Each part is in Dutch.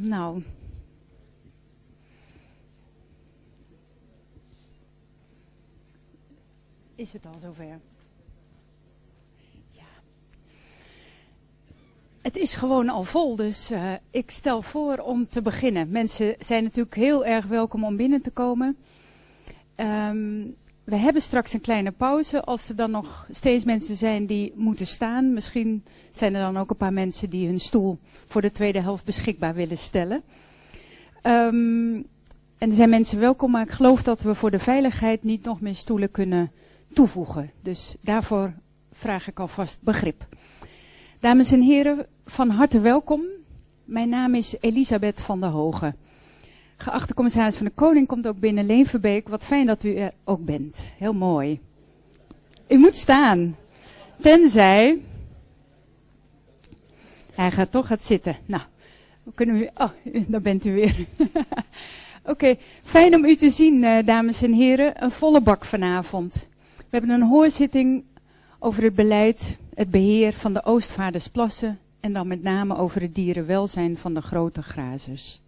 Nou. Is het al zover? Ja. Het is gewoon al vol, dus ik stel voor om te beginnen. Mensen zijn natuurlijk heel erg welkom om binnen te komen. We hebben straks een kleine pauze. Als er dan nog steeds mensen zijn die moeten staan. Misschien zijn er dan ook een paar mensen die hun stoel voor de tweede helft beschikbaar willen stellen. En er zijn mensen welkom, maar ik geloof dat we voor de veiligheid niet nog meer stoelen kunnen toevoegen. Dus daarvoor vraag ik alvast begrip. Dames en heren, van harte welkom. Mijn naam is Elisabeth van der Hogen. Geachte commissaris van de Koning komt ook binnen, Leen Verbeek. Wat fijn dat u er ook bent. Heel mooi. U moet staan. Tenzij... Hij gaat toch zitten. Nou, kunnen we... Oh, daar bent u weer. Oké, fijn om u te zien, dames en heren. Een volle bak vanavond. We hebben een hoorzitting over het beleid, het beheer van de Oostvaardersplassen. En dan met name over het dierenwelzijn van de grote grazers.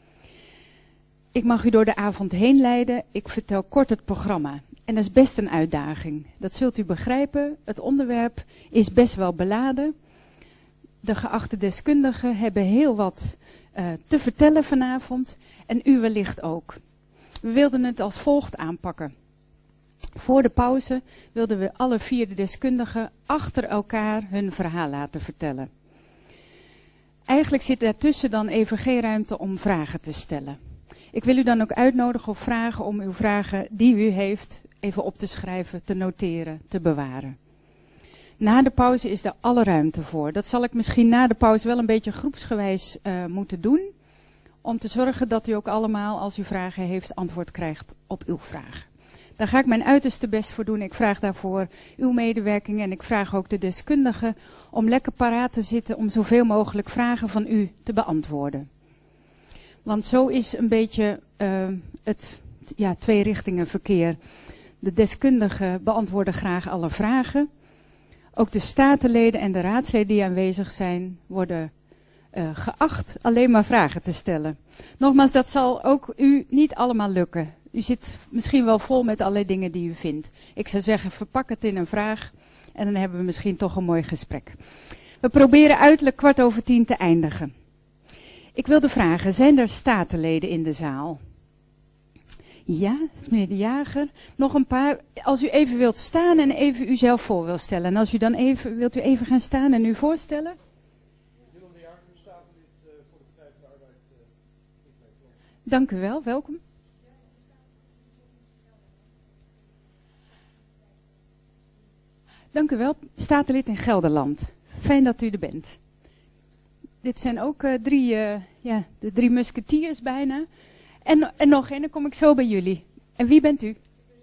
Ik mag u door de avond heen leiden. Ik vertel kort het programma. En dat is best een uitdaging. Dat zult u begrijpen. Het onderwerp is best wel beladen. De geachte deskundigen hebben heel wat te vertellen vanavond. En u wellicht ook. We wilden het als volgt aanpakken. Voor de pauze wilden we alle 4 de deskundigen achter elkaar hun verhaal laten vertellen. Eigenlijk zit daartussen dan even geen ruimte om vragen te stellen. Ik wil u dan ook uitnodigen of vragen om uw vragen die u heeft even op te schrijven, te noteren, te bewaren. Na de pauze is er alle ruimte voor. Dat zal ik misschien na de pauze wel een beetje groepsgewijs moeten doen. Om te zorgen dat u ook allemaal, als u vragen heeft, antwoord krijgt op uw vragen. Daar ga ik mijn uiterste best voor doen. Ik vraag daarvoor uw medewerking en ik vraag ook de deskundigen om lekker paraat te zitten om zoveel mogelijk vragen van u te beantwoorden. Want zo is een beetje het twee richtingen verkeer. De deskundigen beantwoorden graag alle vragen. Ook de statenleden en de raadsleden die aanwezig zijn worden geacht alleen maar vragen te stellen. Nogmaals, dat zal ook u niet allemaal lukken. U zit misschien wel vol met allerlei dingen die u vindt. Ik zou zeggen, verpak het in een vraag en dan hebben we misschien toch een mooi gesprek. We proberen uiterlijk 10:15 te eindigen. Ik wilde vragen, zijn er statenleden in de zaal? Ja, meneer De Jager. Nog een paar. Als u even wilt staan en even uzelf voor wil stellen. En als u dan even, wilt u even gaan staan en u voorstellen? Willem De Jager, statenlid voor de Partij van de Arbeid. Dank u wel, welkom. Dank u wel, statenlid in Gelderland. Fijn dat u er bent. Dit zijn ook de 3 musketiers bijna. En nog één, dan kom ik zo bij jullie. En wie bent u?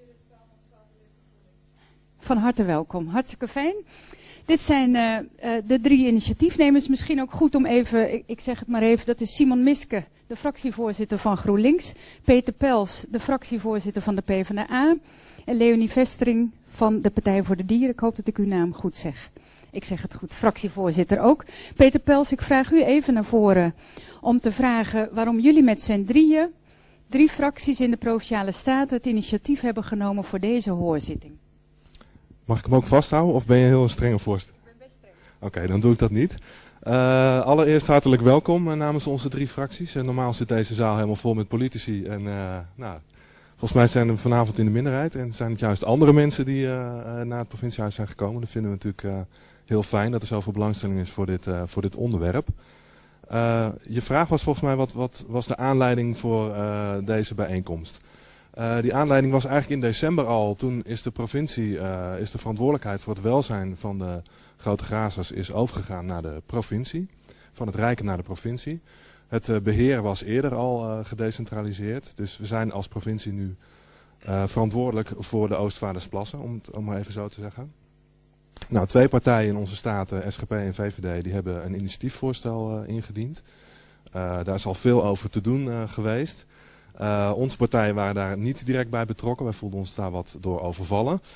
Van harte welkom, hartstikke fijn. Dit zijn de 3 initiatiefnemers. Misschien ook goed om even, ik zeg het maar even, dat is Simon Miske, de fractievoorzitter van GroenLinks. Peter Pels, de fractievoorzitter van de PvdA. En Leonie Vestering van de Partij voor de Dieren. Ik hoop dat ik uw naam goed zeg. Ik zeg het goed, fractievoorzitter ook. Peter Pels, ik vraag u even naar voren om te vragen waarom jullie met z'n 3 fracties in de Provinciale Staten het initiatief hebben genomen voor deze hoorzitting. Mag ik hem ook vasthouden of ben je heel strenge voorzitter? Ik ben best streng. Oké, dan doe ik dat niet. Allereerst hartelijk welkom namens onze 3 fracties. Normaal zit deze zaal helemaal vol met politici en volgens mij zijn we vanavond in de minderheid. En zijn het juist andere mensen die naar het provinciehuis zijn gekomen. Dat vinden we natuurlijk heel fijn dat er zoveel belangstelling is voor dit onderwerp. Je vraag was volgens mij wat was de aanleiding voor deze bijeenkomst. Die aanleiding was eigenlijk in december al. Toen is de provincie, is de verantwoordelijkheid voor het welzijn van de grote grazers is overgegaan naar de provincie. Van het Rijk naar de provincie. Het beheer was eerder al gedecentraliseerd. Dus we zijn als provincie nu verantwoordelijk voor de Oostvaardersplassen, om het maar even zo te zeggen. Nou, 2 partijen in onze staten, SGP en VVD, die hebben een initiatiefvoorstel ingediend. Daar is al veel over te doen geweest. Onze partijen waren daar niet direct bij betrokken. Wij voelden ons daar wat door overvallen.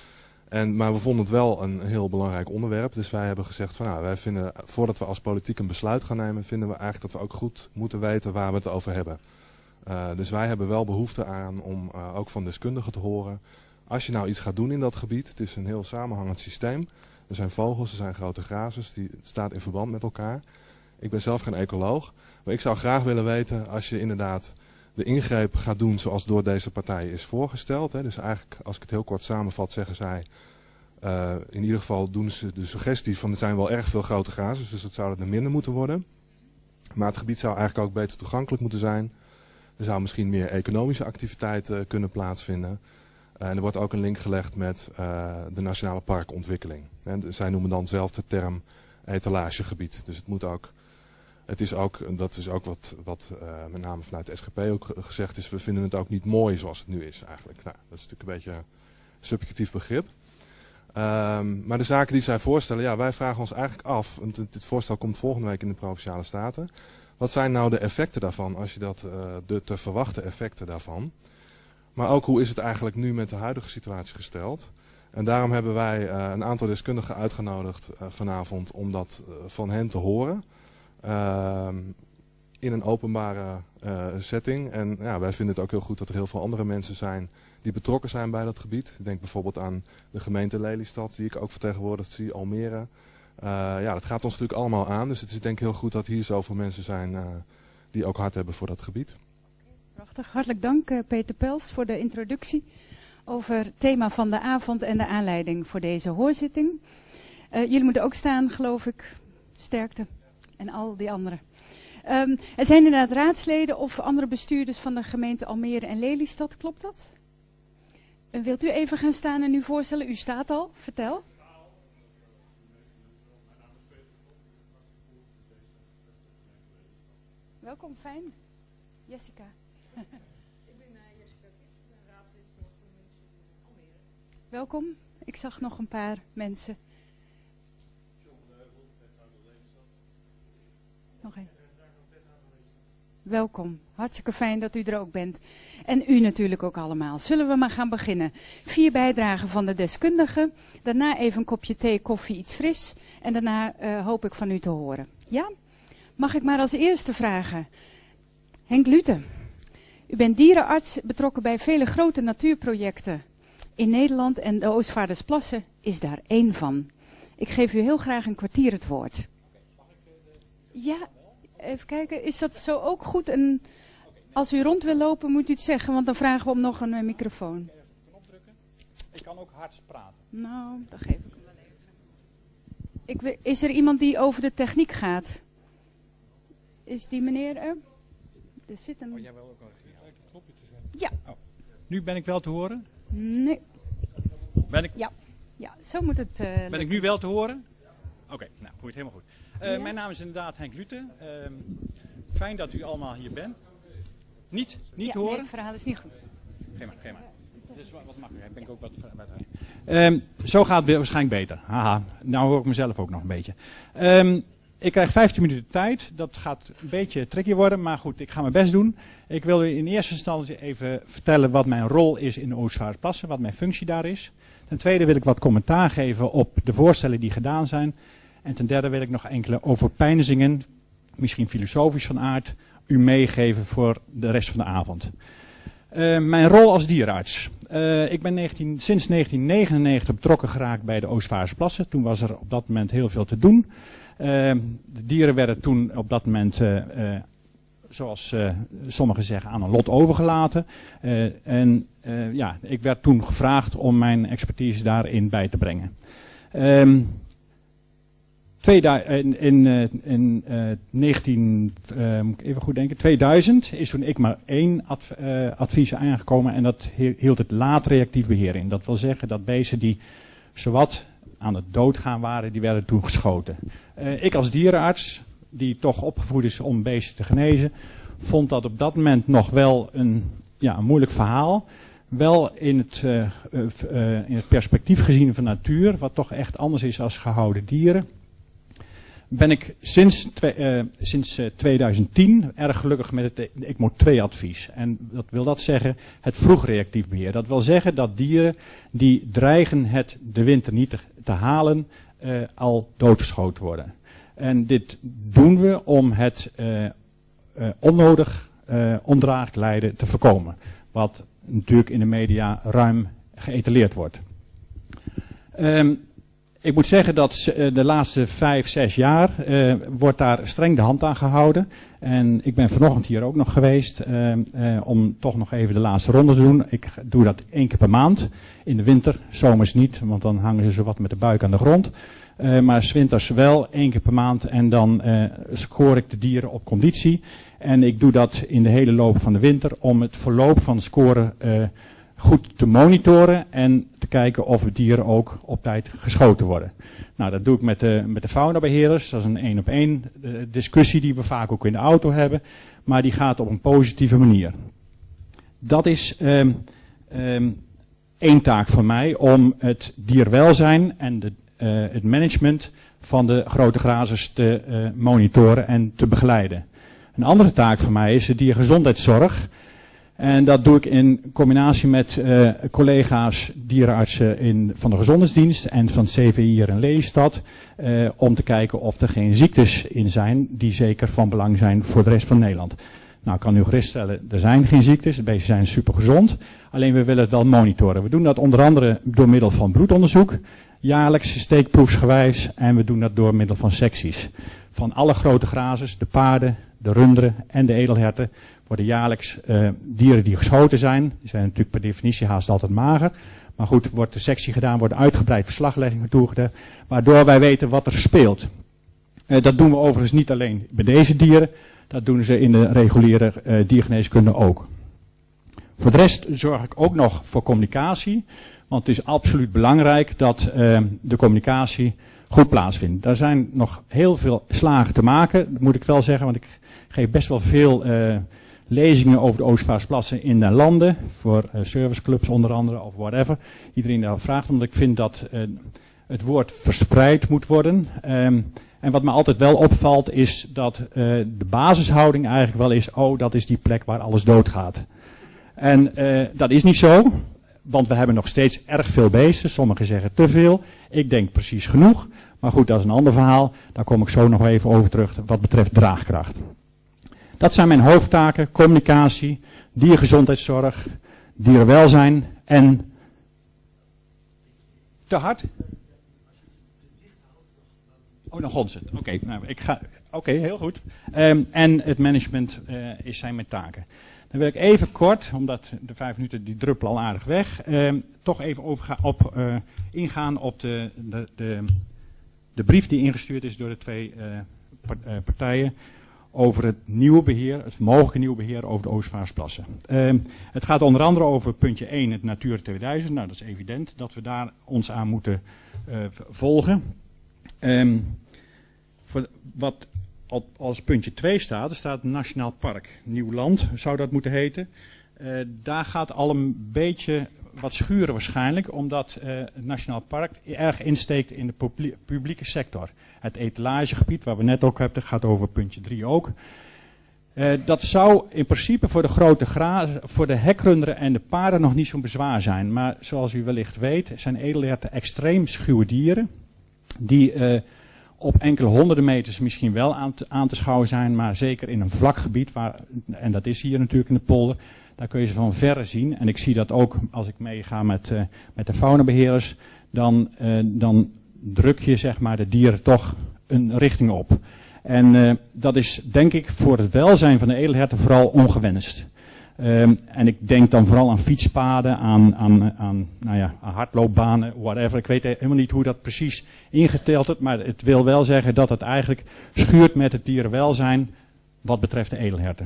Maar we vonden het wel een heel belangrijk onderwerp. Dus wij hebben gezegd van wij vinden, voordat we als politiek een besluit gaan nemen, vinden we eigenlijk dat we ook goed moeten weten waar we het over hebben. Dus wij hebben wel behoefte aan om ook van deskundigen te horen. Als je nou iets gaat doen in dat gebied, het is een heel samenhangend systeem. Er zijn vogels, er zijn grote grazers, die staat in verband met elkaar. Ik ben zelf geen ecoloog, maar ik zou graag willen weten als je inderdaad de ingreep gaat doen zoals door deze partijen is voorgesteld. Hè. Dus eigenlijk, als ik het heel kort samenvat, zeggen zij, in ieder geval doen ze de suggestie van er zijn wel erg veel grote grazers, dus dat zou er minder moeten worden. Maar het gebied zou eigenlijk ook beter toegankelijk moeten zijn. Er zou misschien meer economische activiteit kunnen plaatsvinden. En er wordt ook een link gelegd met de nationale parkontwikkeling. En zij noemen dan zelf de term etalagegebied. Dus het moet ook, dat is ook wat met name vanuit de SGP ook gezegd is. We vinden het ook niet mooi zoals het nu is eigenlijk. Nou, dat is natuurlijk een beetje een subjectief begrip. Maar de zaken die zij voorstellen, wij vragen ons eigenlijk af. Want dit voorstel komt volgende week in de Provinciale Staten. Wat zijn nou de effecten daarvan, als je de te verwachten effecten daarvan? Maar ook hoe is het eigenlijk nu met de huidige situatie gesteld? En daarom hebben wij een aantal deskundigen uitgenodigd vanavond om dat van hen te horen. In een openbare setting. En wij vinden het ook heel goed dat er heel veel andere mensen zijn die betrokken zijn bij dat gebied. Ik denk bijvoorbeeld aan de gemeente Lelystad, die ik ook vertegenwoordigd zie, Almere. Dat gaat ons natuurlijk allemaal aan. Dus het is denk ik heel goed dat hier zoveel mensen zijn die ook hart hebben voor dat gebied. Prachtig. Hartelijk dank Peter Pels voor de introductie over het thema van de avond en de aanleiding voor deze hoorzitting. Jullie moeten ook staan, geloof ik. Sterkte. En al die anderen. Er zijn inderdaad raadsleden of andere bestuurders van de gemeente Almere en Lelystad. Klopt dat? Wilt u even gaan staan en u voorstellen? U staat al. Vertel. Welkom, fijn. Jessica. Ik ben Jessica Kies, ik ben raadslid voor mensen in Almere. Welkom. Ik zag nog een paar mensen. Nog één. Welkom. Hartstikke fijn dat u er ook bent. En u natuurlijk ook allemaal. Zullen we maar gaan beginnen. 4 bijdragen van de deskundigen. Daarna even een kopje thee, koffie, iets fris. En daarna hoop ik van u te horen. Ja? Mag ik maar als eerste vragen. Henk Lute. U bent dierenarts, betrokken bij vele grote natuurprojecten in Nederland. En de Oostvaardersplassen is daar één van. Ik geef u heel graag een kwartier het woord. Ja, even kijken. Is dat zo ook goed? En als u rond wil lopen, moet u het zeggen, want dan vragen we om nog een microfoon. Even een knop drukken. Ik kan ook hard praten. Nou, dan geef ik hem wel even. Is er iemand die over de techniek gaat? Is die meneer er? Er zit een... Oh, jij wil ook nog een knopje te zetten? Ja. Oh. Nu ben ik wel te horen? Nee. Ben ik? Ja, zo moet het. Ben ik nu wel te horen? Oké, nou goed, helemaal goed. Ja. Mijn naam is inderdaad Henk Lute. Fijn dat u allemaal hier bent. Niet te horen? Nee, het verhaal is niet goed. Geen maar. Dus wat makkelijker, ben ik ook wat. Zo gaat het waarschijnlijk beter. Haha, nou hoor ik mezelf ook nog een beetje. Ik krijg 15 minuten tijd. Dat gaat een beetje tricky worden, maar goed, ik ga mijn best doen. Ik wil u in eerste instantie even vertellen wat mijn rol is in de Oostvaardersplassen, wat mijn functie daar is. Ten tweede wil ik wat commentaar geven op de voorstellen die gedaan zijn. En ten derde wil ik nog enkele overpeinzingen, misschien filosofisch van aard, u meegeven voor de rest van de avond. Mijn rol als dierenarts. Ik ben sinds 1999 betrokken geraakt bij de Oostvaardersplassen. Toen was er op dat moment heel veel te doen. De dieren werden toen op dat moment, zoals sommigen zeggen, aan een lot overgelaten. Ik werd toen gevraagd om mijn expertise daarin bij te brengen. In 2000 is toen ik maar 1 advies aangekomen en dat hield het laadreactief beheer in. Dat wil zeggen dat beesten die zowat aan het doodgaan waren, die werden toen geschoten. Ik als dierenarts, die toch opgevoed is om beesten te genezen, vond dat op dat moment nog wel een moeilijk verhaal. Wel in het perspectief gezien van natuur, wat toch echt anders is als gehouden dieren. ben ik sinds 2010 erg gelukkig met het ICMO 2 advies. En wat wil dat zeggen? Het vroegreactief beheer. Dat wil zeggen dat dieren die dreigen de winter niet te halen, al doodgeschoten worden. En dit doen we om het onnodig ondraaglijk lijden te voorkomen. Wat natuurlijk in de media ruim geëtaleerd wordt. Ik moet zeggen dat de laatste 5, 6 jaar wordt daar streng de hand aan gehouden. En ik ben vanochtend hier ook nog geweest om toch nog even de laatste ronde te doen. Ik doe dat 1 keer per maand. In de winter, zomers niet, want dan hangen ze zowat met de buik aan de grond. Maar 's winters wel 1 keer per maand en dan score ik de dieren op conditie. En ik doe dat in de hele loop van de winter om het verloop van de score goed te monitoren en te kijken of de dieren ook op tijd geschoten worden. Nou, dat doe ik met de faunabeheerders. Dat is een 1-op-1 discussie die we vaak ook in de auto hebben. Maar die gaat op een positieve manier. Dat is één taak van mij om het dierwelzijn en het management van de grote grazers te monitoren en te begeleiden. Een andere taak van mij is de diergezondheidszorg. En dat doe ik in combinatie met collega's dierenartsen van de gezondheidsdienst en van het CVI hier in Lelystad. Om te kijken of er geen ziektes in zijn die zeker van belang zijn voor de rest van Nederland. Nou, ik kan u geruststellen, er zijn geen ziektes, de beesten zijn super gezond. Alleen we willen het wel monitoren. We doen dat onder andere door middel van bloedonderzoek, jaarlijks steekproefsgewijs, en we doen dat door middel van secties. Van alle grote grazers, de paarden, de runderen en de edelherten, worden jaarlijks dieren die geschoten zijn. Die zijn natuurlijk per definitie haast altijd mager. Maar goed, wordt de sectie gedaan, wordt uitgebreid verslagleggingen toegedaan, waardoor wij weten wat er speelt. Dat doen we overigens niet alleen bij deze dieren, dat doen ze in de reguliere diergeneeskunde ook. Voor de rest zorg ik ook nog voor communicatie, want het is absoluut belangrijk dat de communicatie goed plaatsvindt. Daar zijn nog heel veel slagen te maken, dat moet ik wel zeggen, want ik geef best wel veel lezingen over de Oostvaardersplassen in de landen, voor serviceclubs onder andere, of whatever. Iedereen daar vraagt, omdat ik vind dat het woord verspreid moet worden. En wat me altijd wel opvalt is dat de basishouding eigenlijk wel is, dat is die plek waar alles doodgaat. En dat is niet zo, want we hebben nog steeds erg veel beesten. Sommigen zeggen te veel, ik denk precies genoeg. Maar goed, dat is een ander verhaal. Daar kom ik zo nog even over terug wat betreft draagkracht. Dat zijn mijn hoofdtaken: communicatie, diergezondheidszorg, dierenwelzijn en... Te hard? Oh, dan gonst het. Oké, nou, Oké, heel goed. En het management zijn mijn taken. Dan wil ik even kort, omdat de 5 minuten die druppelen al aardig weg, toch even ingaan op de brief die ingestuurd is door de 2 partijen over het nieuwe beheer, het mogelijke nieuwe beheer over de Oostvaardersplassen. Het gaat onder andere over puntje 1, het Natura 2000. Nou, dat is evident dat we daar ons aan moeten volgen. Voor wat als puntje 2 staat, er staat Nationaal Park Nieuwland, zou dat moeten heten. Daar gaat al een beetje wat schuren waarschijnlijk, omdat het Nationaal Park erg insteekt in de publieke sector. Het etalagegebied, waar we net ook hebben, gaat over puntje 3 ook. Dat zou in principe voor de grote voor de hekrunderen en de paarden nog niet zo'n bezwaar zijn. Maar zoals u wellicht weet, zijn edelherten extreem schuwe dieren, die op enkele honderden meters misschien wel aan te schouwen zijn, maar zeker in een vlak gebied, en dat is hier natuurlijk in de polder, daar kun je ze van verre zien. En ik zie dat ook als ik meega met de faunabeheerders, dan druk je zeg maar de dieren toch een richting op. En dat is denk ik voor het welzijn van de edelherten vooral ongewenst. En ik denk dan vooral aan fietspaden, aan hardloopbanen, whatever. Ik weet helemaal niet hoe dat precies ingeteld is, maar het wil wel zeggen dat het eigenlijk schuurt met het dierenwelzijn wat betreft de edelherten.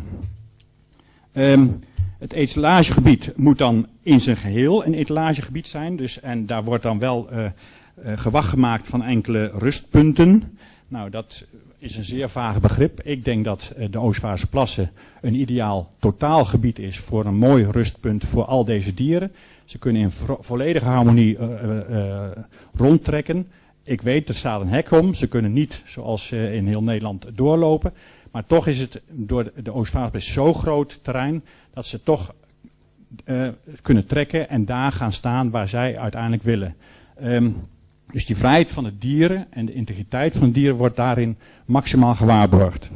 Het etalagegebied moet dan in zijn geheel een etalagegebied zijn, dus, en daar wordt dan wel gewag gemaakt van enkele rustpunten. Nou, dat is een zeer vage begrip. Ik denk dat de Oostvaardersplassen een ideaal totaalgebied is voor een mooi rustpunt voor al deze dieren. Ze kunnen in volledige harmonie rondtrekken. ik weet, er staat een hek om. Ze kunnen niet, zoals in heel Nederland, doorlopen. Maar toch is het door de Oostvaardersplassen zo groot terrein dat ze toch kunnen trekken en daar gaan staan waar zij uiteindelijk willen. Dus die vrijheid van de dieren en de integriteit van de dieren wordt daarin maximaal gewaarborgd.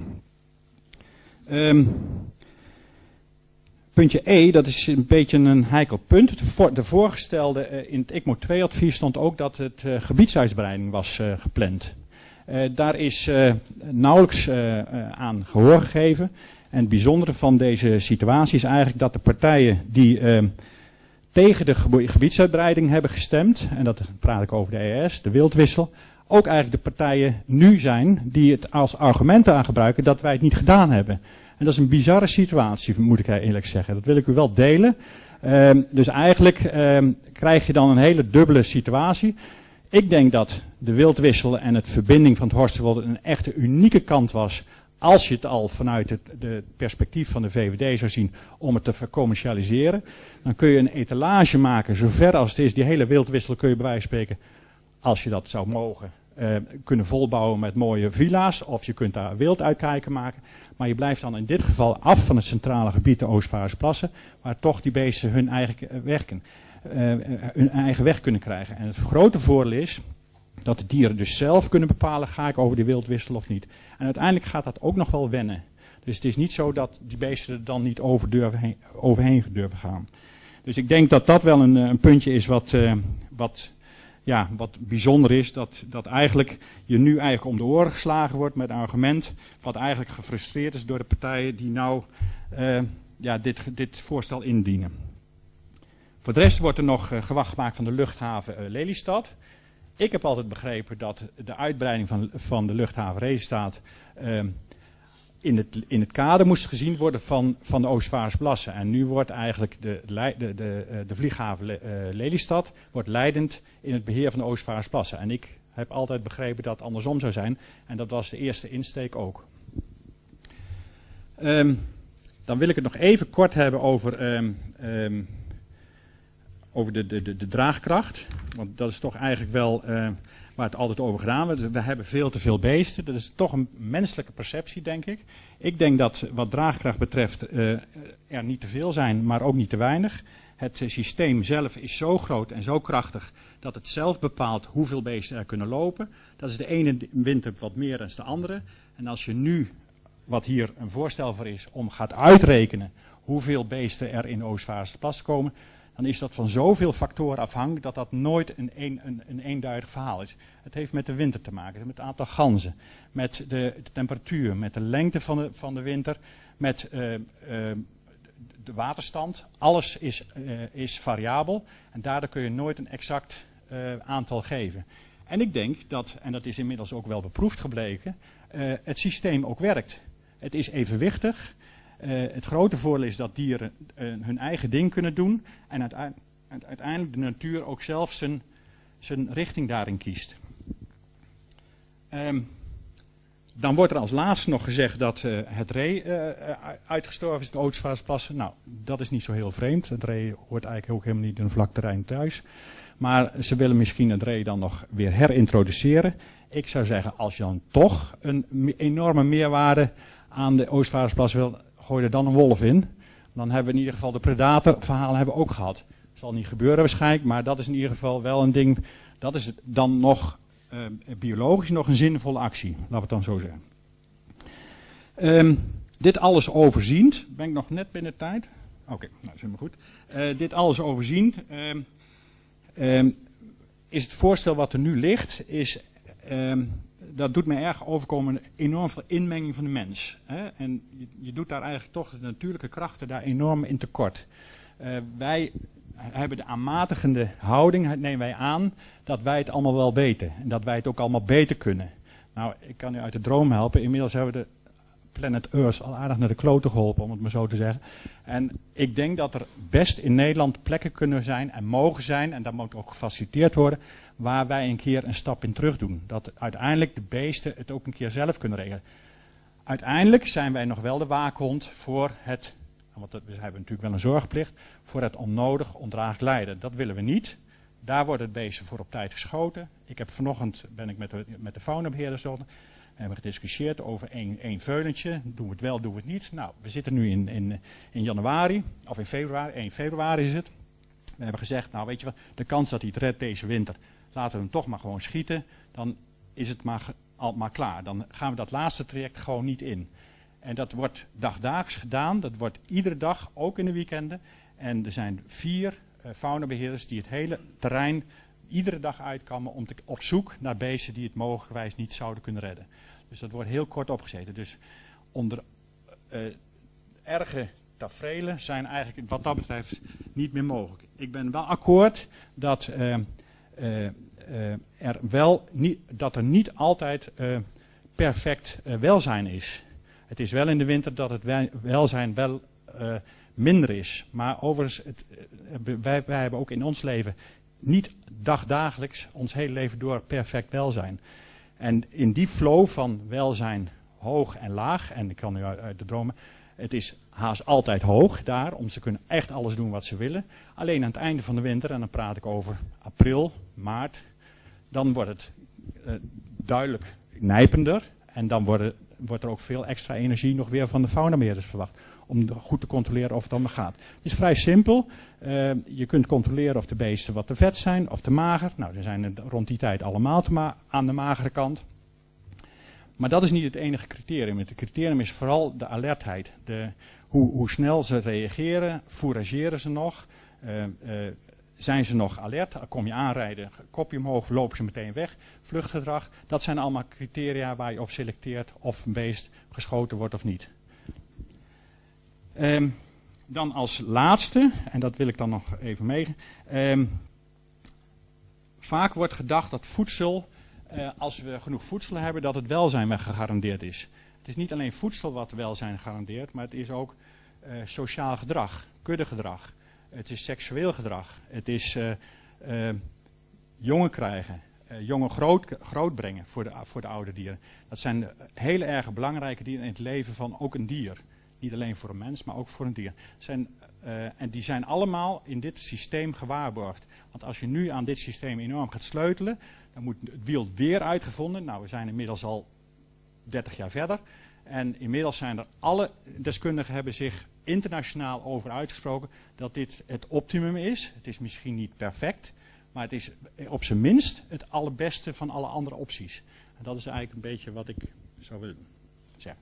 Puntje E, dat is een beetje een heikel punt. De voorgestelde, in het ICMO 2-advies stond ook dat het gebiedsuitbreiding was gepland. Daar is nauwelijks aan gehoor gegeven. En het bijzondere van deze situatie is eigenlijk dat de partijen die tegen de gebiedsuitbreiding hebben gestemd, en dat praat ik over de EES, de wildwissel, ook eigenlijk de partijen nu zijn die het als argument aangebruiken dat wij het niet gedaan hebben. En dat is een bizarre situatie, moet ik eerlijk zeggen. Dat wil ik u wel delen. Dus eigenlijk krijg je dan een hele dubbele situatie. Ik denk dat de wildwissel en het verbinding van het Horstwolde een echte unieke kant was, als je het al vanuit het perspectief van de VVD zou zien om het te vercommercialiseren. Dan kun je een etalage maken, zover als het is. Die hele wildwissel kun je bij wijze van spreken, als je dat zou mogen, kunnen volbouwen met mooie villa's. Of je kunt daar wilduitkijken maken. Maar je blijft dan in dit geval af van het centrale gebied, de Oostvaardersplassen, waar toch die beesten hun eigen weg kunnen krijgen. En het grote voordeel is dat de dieren dus zelf kunnen bepalen, ga ik over die wildwissel of niet. En uiteindelijk gaat dat ook nog wel wennen. Dus het is niet zo dat die beesten er dan niet overheen durven gaan. Dus ik denk dat dat wel een puntje is wat bijzonder is. Dat eigenlijk je nu eigenlijk om de oren geslagen wordt met een argument wat eigenlijk gefrustreerd is door de partijen die nou dit voorstel indienen. Voor de rest wordt er nog gewacht gemaakt van de luchthaven Lelystad. Ik heb altijd begrepen dat de uitbreiding van de luchthaven Lelystad in het kader moest gezien worden van de Oostvaardersplassen. En nu wordt eigenlijk de vlieghaven Lelystad wordt leidend in het beheer van de Oostvaardersplassen. En ik heb altijd begrepen dat het andersom zou zijn. En dat was de eerste insteek ook. Dan wil ik het nog even kort hebben over de draagkracht. Want dat is toch eigenlijk wel waar het altijd over gedaan wordt. We hebben veel te veel beesten. Dat is toch een menselijke perceptie, denk ik. Ik denk dat wat draagkracht betreft er niet te veel zijn, maar ook niet te weinig. Het systeem zelf is zo groot en zo krachtig dat het zelf bepaalt hoeveel beesten er kunnen lopen. Dat is de ene winter wat meer dan de andere. En als je nu, wat hier een voorstel voor is, om gaat uitrekenen hoeveel beesten er in de Oostvaardersplassen komen, dan is dat van zoveel factoren afhankelijk dat dat nooit een eenduidig verhaal is. Het heeft met de winter te maken, met het aantal ganzen, met de temperatuur, met de lengte van de winter, met de waterstand. Alles is variabel en daardoor kun je nooit een exact aantal geven. En ik denk dat, en dat is inmiddels ook wel beproefd gebleken, het systeem ook werkt. Het is evenwichtig. Het grote voordeel is dat dieren hun eigen ding kunnen doen en uiteindelijk de natuur ook zelf zijn richting daarin kiest. Dan wordt er als laatste nog gezegd dat het ree uitgestorven is in de Oostvaardersplassen. Nou, dat is niet zo heel vreemd. Het ree hoort eigenlijk ook helemaal niet in een vlak terrein thuis. Maar ze willen misschien het ree dan nog weer herintroduceren. Ik zou zeggen, als je dan toch een enorme meerwaarde aan de Oostvaardersplassen wil, gooi er dan een wolf in. Dan hebben we in ieder geval de predatorverhalen hebben we ook gehad. Dat zal niet gebeuren waarschijnlijk, maar dat is in ieder geval wel een ding. Dat is dan nog biologisch nog een zinvolle actie. Laten we het dan zo zeggen. Dit alles overziend. Ben ik nog net binnen tijd? Oké, nou dat is helemaal goed. Dit alles overziend. Is het voorstel wat er nu ligt, dat doet mij erg overkomen enorm veel inmenging van de mens. Hè? En je doet daar eigenlijk toch de natuurlijke krachten daar enorm in tekort. Wij hebben de aanmatigende houding, nemen wij aan, dat wij het allemaal wel weten. En dat wij het ook allemaal beter kunnen. Nou, ik kan u uit de droom helpen. Inmiddels hebben we de Planet Earth al aardig naar de kloten geholpen, om het maar zo te zeggen. En ik denk dat er best in Nederland plekken kunnen zijn en mogen zijn, en dat moet ook gefaciliteerd worden, waar wij een keer een stap in terug doen. Dat uiteindelijk de beesten het ook een keer zelf kunnen regelen. Uiteindelijk zijn wij nog wel de waakhond voor het, want we hebben natuurlijk wel een zorgplicht, voor het onnodig ondraaglijk lijden. Dat willen we niet. Daar wordt het beesten voor op tijd geschoten. Vanochtend ben ik met de faunabeheerders we hebben gediscussieerd over één veulentje. Doen we het wel, doen we het niet. Nou, we zitten nu in januari, of in februari, 1 februari is het. We hebben gezegd, nou weet je wat, de kans dat hij het redt deze winter, laten we hem toch maar gewoon schieten. Dan is het maar klaar. Dan gaan we dat laatste traject gewoon niet in. En dat wordt dagdaags gedaan. Dat wordt iedere dag, ook in de weekenden. En er zijn 4 faunabeheerders die het hele terrein iedere dag uitkomen op zoek naar beesten die het mogelijkwijs niet zouden kunnen redden. Dus dat wordt heel kort opgezeten. Dus onder erge taferelen zijn eigenlijk wat dat betreft niet meer mogelijk. Ik ben wel akkoord dat er niet altijd perfect welzijn is. Het is wel in de winter dat het welzijn wel minder is. Maar overigens, wij hebben ook in ons leven niet dagdagelijks ons hele leven door perfect welzijn. En in die flow van welzijn hoog en laag, en ik kan nu uit de dromen, het is haast altijd hoog daar, om ze kunnen echt alles doen wat ze willen. Alleen aan het einde van de winter, en dan praat ik over april, maart, dan wordt het duidelijk nijpender. En dan wordt er ook veel extra energie nog weer van de faunabeheerders verwacht. Om goed te controleren of het allemaal gaat. Het is vrij simpel. Je kunt controleren of de beesten wat te vet zijn of te mager. Nou, dan zijn het rond die tijd allemaal aan de magere kant. Maar dat is niet het enige criterium. Het criterium is vooral de alertheid. Hoe snel ze reageren. Fourageren ze nog. Zijn ze nog alert? Kom je aanrijden, kopje omhoog, lopen ze meteen weg. Vluchtgedrag, dat zijn allemaal criteria waar je op selecteert of een beest geschoten wordt of niet. Dan als laatste, en dat wil ik dan nog even mee. Vaak wordt gedacht dat voedsel, als we genoeg voedsel hebben, dat het welzijn wel gegarandeerd is. Het is niet alleen voedsel wat welzijn garandeert, maar het is ook sociaal gedrag, kuddegedrag. Het is seksueel gedrag. Het is jongen krijgen. Jongen grootbrengen voor de oude dieren. Dat zijn hele erg belangrijke dieren in het leven van ook een dier. Niet alleen voor een mens, maar ook voor een dier. En die zijn allemaal in dit systeem gewaarborgd. Want als je nu aan dit systeem enorm gaat sleutelen, dan moet het wiel weer uitgevonden. Nou, we zijn inmiddels al 30 jaar verder. En inmiddels zijn er alle deskundigen hebben zich internationaal over uitgesproken dat dit het optimum is. Het is misschien niet perfect, maar het is op zijn minst het allerbeste van alle andere opties. En dat is eigenlijk een beetje wat ik zou willen zeggen.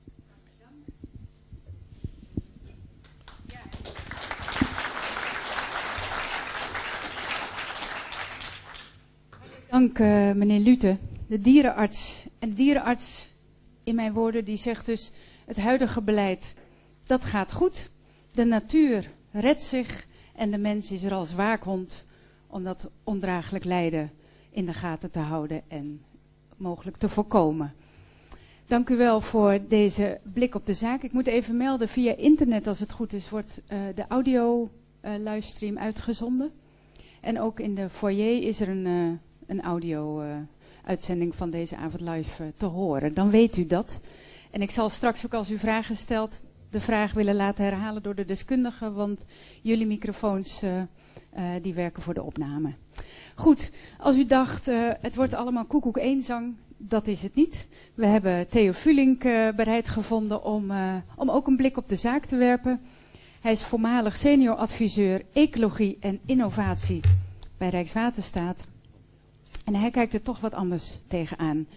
Dank meneer Lute, de dierenarts. En de dierenarts, in mijn woorden, die zegt dus, het huidige beleid, dat gaat goed. De natuur redt zich en de mens is er als waakhond om dat ondraaglijk lijden in de gaten te houden en mogelijk te voorkomen. Dank u wel voor deze blik op de zaak. Ik moet even melden, via internet als het goed is, wordt de audio livestream uitgezonden. En ook in de foyer is er een audio uitzending van deze avond live te horen. Dan weet u dat. En ik zal straks ook als u vragen stelt de vraag willen laten herhalen door de deskundigen, want jullie microfoons die werken voor de opname. Goed, als u dacht het wordt allemaal koekoek eenzang, dat is het niet. We hebben Theo Vulink bereid gevonden om ook een blik op de zaak te werpen. Hij is voormalig senior adviseur ecologie en innovatie bij Rijkswaterstaat. En hij kijkt er toch wat anders tegenaan.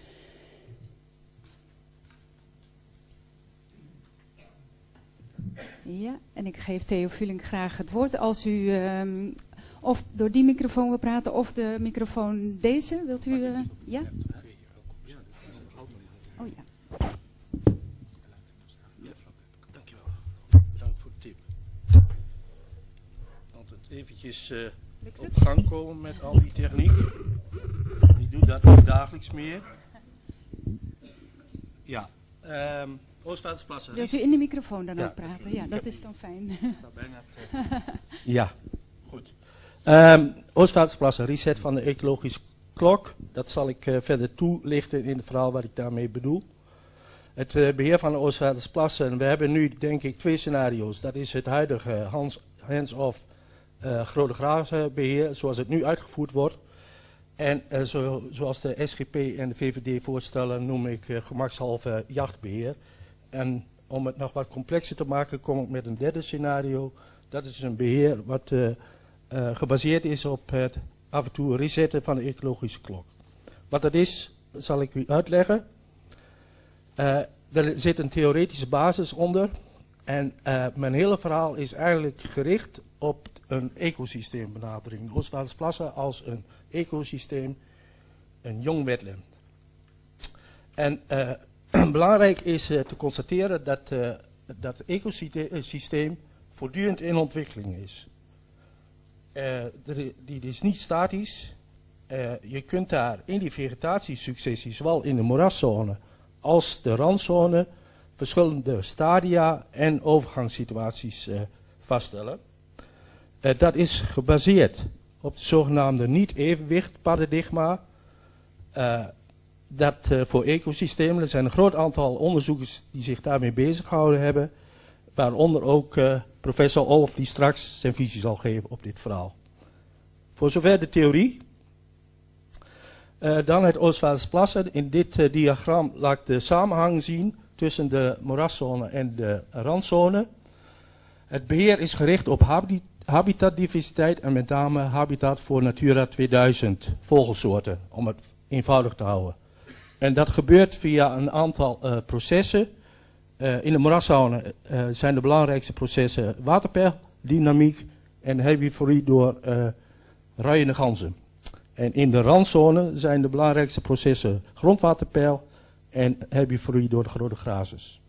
Ja, en ik geef Theo Vulink graag het woord. Als u of door die microfoon wil praten of de microfoon deze, wilt u? Ja? Oh ja. Dankjewel. Bedankt voor de tip. Altijd eventjes op gang komen met al die techniek. Ik doe dat niet dagelijks meer. Ja. Oostvaardersplassen. Wilt u in de microfoon dan ook praten? Ja, dat is dan fijn. Ja, goed. Oostvaardersplassen, reset van de ecologische klok. Dat zal ik verder toelichten in het verhaal wat ik daarmee bedoel. Het beheer van de Oostvaardersplassen. We hebben nu denk ik 2 scenario's. Dat is het huidige hands-off grote grazenbeheer zoals het nu uitgevoerd wordt. En zoals de SGP en de VVD voorstellen noem ik gemakshalve jachtbeheer. En om het nog wat complexer te maken kom ik met een derde scenario. Dat is een beheer wat gebaseerd is op het af en toe resetten van de ecologische klok. Wat dat is, zal ik u uitleggen. Er zit een theoretische basis onder. En mijn hele verhaal is eigenlijk gericht op een ecosysteembenadering. Oostvaardersplassen als een ecosysteem, een jong wetland. En belangrijk is te constateren dat het ecosysteem voortdurend in ontwikkeling is. Die is niet statisch. Je kunt daar in die vegetatiesuccessie, zowel in de moeraszone als de randzone, verschillende stadia en overgangssituaties vaststellen. Dat is gebaseerd op het zogenaamde niet-evenwicht paradigma. Dat voor ecosystemen, er zijn een groot aantal onderzoekers die zich daarmee bezig gehouden hebben. Waaronder ook professor Olf die straks zijn visie zal geven op dit verhaal. Voor zover de theorie. Dan het Oostvaardersplassen. In dit diagram laat ik de samenhang zien tussen de moeraszone en de randzone. Het beheer is gericht op habitatdiversiteit en met name habitat voor Natura 2000 vogelsoorten, om het eenvoudig te houden. En dat gebeurt via een aantal processen. In de moeraszone zijn de belangrijkste processen waterpeildynamiek en herbivorie door ruiende ganzen. En in de randzone zijn de belangrijkste processen grondwaterpeil en herbivorie door de grote grazers.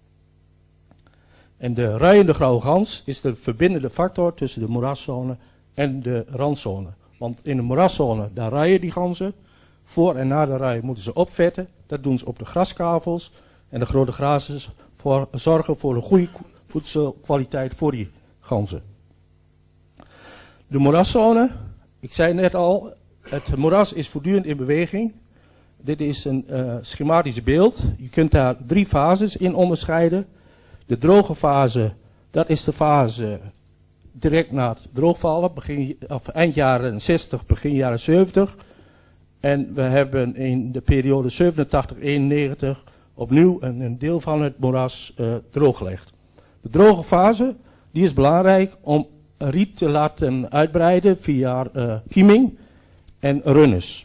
En de ruiende grauwe gans is de verbindende factor tussen de moeraszone en de randzone. Want in de moeraszone, daar ruien die ganzen. Voor en na de rui moeten ze opvetten. Dat doen ze op de graskavels. En de grote grazers zorgen voor een goede voedselkwaliteit voor die ganzen. De moeraszone, ik zei net al, het moeras is voortdurend in beweging. Dit is een schematisch beeld. Je kunt daar 3 fases in onderscheiden. De droge fase, dat is de fase direct na het droogvallen, eind jaren 60, begin jaren 70. En we hebben in de periode 87-91 opnieuw een deel van het moeras drooggelegd. De droge fase, die is belangrijk om riet te laten uitbreiden via kieming en runnes.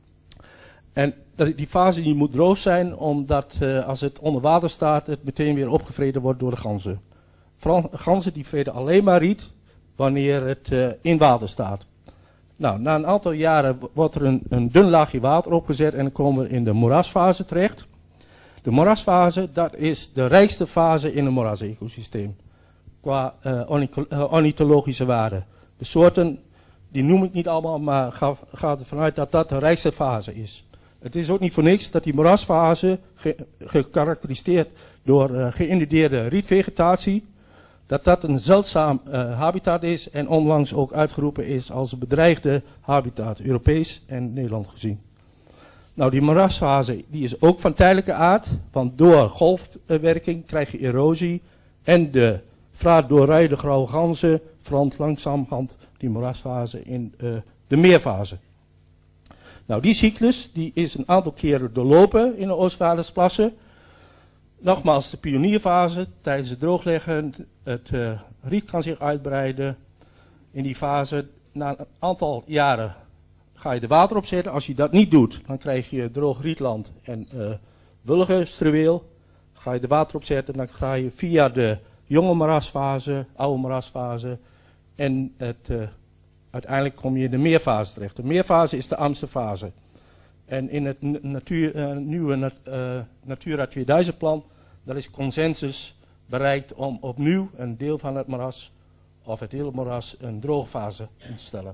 En die fase die moet droog zijn, omdat als het onder water staat, het meteen weer opgevreten wordt door de ganzen. Ganzen die vreten alleen maar riet wanneer het in water staat. Nou, na een aantal jaren wordt er een dun laagje water opgezet en dan komen we in de moerasfase terecht. De moerasfase, dat is de rijkste fase in een moerasecosysteem. Qua ornithologische waarde. De soorten, die noem ik niet allemaal, maar ga ervan uit dat dat de rijkste fase is. Het is ook niet voor niks dat die moerasfase, gekarakteriseerd door geïnundeerde rietvegetatie, dat een zeldzaam habitat is en onlangs ook uitgeroepen is als een bedreigde habitat, Europees en Nederland gezien. Nou, die moerasfase die is ook van tijdelijke aard, want door golfwerking krijg je erosie en de vraat door ruiende grauwe ganzen verandert langzamerhand die moerasfase in de meerfase. Nou, die cyclus die is een aantal keren doorlopen in de Oostvaardersplassen. Nogmaals, de pionierfase, tijdens het droogleggen, het riet kan zich uitbreiden. In die fase, na een aantal jaren ga je er water op zetten. Als je dat niet doet, dan krijg je droog rietland en wullige struweel. Ga je er water op zetten, dan ga je via de jonge moerasfase, oude moerasfase en uiteindelijk kom je in de meerfase terecht. De meerfase is de armste fase. En in het nieuwe Natura 2000 plan, daar is consensus bereikt om opnieuw een deel van het moeras, of het hele moeras, een droogfase in te stellen.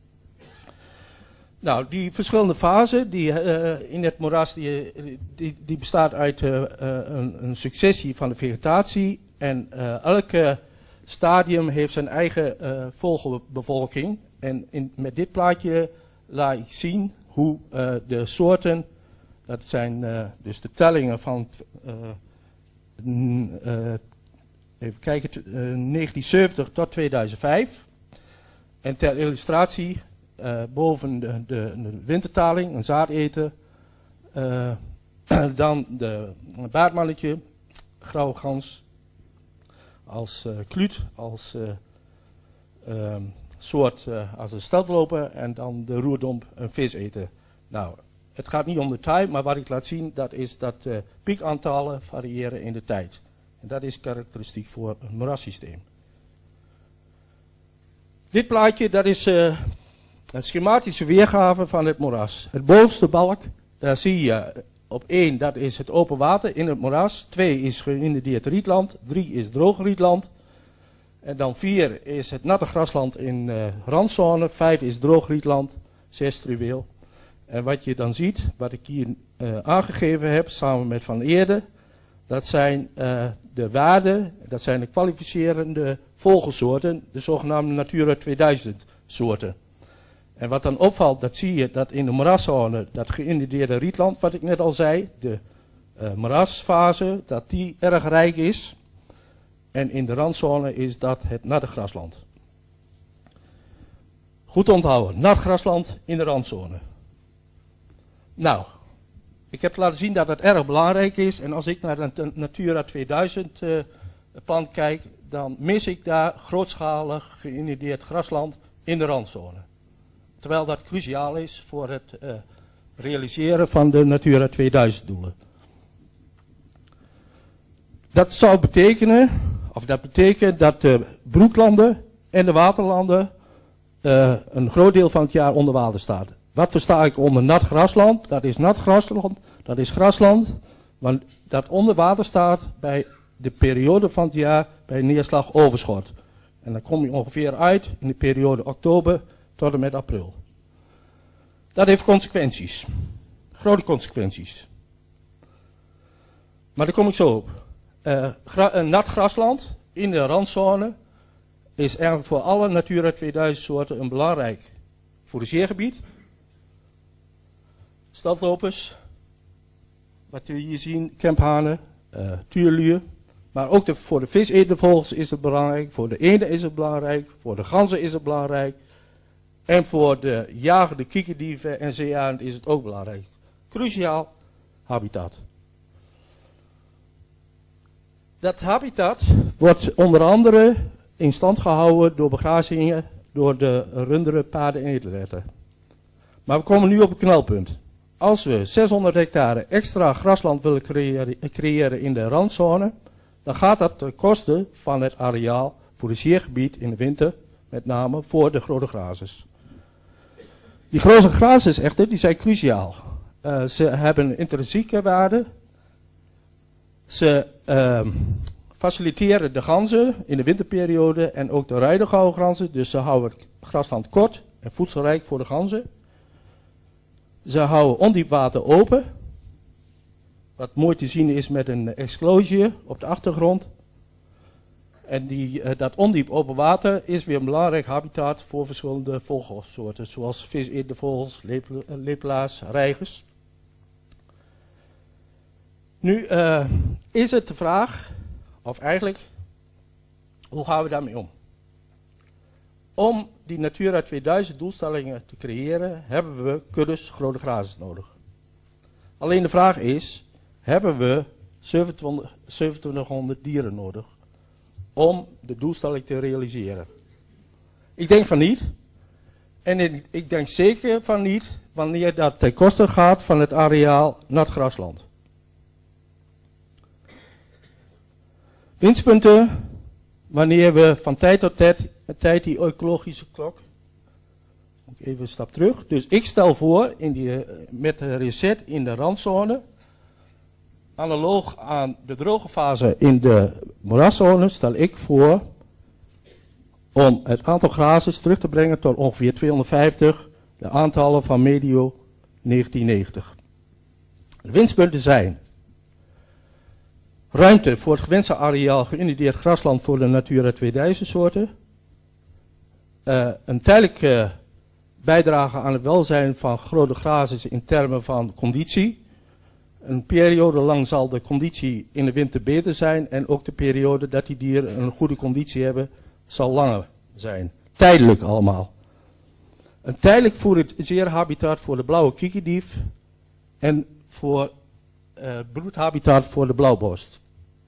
Nou, die verschillende fasen in het moeras, die bestaat uit een successie van de vegetatie. En elke stadium heeft zijn eigen vogelbevolking. En met dit plaatje laat ik zien hoe de soorten, dat zijn dus de tellingen van even kijken, 1970 tot 2005. En ter illustratie, boven de wintertaling, een zaadeter, dan de baardmannetje, grauwe gans, als kluut, als soort als een steltloper en dan de roerdomp, een viseter. Nou, het gaat niet om de tijd, maar wat ik laat zien, dat is dat piekaantallen variëren in de tijd. En dat is karakteristiek voor een moerassysteem. Dit plaatje, dat is een schematische weergave van het moeras. Het bovenste balk, daar zie je op 1, dat is het open water in het moeras. 2 is geïnundeerd rietland. 3 is droog rietland. En dan 4 is het natte grasland in randzone. 5 is droog rietland. 6 struweel. En wat je dan ziet, wat ik hier aangegeven heb, samen met Van Eerde, dat zijn de waarden, dat zijn de kwalificerende vogelsoorten, de zogenaamde Natura 2000 soorten. En wat dan opvalt, dat zie je dat in de moeraszone, dat geïnundeerde rietland, wat ik net al zei, de moerasfase, dat die erg rijk is. En in de randzone is dat het natte grasland. Goed onthouden, nat grasland in de randzone. Nou, ik heb laten zien dat het erg belangrijk is. En als ik naar het Natura 2000 pand kijk, dan mis ik daar grootschalig geïnundeerd grasland in de randzone. Terwijl dat cruciaal is voor het realiseren van de Natura 2000 doelen. Dat zou betekenen, of dat betekent dat de broeklanden en de waterlanden een groot deel van het jaar onder water staan. Wat versta ik onder nat grasland? Dat is nat grasland, dat is grasland, want dat onder water staat bij de periode van het jaar bij neerslagoverschot. En dan kom je ongeveer uit in de periode oktober tot en met april. Dat heeft consequenties. Grote consequenties. Maar daar kom ik zo op. Een nat grasland in de randzone is eigenlijk voor alle Natura 2000 soorten een belangrijk fourageergebied. Stadlopers, wat we hier zien, kemphanen, tuurluur. Maar ook voor de visetervogels is het belangrijk, voor de eenden is het belangrijk, voor de ganzen is het belangrijk. En voor de jagende kiekerdieven en zeearend is het ook belangrijk. Cruciaal habitat. Dat habitat wordt onder andere in stand gehouden door begrazingen door de runderen, paarden en edelherten. Maar we komen nu op het knelpunt. Als we 600 hectare extra grasland willen creëren in de randzone, dan gaat dat ten koste van het areaal fourageergebied in de winter, met name voor de grote grazers. Die grote grazers echter, die zijn cruciaal. Ze hebben intrinsieke waarde. Ze faciliteren de ganzen in de winterperiode en ook de ruidegouden ganzen. Dus ze houden het grasland kort en voedselrijk voor de ganzen. Ze houden ondiep water open. Wat mooi te zien is met een exclosure op de achtergrond. En dat ondiep open water is weer een belangrijk habitat voor verschillende vogelsoorten. Zoals visetervogels, lepelaars, reigers. Nu is het de vraag, of eigenlijk, hoe gaan we daarmee om? Om die Natura 2000 doelstellingen te creëren, hebben we kuddes grote grazers nodig. Alleen de vraag is, hebben we 2700 dieren nodig om de doelstelling te realiseren? Ik denk van niet. En ik denk zeker van niet wanneer dat ten koste gaat van het areaal nat grasland. Winstpunten, wanneer we van tijd tot tijd die ecologische klok. Even een stap terug. Dus ik stel voor, met de reset in de randzone, analoog aan de droge fase in de moeraszone, stel ik voor om het aantal grazers terug te brengen tot ongeveer 250, de aantallen van medio 1990. De winstpunten zijn ruimte voor het gewenste areaal geïnundeerd grasland voor de Natura 2000 soorten. Een tijdelijke bijdrage aan het welzijn van grote grazers in termen van conditie. Een periode lang zal de conditie in de winter beter zijn en ook de periode dat die dieren een goede conditie hebben zal langer zijn. tijdelijk allemaal. Een tijdelijk fourageerhabitat voor de blauwe kiekendief en voor broedhabitat voor de blauwborst.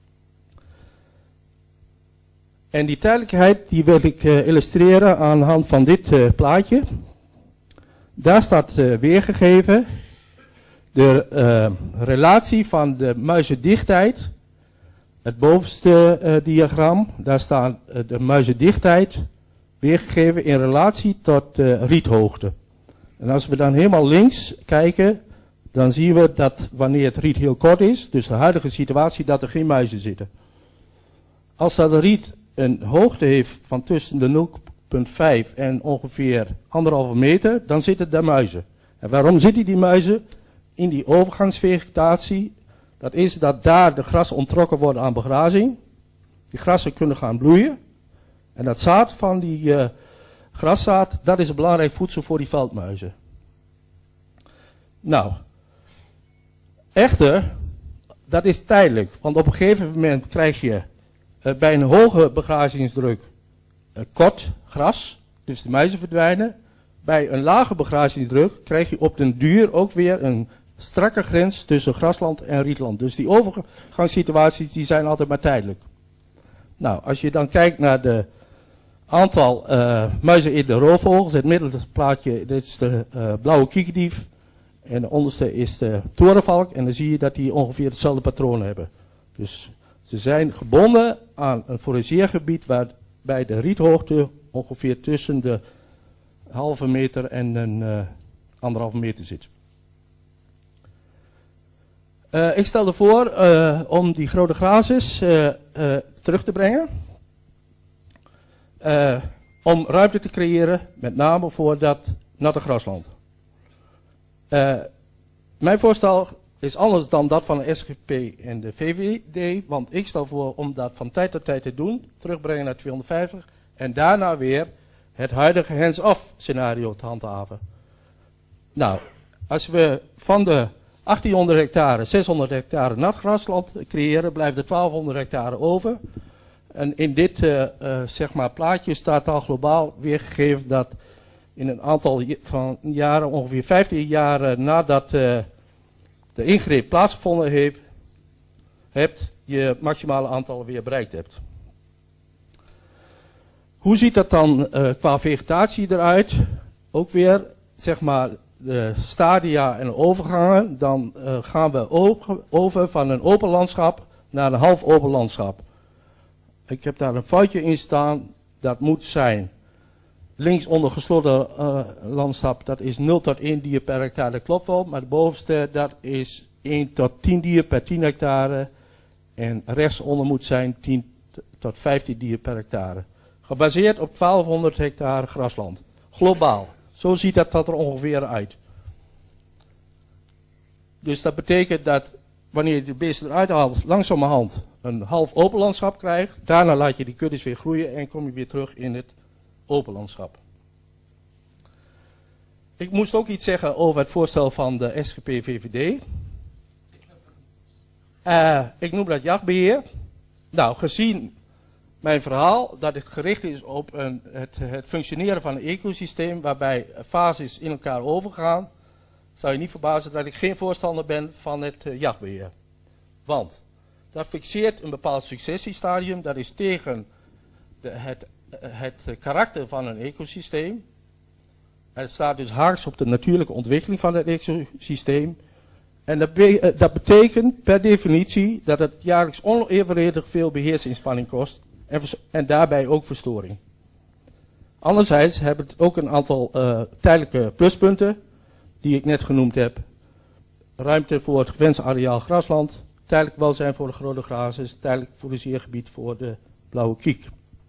En die tijdelijkheid die wil ik illustreren aan de hand van dit plaatje. Daar staat weergegeven de relatie van de muizendichtheid. Het bovenste diagram, daar staat de muizendichtheid weergegeven in relatie tot riethoogte. En als we dan helemaal links kijken, dan zien we dat wanneer het riet heel kort is, dus de huidige situatie, dat er geen muizen zitten. Als dat riet een hoogte heeft van tussen de 0,5 en ongeveer 1,5 meter, dan zitten daar muizen. En waarom zitten die muizen in die overgangsvegetatie? Dat is dat daar de grassen onttrokken worden aan begrazing. Die grassen kunnen gaan bloeien. En dat zaad van die graszaad, dat is een belangrijk voedsel voor die veldmuizen. Nou, echter, dat is tijdelijk. Want op een gegeven moment krijg je bij een hoge begrazingsdruk kort gras, dus de muizen verdwijnen. Bij een lage begrazingsdruk krijg je op den duur ook weer een strakke grens tussen grasland en rietland. Dus die overgangssituaties die zijn altijd maar tijdelijk. Nou, als je dan kijkt naar de aantal muizen in de roofvogels, het middelste plaatje, dit is de blauwe kiekendief en de onderste is de torenvalk en dan zie je dat die ongeveer hetzelfde patroon hebben. Dus ze zijn gebonden aan een fourageergebied waarbij de riethoogte ongeveer tussen de 0,5 meter en een 1,5 meter zit. Ik stelde voor om die grote grazers terug te brengen. Om ruimte te creëren, met name voor dat natte grasland. Mijn voorstel is anders dan dat van de SGP en de VVD, want ik stel voor om dat van tijd tot tijd te doen, terugbrengen naar 250 en daarna weer het huidige hands-off scenario te handhaven. Nou, als we van de 1800 hectare, 600 hectare nat grasland creëren, blijft er 1200 hectare over. En in dit zeg maar plaatje staat al globaal weergegeven dat in een aantal van jaren, ongeveer 15 jaar nadat de ingreep plaatsgevonden heeft, je maximale aantal weer bereikt hebt. Hoe ziet dat dan qua vegetatie eruit? Ook weer, zeg maar, de stadia en overgangen. Dan gaan we over van een open landschap naar een half open landschap. Ik heb daar een foutje in staan. Dat moet zijn links onder gesloten landschap, dat is 0 tot 1 dier per hectare, dat klopt wel. Maar de bovenste, dat is 1 tot 10 dier per 10 hectare. En rechtsonder moet zijn 10 tot 15 dier per hectare. Gebaseerd op 1200 hectare grasland. Globaal. Zo ziet dat er ongeveer uit. Dus dat betekent dat wanneer je de beesten eruit haalt, langzamerhand een half open landschap krijgt. Daarna laat je die kuddes weer groeien en kom je weer terug in het open landschap. Ik moest ook iets zeggen over het voorstel van de SGP-VVD. Ik noem dat jachtbeheer. Nou, gezien mijn verhaal dat het gericht is op het functioneren van een ecosysteem waarbij fases in elkaar overgaan, zou je niet verbazen dat ik geen voorstander ben van het jachtbeheer. Want dat fixeert een bepaald successiestadium, dat is tegen het karakter van een ecosysteem. Het staat dus haaks op de natuurlijke ontwikkeling van het ecosysteem. En dat betekent per definitie dat het jaarlijks onevenredig veel beheersinspanning kost en daarbij ook verstoring. Anderzijds hebben we ook een aantal tijdelijke pluspunten die ik net genoemd heb. Ruimte voor het gewenste areaal grasland, tijdelijk welzijn voor de grote grazers, tijdelijk fourageergebied voor de blauwe kiek.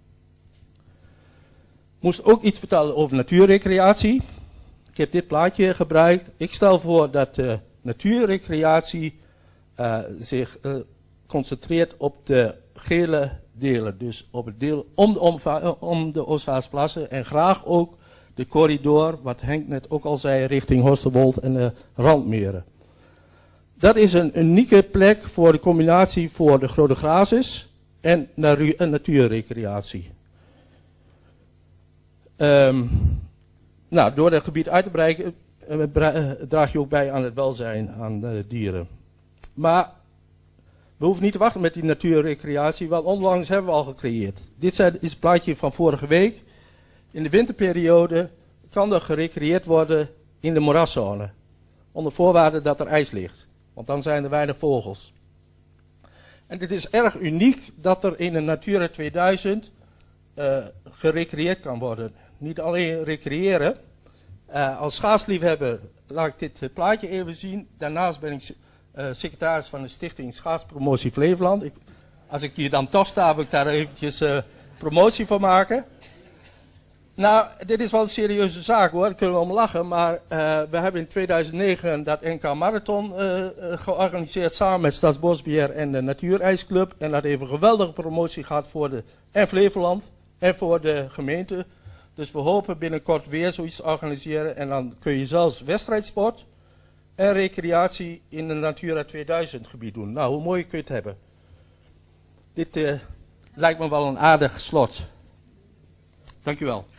Moest ook iets vertellen over natuurrecreatie. Ik heb dit plaatje gebruikt. Ik stel voor dat de natuurrecreatie zich concentreert op de gele delen. Dus op het deel om de Oostvaardersplassen en graag ook de corridor, wat Henk net ook al zei, richting Horsterwold en de randmeren. Dat is een unieke plek voor de combinatie voor de grote grazers en natuurrecreatie. Nou, door het gebied uit te breiden draag je ook bij aan het welzijn aan dieren. Maar we hoeven niet te wachten met die natuurrecreatie, want onlangs hebben we al gecreëerd. Dit is het plaatje van vorige week. In de winterperiode kan er gerecreëerd worden in de moeraszone. Onder voorwaarde dat er ijs ligt. Want dan zijn er weinig vogels. En het is erg uniek dat er in de Natura 2000 gerecreëerd kan worden. Niet alleen recreëren. Als schaatsliefhebber laat ik dit plaatje even zien. Daarnaast ben ik secretaris van de stichting Schaatspromotie Flevoland. Als ik hier dan toch sta, wil ik daar eventjes promotie voor maken. Nou, dit is wel een serieuze zaak hoor, daar kunnen we om lachen. Maar we hebben in 2009 dat NK Marathon georganiseerd samen met Staatsbosbeheer en de Natuurijsclub. En dat heeft een geweldige promotie gehad voor en Flevoland en voor de gemeente. Dus we hopen binnenkort weer zoiets te organiseren. En dan kun je zelfs wedstrijdsport en recreatie in de Natura 2000 gebied doen. Nou, hoe mooi kun je het hebben. Dit lijkt me wel een aardig slot. Dank u wel.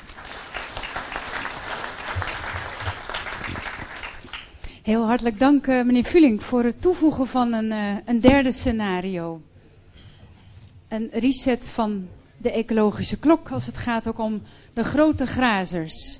Heel hartelijk dank meneer Vueling voor het toevoegen van een derde scenario. Een reset van de ecologische klok als het gaat ook om de grote grazers.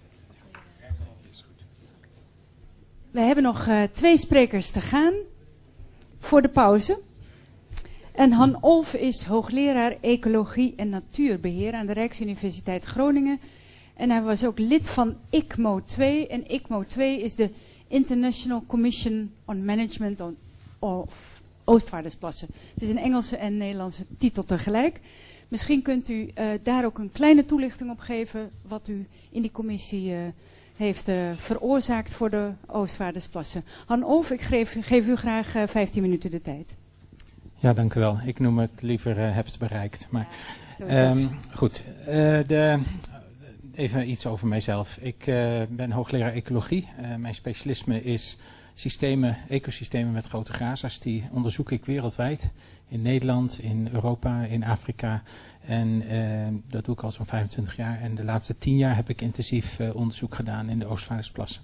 We hebben nog 2 sprekers te gaan voor de pauze. En Han Olf is hoogleraar Ecologie en Natuurbeheer aan de Rijksuniversiteit Groningen. En hij was ook lid van ICMO 2. En ICMO 2 is de International Commission on Management of Oostvaardersplassen. Het is een Engelse en Nederlandse titel tegelijk. Misschien kunt u daar ook een kleine toelichting op geven wat u in die commissie heeft veroorzaakt voor de Oostvaardersplassen. Han Olf, ik geef u graag 15 minuten de tijd. Ja, dank u wel. Ik noem het liever hebt bereikt. Maar, goed, even iets over mijzelf. Ik ben hoogleraar ecologie. Mijn specialisme is ecosystemen met grote grazers. Die onderzoek ik wereldwijd. In Nederland, in Europa, in Afrika. En dat doe ik al zo'n 25 jaar. En de laatste 10 jaar heb ik intensief onderzoek gedaan in de Oostvaardersplassen.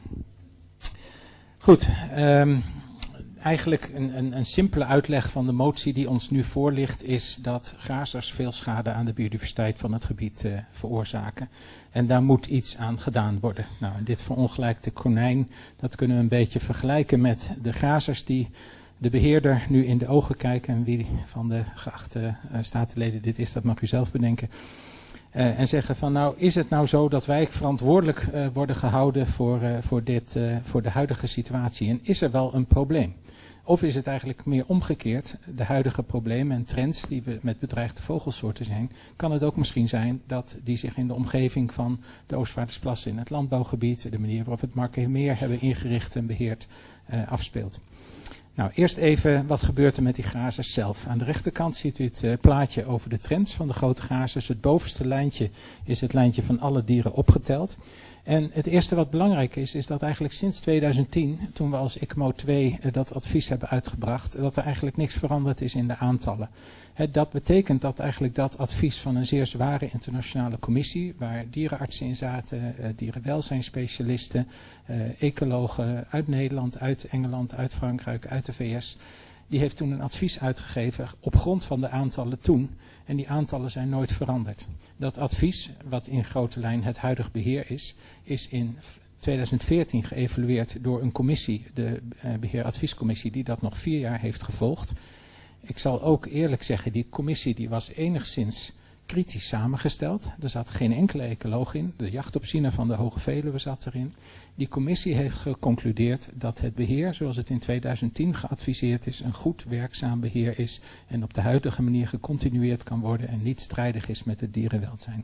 Goed, eigenlijk een simpele uitleg van de motie die ons nu voor ligt is dat grazers veel schade aan de biodiversiteit van het gebied veroorzaken. En daar moet iets aan gedaan worden. Nou, dit verongelijkte konijn, dat kunnen we een beetje vergelijken met de grazers die de beheerder nu in de ogen kijken. En wie van de geachte statenleden dit is, dat mag u zelf bedenken. En zeggen van nou, is het nou zo dat wij verantwoordelijk worden gehouden voor de huidige situatie? En is er wel een probleem? Of is het eigenlijk meer omgekeerd, de huidige problemen en trends die we met bedreigde vogelsoorten zijn, kan het ook misschien zijn dat die zich in de omgeving van de Oostvaardersplassen in het landbouwgebied, de manier waarop we het Markermeer hebben ingericht en beheerd, afspeelt. Nou, eerst even, wat gebeurt er met die grazers zelf? Aan de rechterkant ziet u het plaatje over de trends van de grote grazers. Het bovenste lijntje is het lijntje van alle dieren opgeteld. En het eerste wat belangrijk is dat eigenlijk sinds 2010, toen we als ICMO 2 dat advies hebben uitgebracht, dat er eigenlijk niks veranderd is in de aantallen. Dat betekent dat eigenlijk dat advies van een zeer zware internationale commissie, waar dierenartsen in zaten, dierenwelzijnsspecialisten, ecologen uit Nederland, uit Engeland, uit Frankrijk, uit de VS, die heeft toen een advies uitgegeven op grond van de aantallen toen. En die aantallen zijn nooit veranderd. Dat advies, wat in grote lijn het huidig beheer is in 2014 geëvalueerd door een commissie, de beheeradviescommissie, die dat nog 4 jaar heeft gevolgd. Ik zal ook eerlijk zeggen, die commissie die was enigszins kritisch samengesteld. Er zat geen enkele ecoloog in. De jachtopziener van de Hoge Veluwe zat erin. Die commissie heeft geconcludeerd dat het beheer, zoals het in 2010 geadviseerd is, een goed werkzaam beheer is en op de huidige manier gecontinueerd kan worden en niet strijdig is met het dierenwelzijn.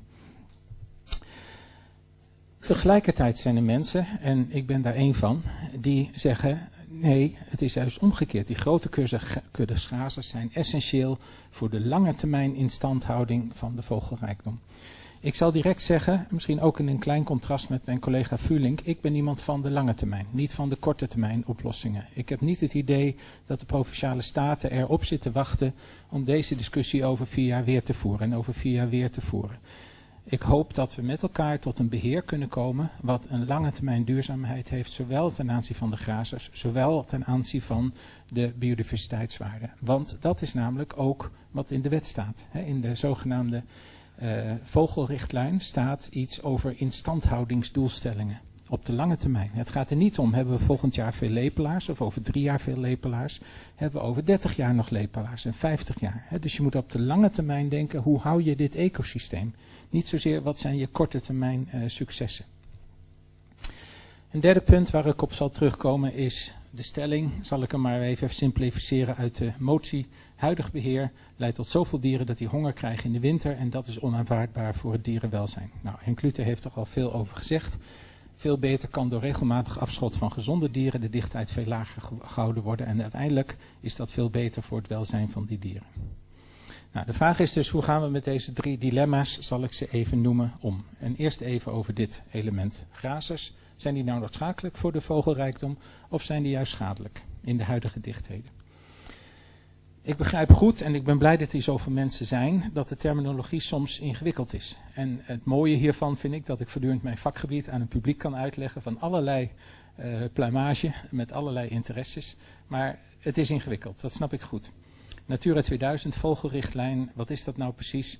Tegelijkertijd zijn er mensen, en ik ben daar één van, die zeggen, nee, het is juist omgekeerd. Die grote kuddes grazers zijn essentieel voor de lange termijn instandhouding van de vogelrijkdom. Ik zal direct zeggen, misschien ook in een klein contrast met mijn collega Vueling, ik ben iemand van de lange termijn, niet van de korte termijn oplossingen. Ik heb niet het idee dat de Provinciale Staten erop zitten wachten om deze discussie over 4 jaar weer te voeren en over 4 jaar weer te voeren. Ik hoop dat we met elkaar tot een beheer kunnen komen wat een lange termijn duurzaamheid heeft, zowel ten aanzien van de grazers, zowel ten aanzien van de biodiversiteitswaarde. Want dat is namelijk ook wat in de wet staat. In de zogenaamde vogelrichtlijn staat iets over instandhoudingsdoelstellingen op de lange termijn. Het gaat er niet om, hebben we volgend jaar veel lepelaars of over 3 jaar veel lepelaars, hebben we over 30 jaar nog lepelaars en 50 jaar. Dus je moet op de lange termijn denken, hoe hou je dit ecosysteem? Niet zozeer wat zijn je korte termijn successen. Een derde punt waar ik op zal terugkomen is de stelling, zal ik hem maar even simplificeren uit de motie. Huidig beheer leidt tot zoveel dieren dat die honger krijgen in de winter en dat is onaanvaardbaar voor het dierenwelzijn. Nou, Henk Klute heeft er al veel over gezegd. Veel beter kan door regelmatig afschot van gezonde dieren de dichtheid veel lager gehouden worden en uiteindelijk is dat veel beter voor het welzijn van die dieren. Nou, de vraag is dus, hoe gaan we met deze 3 dilemma's, zal ik ze even noemen, om. En eerst even over dit element. Grazers, zijn die nou noodzakelijk voor de vogelrijkdom of zijn die juist schadelijk in de huidige dichtheden? Ik begrijp goed, en ik ben blij dat er zoveel mensen zijn, dat de terminologie soms ingewikkeld is. En het mooie hiervan vind ik dat ik voortdurend mijn vakgebied aan het publiek kan uitleggen van allerlei pluimage, met allerlei interesses. Maar het is ingewikkeld, dat snap ik goed. Natura 2000, vogelrichtlijn, wat is dat nou precies?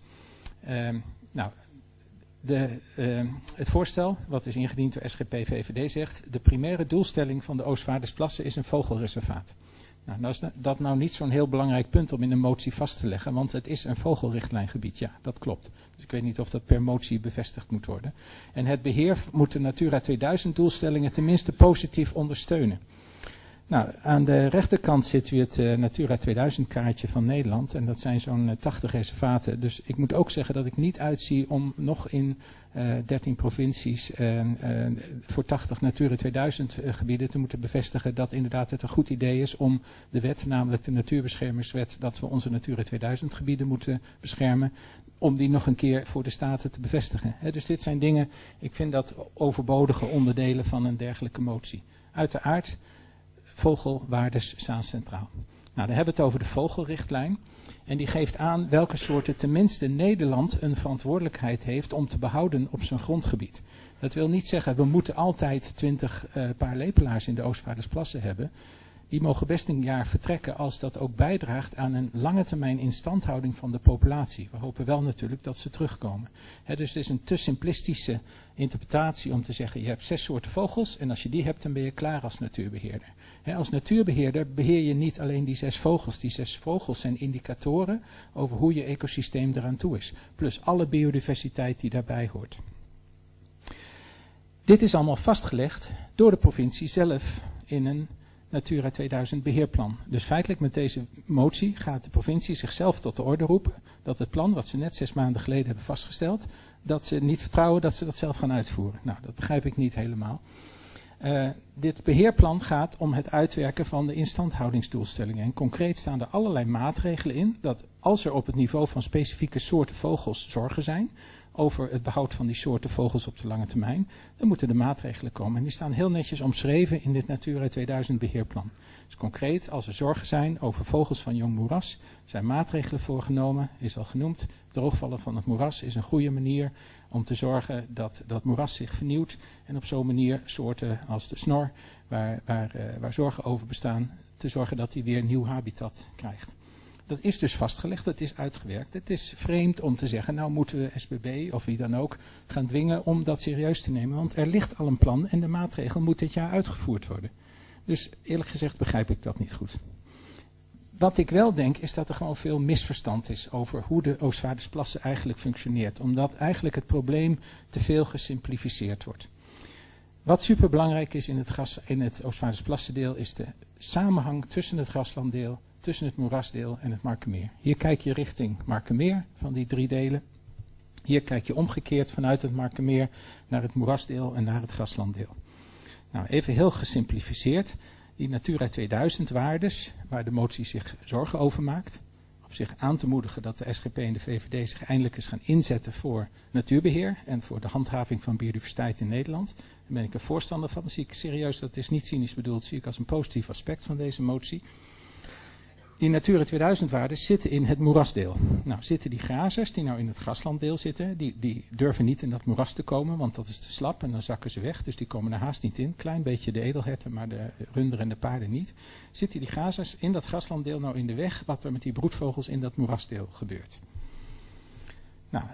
Het voorstel, wat is ingediend door SGP-VVD, zegt de primaire doelstelling van de Oostvaardersplassen is een vogelreservaat. Nou is dat nou niet zo'n heel belangrijk punt om in een motie vast te leggen, want het is een vogelrichtlijngebied, ja, dat klopt. Dus ik weet niet of dat per motie bevestigd moet worden. En het beheer moet de Natura 2000 doelstellingen tenminste positief ondersteunen. Nou, aan de rechterkant ziet u het Natura 2000 kaartje van Nederland en dat zijn zo'n 80 reservaten. Dus ik moet ook zeggen dat ik niet uitzie om nog in 13 provincies voor 80 Natura 2000 gebieden te moeten bevestigen dat inderdaad het een goed idee is om de wet, namelijk de Natuurbeschermingswet, dat we onze Natura 2000 gebieden moeten beschermen, om die nog een keer voor de Staten te bevestigen. Dus dit zijn dingen, ik vind dat overbodige onderdelen van een dergelijke motie. Uiteraard, vogelwaardes staan centraal. Nou, dan hebben we het over de vogelrichtlijn. En die geeft aan welke soorten tenminste Nederland een verantwoordelijkheid heeft om te behouden op zijn grondgebied. Dat wil niet zeggen, we moeten altijd 20 paar lepelaars in de Oostvaardersplassen hebben. Die mogen best een jaar vertrekken als dat ook bijdraagt aan een lange termijn instandhouding van de populatie. We hopen wel natuurlijk dat ze terugkomen. Dus het is een te simplistische interpretatie om te zeggen, je hebt 6 soorten vogels en als je die hebt dan ben je klaar als natuurbeheerder. Als natuurbeheerder beheer je niet alleen die 6 vogels. Die 6 vogels zijn indicatoren over hoe je ecosysteem eraan toe is. Plus alle biodiversiteit die daarbij hoort. Dit is allemaal vastgelegd door de provincie zelf in een Natura 2000 beheerplan. Dus feitelijk met deze motie gaat de provincie zichzelf tot de orde roepen dat het plan wat ze net 6 maanden geleden hebben vastgesteld, dat ze niet vertrouwen dat ze dat zelf gaan uitvoeren. Nou, dat begrijp ik niet helemaal. Dit beheerplan gaat om het uitwerken van de instandhoudingsdoelstellingen. En concreet staan er allerlei maatregelen in dat als er op het niveau van specifieke soorten vogels zorgen zijn over het behoud van die soorten vogels op de lange termijn, dan moeten de maatregelen komen. En die staan heel netjes omschreven in dit Natura 2000 beheerplan. Dus concreet, als er zorgen zijn over vogels van jong moeras, zijn maatregelen voorgenomen, is al genoemd. Droogvallen van het moeras is een goede manier om te zorgen dat dat moeras zich vernieuwt. En op zo'n manier soorten als de snor, waar zorgen over bestaan, te zorgen dat die weer nieuw habitat krijgt. Dat is dus vastgelegd, het is uitgewerkt. Het is vreemd om te zeggen, nou moeten we SBB of wie dan ook gaan dwingen om dat serieus te nemen. Want er ligt al een plan en de maatregel moet dit jaar uitgevoerd worden. Dus eerlijk gezegd begrijp ik dat niet goed. Wat ik wel denk is dat er gewoon veel misverstand is over hoe de Oostvaardersplassen eigenlijk functioneert. Omdat eigenlijk het probleem te veel gesimplificeerd wordt. Wat superbelangrijk is in het Oostvaardersplassendeel is de samenhang tussen het graslanddeel, tussen het moerasdeel en het Markermeer. Hier kijk je richting Markermeer van die 3 delen. Hier kijk je omgekeerd vanuit het Markermeer naar het moerasdeel en naar het graslanddeel. Nou, even heel gesimplificeerd. Die Natura 2000 waardes, waar de motie zich zorgen over maakt, om zich aan te moedigen dat de SGP en de VVD zich eindelijk eens gaan inzetten voor natuurbeheer en voor de handhaving van biodiversiteit in Nederland. Daar ben ik een voorstander van. Dat zie ik serieus, dat is niet cynisch bedoeld, zie ik als een positief aspect van deze motie. Die Natura 2000 waarden zitten in het moerasdeel. Nou, zitten die grazers die nou in het graslanddeel zitten, die durven niet in dat moeras te komen, want dat is te slap en dan zakken ze weg. Dus die komen er haast niet in. Klein beetje de edelherten, maar de runderen en de paarden niet. Zitten die grazers in dat graslanddeel nou in de weg wat er met die broedvogels in dat moerasdeel gebeurt? Nou,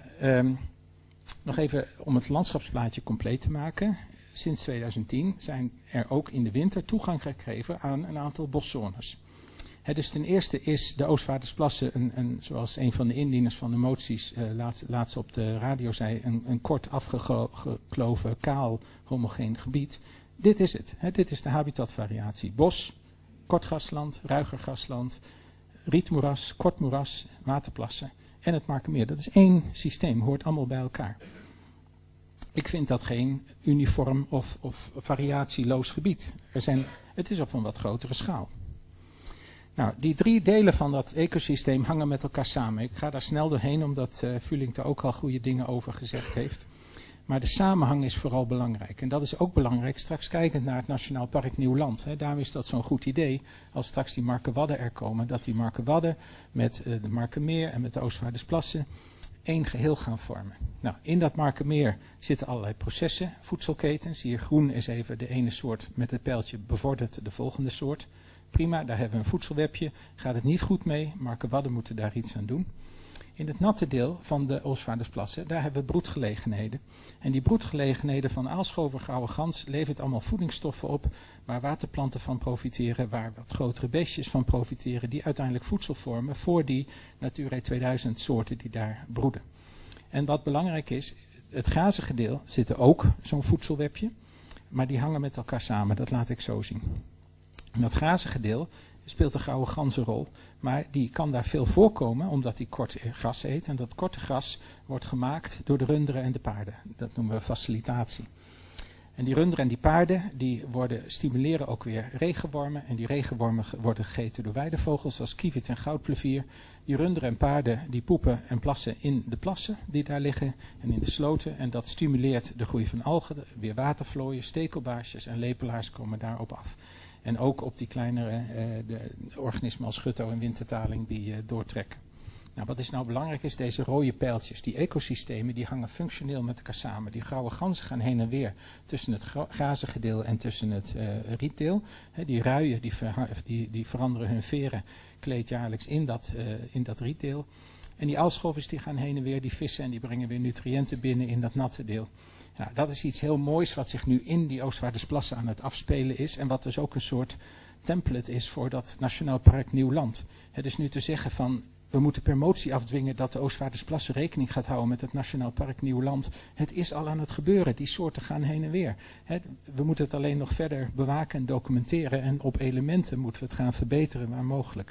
nog even om het landschapsplaatje compleet te maken. Sinds 2010 zijn er ook in de winter toegang gegeven aan een aantal boszones. Dus ten eerste is de Oostvaardersplassen, zoals een van de indieners van de moties laatst op de radio zei, een kort afgekloven, kaal, homogeen gebied. Dit is het. Dit is de habitatvariatie. Bos, kort grasland, ruiger grasland, rietmoeras, kort moeras, waterplassen en het Markermeer. Dat is één systeem, hoort allemaal bij elkaar. Ik vind dat geen uniform of variatieloos gebied. Het is op een wat grotere schaal. Nou, die 3 delen van dat ecosysteem hangen met elkaar samen. Ik ga daar snel doorheen, omdat Vulink daar ook al goede dingen over gezegd heeft. Maar de samenhang is vooral belangrijk. En dat is ook belangrijk, straks kijkend naar het Nationaal Park Nieuwland. Daarom is dat zo'n goed idee, als straks die Markerwadden er komen, dat die Markerwadden met de Markermeer en met de Oostvaardersplassen één geheel gaan vormen. Nou, in dat Markermeer zitten allerlei processen, voedselketens. Hier groen is even de ene soort met het pijltje bevordert de volgende soort. Prima, daar hebben we een voedselwebje. Gaat het niet goed mee, Markerwadden moeten daar iets aan doen. In het natte deel van de Oostvaardersplassen, daar hebben we broedgelegenheden. En die broedgelegenheden van aalschover, grauwe gans levert allemaal voedingsstoffen op, waar waterplanten van profiteren, waar wat grotere beestjes van profiteren, die uiteindelijk voedsel vormen voor die Natura 2000 soorten die daar broeden. En wat belangrijk is, het grazige deel zit er ook zo'n voedselwebje, maar die hangen met elkaar samen, dat laat ik zo zien. En dat grazige deel speelt de grauwe gans een rol, maar die kan daar veel voorkomen omdat hij kort gras eet. En dat korte gras wordt gemaakt door de runderen en de paarden. Dat noemen we facilitatie. En die runderen en die paarden die stimuleren ook weer regenwormen. En die regenwormen worden gegeten door weidevogels zoals kievit en goudplevier. Die runderen en paarden die poepen en plassen in de plassen die daar liggen en in de sloten. En dat stimuleert de groei van algen, weer watervlooien, stekelbaarsjes en lepelaars komen daarop af. En ook op die kleinere organismen als schutto en wintertaling die doortrekken. Nou, wat is nou belangrijk is deze rode pijltjes. Die ecosystemen die hangen functioneel met elkaar samen. Die grauwe ganzen gaan heen en weer tussen het grazige deel en tussen het rietdeel. Die ruien die veranderen hun veren kleedjaarlijks in dat rietdeel. En die aalscholvers die gaan heen en weer, die vissen en die brengen weer nutriënten binnen in dat natte deel. Nou, dat is iets heel moois wat zich nu in die Oostvaardersplassen aan het afspelen is. En wat dus ook een soort template is voor dat Nationaal Park Nieuwland. Het is nu te zeggen van, we moeten per motie afdwingen dat de Oostvaardersplassen rekening gaat houden met het Nationaal Park Nieuwland. Het is al aan het gebeuren, die soorten gaan heen en weer. We moeten het alleen nog verder bewaken en documenteren. En op elementen moeten we het gaan verbeteren waar mogelijk.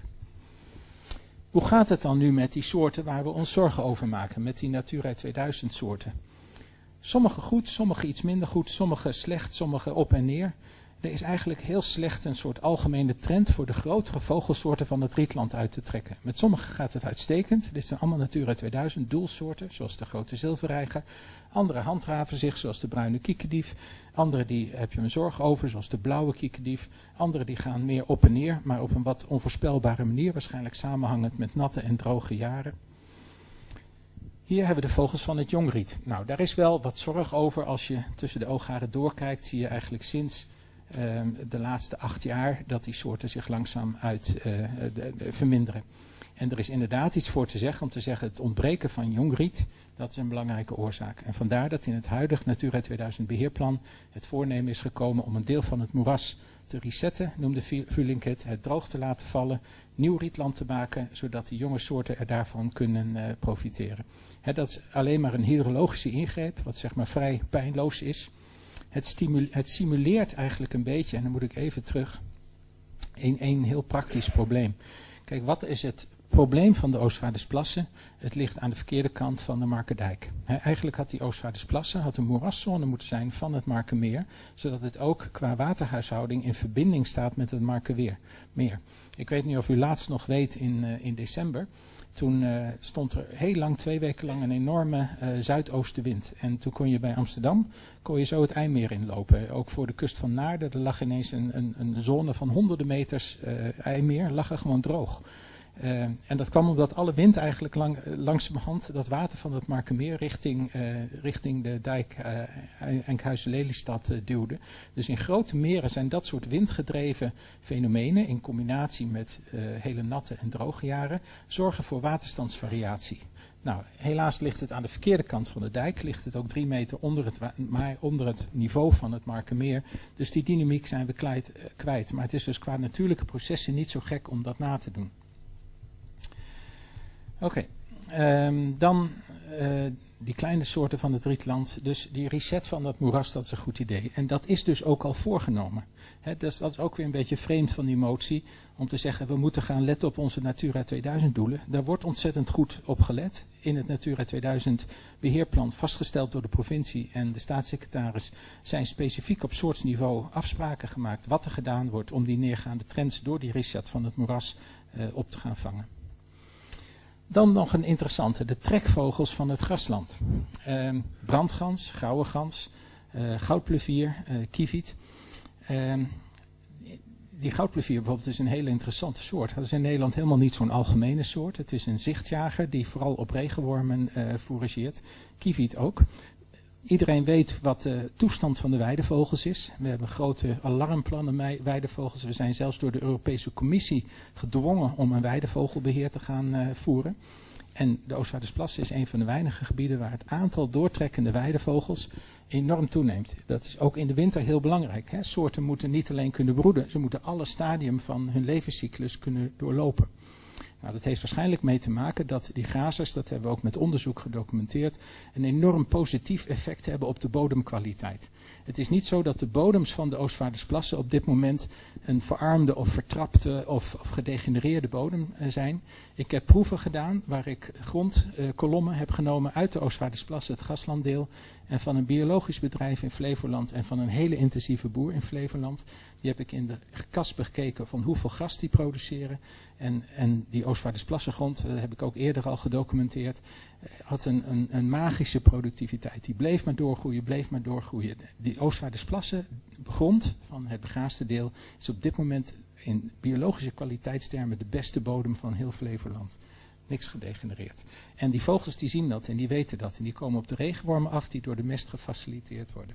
Hoe gaat het dan nu met die soorten waar we ons zorgen over maken, met die Natura 2000 soorten? Sommige goed, sommige iets minder goed, sommige slecht, sommige op en neer. Er is eigenlijk heel slecht een soort algemene trend voor de grotere vogelsoorten van het rietland uit te trekken. Met sommige gaat het uitstekend. Dit zijn allemaal Natura 2000 doelsoorten, zoals de grote zilverreiger. Andere handhaven zich, zoals de bruine kiekendief. Andere die heb je een zorg over, zoals de blauwe kiekendief. Andere die gaan meer op en neer, maar op een wat onvoorspelbare manier. Waarschijnlijk samenhangend met natte en droge jaren. Hier hebben we de vogels van het jongriet. Nou, daar is wel wat zorg over. Als je tussen de oogharen doorkijkt, zie je eigenlijk sinds de laatste 8 jaar dat die soorten zich langzaam verminderen. En er is inderdaad iets voor te zeggen, om te zeggen het ontbreken van jongriet, dat is een belangrijke oorzaak. En vandaar dat in het huidige Natura 2000 beheerplan het voornemen is gekomen om een deel van het moeras te resetten, noemde Vulink het droog te laten vallen, nieuw rietland te maken, zodat de jonge soorten er daarvan kunnen profiteren. Dat is alleen maar een hydrologische ingreep, wat zeg maar vrij pijnloos is. Het simuleert eigenlijk een beetje, en dan moet ik even terug, een heel praktisch probleem. Kijk, wat is het probleem van de Oostvaardersplassen, het ligt aan de verkeerde kant van de Markerdijk. Eigenlijk had die Oostvaardersplassen een moeraszone moeten zijn van het Markermeer, zodat het ook qua waterhuishouding in verbinding staat met het Markermeer. Ik weet niet of u laatst nog weet in december. Toen stond er heel lang, 2 weken lang, een enorme zuidoostenwind. En toen kon je bij Amsterdam zo het IJmeer inlopen. Ook voor de kust van Naarden, er lag ineens een zone van honderden meters IJmeer, lag er gewoon droog. En dat kwam omdat alle wind eigenlijk langzamerhand dat water van het Markermeer richting de dijk Enkhuizen-Lelystad duwde. Dus in grote meren zijn dat soort windgedreven fenomenen in combinatie met hele natte en droge jaren zorgen voor waterstandsvariatie. Nou, helaas ligt het aan de verkeerde kant van de dijk, ligt het ook 3 meter onder het niveau van het Markermeer. Dus die dynamiek zijn we kwijt. Maar het is dus qua natuurlijke processen niet zo gek om dat na te doen. Oké, dan die kleine soorten van het rietland. Dus die reset van dat moeras, dat is een goed idee. En dat is dus ook al voorgenomen. Dus dat is ook weer een beetje vreemd van die motie. Om te zeggen, we moeten gaan letten op onze Natura 2000 doelen. Daar wordt ontzettend goed op gelet. In het Natura 2000 beheerplan, vastgesteld door de provincie en de staatssecretaris, zijn specifiek op soortsniveau afspraken gemaakt wat er gedaan wordt om die neergaande trends door die reset van het moeras op te gaan vangen. Dan nog een interessante, de trekvogels van het grasland. Brandgans, grauwe gans, goudplevier, kieviet. Die goudplevier bijvoorbeeld is een hele interessante soort. Dat is in Nederland helemaal niet zo'n algemene soort. Het is een zichtjager die vooral op regenwormen fourageert. Kieviet ook. Iedereen weet wat de toestand van de weidevogels is. We hebben grote alarmplannen weidevogels. We zijn zelfs door de Europese Commissie gedwongen om een weidevogelbeheer te gaan voeren. En de Oostvaardersplassen is een van de weinige gebieden waar het aantal doortrekkende weidevogels enorm toeneemt. Dat is ook in de winter heel belangrijk. Soorten moeten niet alleen kunnen broeden, ze moeten alle stadium van hun levenscyclus kunnen doorlopen. Nou, dat heeft waarschijnlijk mee te maken dat die grazers, dat hebben we ook met onderzoek gedocumenteerd, een enorm positief effect hebben op de bodemkwaliteit. Het is niet zo dat de bodems van de Oostvaardersplassen op dit moment een verarmde of vertrapte of gedegenereerde bodem zijn. Ik heb proeven gedaan waar ik grondkolommen heb genomen uit de Oostvaardersplassen, het graslanddeel, en van een biologisch bedrijf in Flevoland en van een hele intensieve boer in Flevoland. Die heb ik in de kaspen gekeken van hoeveel gras die produceren. En die Oostvaardersplassengrond, dat heb ik ook eerder al gedocumenteerd, had een magische productiviteit. Die bleef maar doorgroeien. Die Oostvaardersplassengrond van het begraasde deel is op dit moment in biologische kwaliteitstermen de beste bodem van heel Flevoland. Niks gedegenereerd. En die vogels die zien dat en die weten dat. En die komen op de regenwormen af die door de mest gefaciliteerd worden.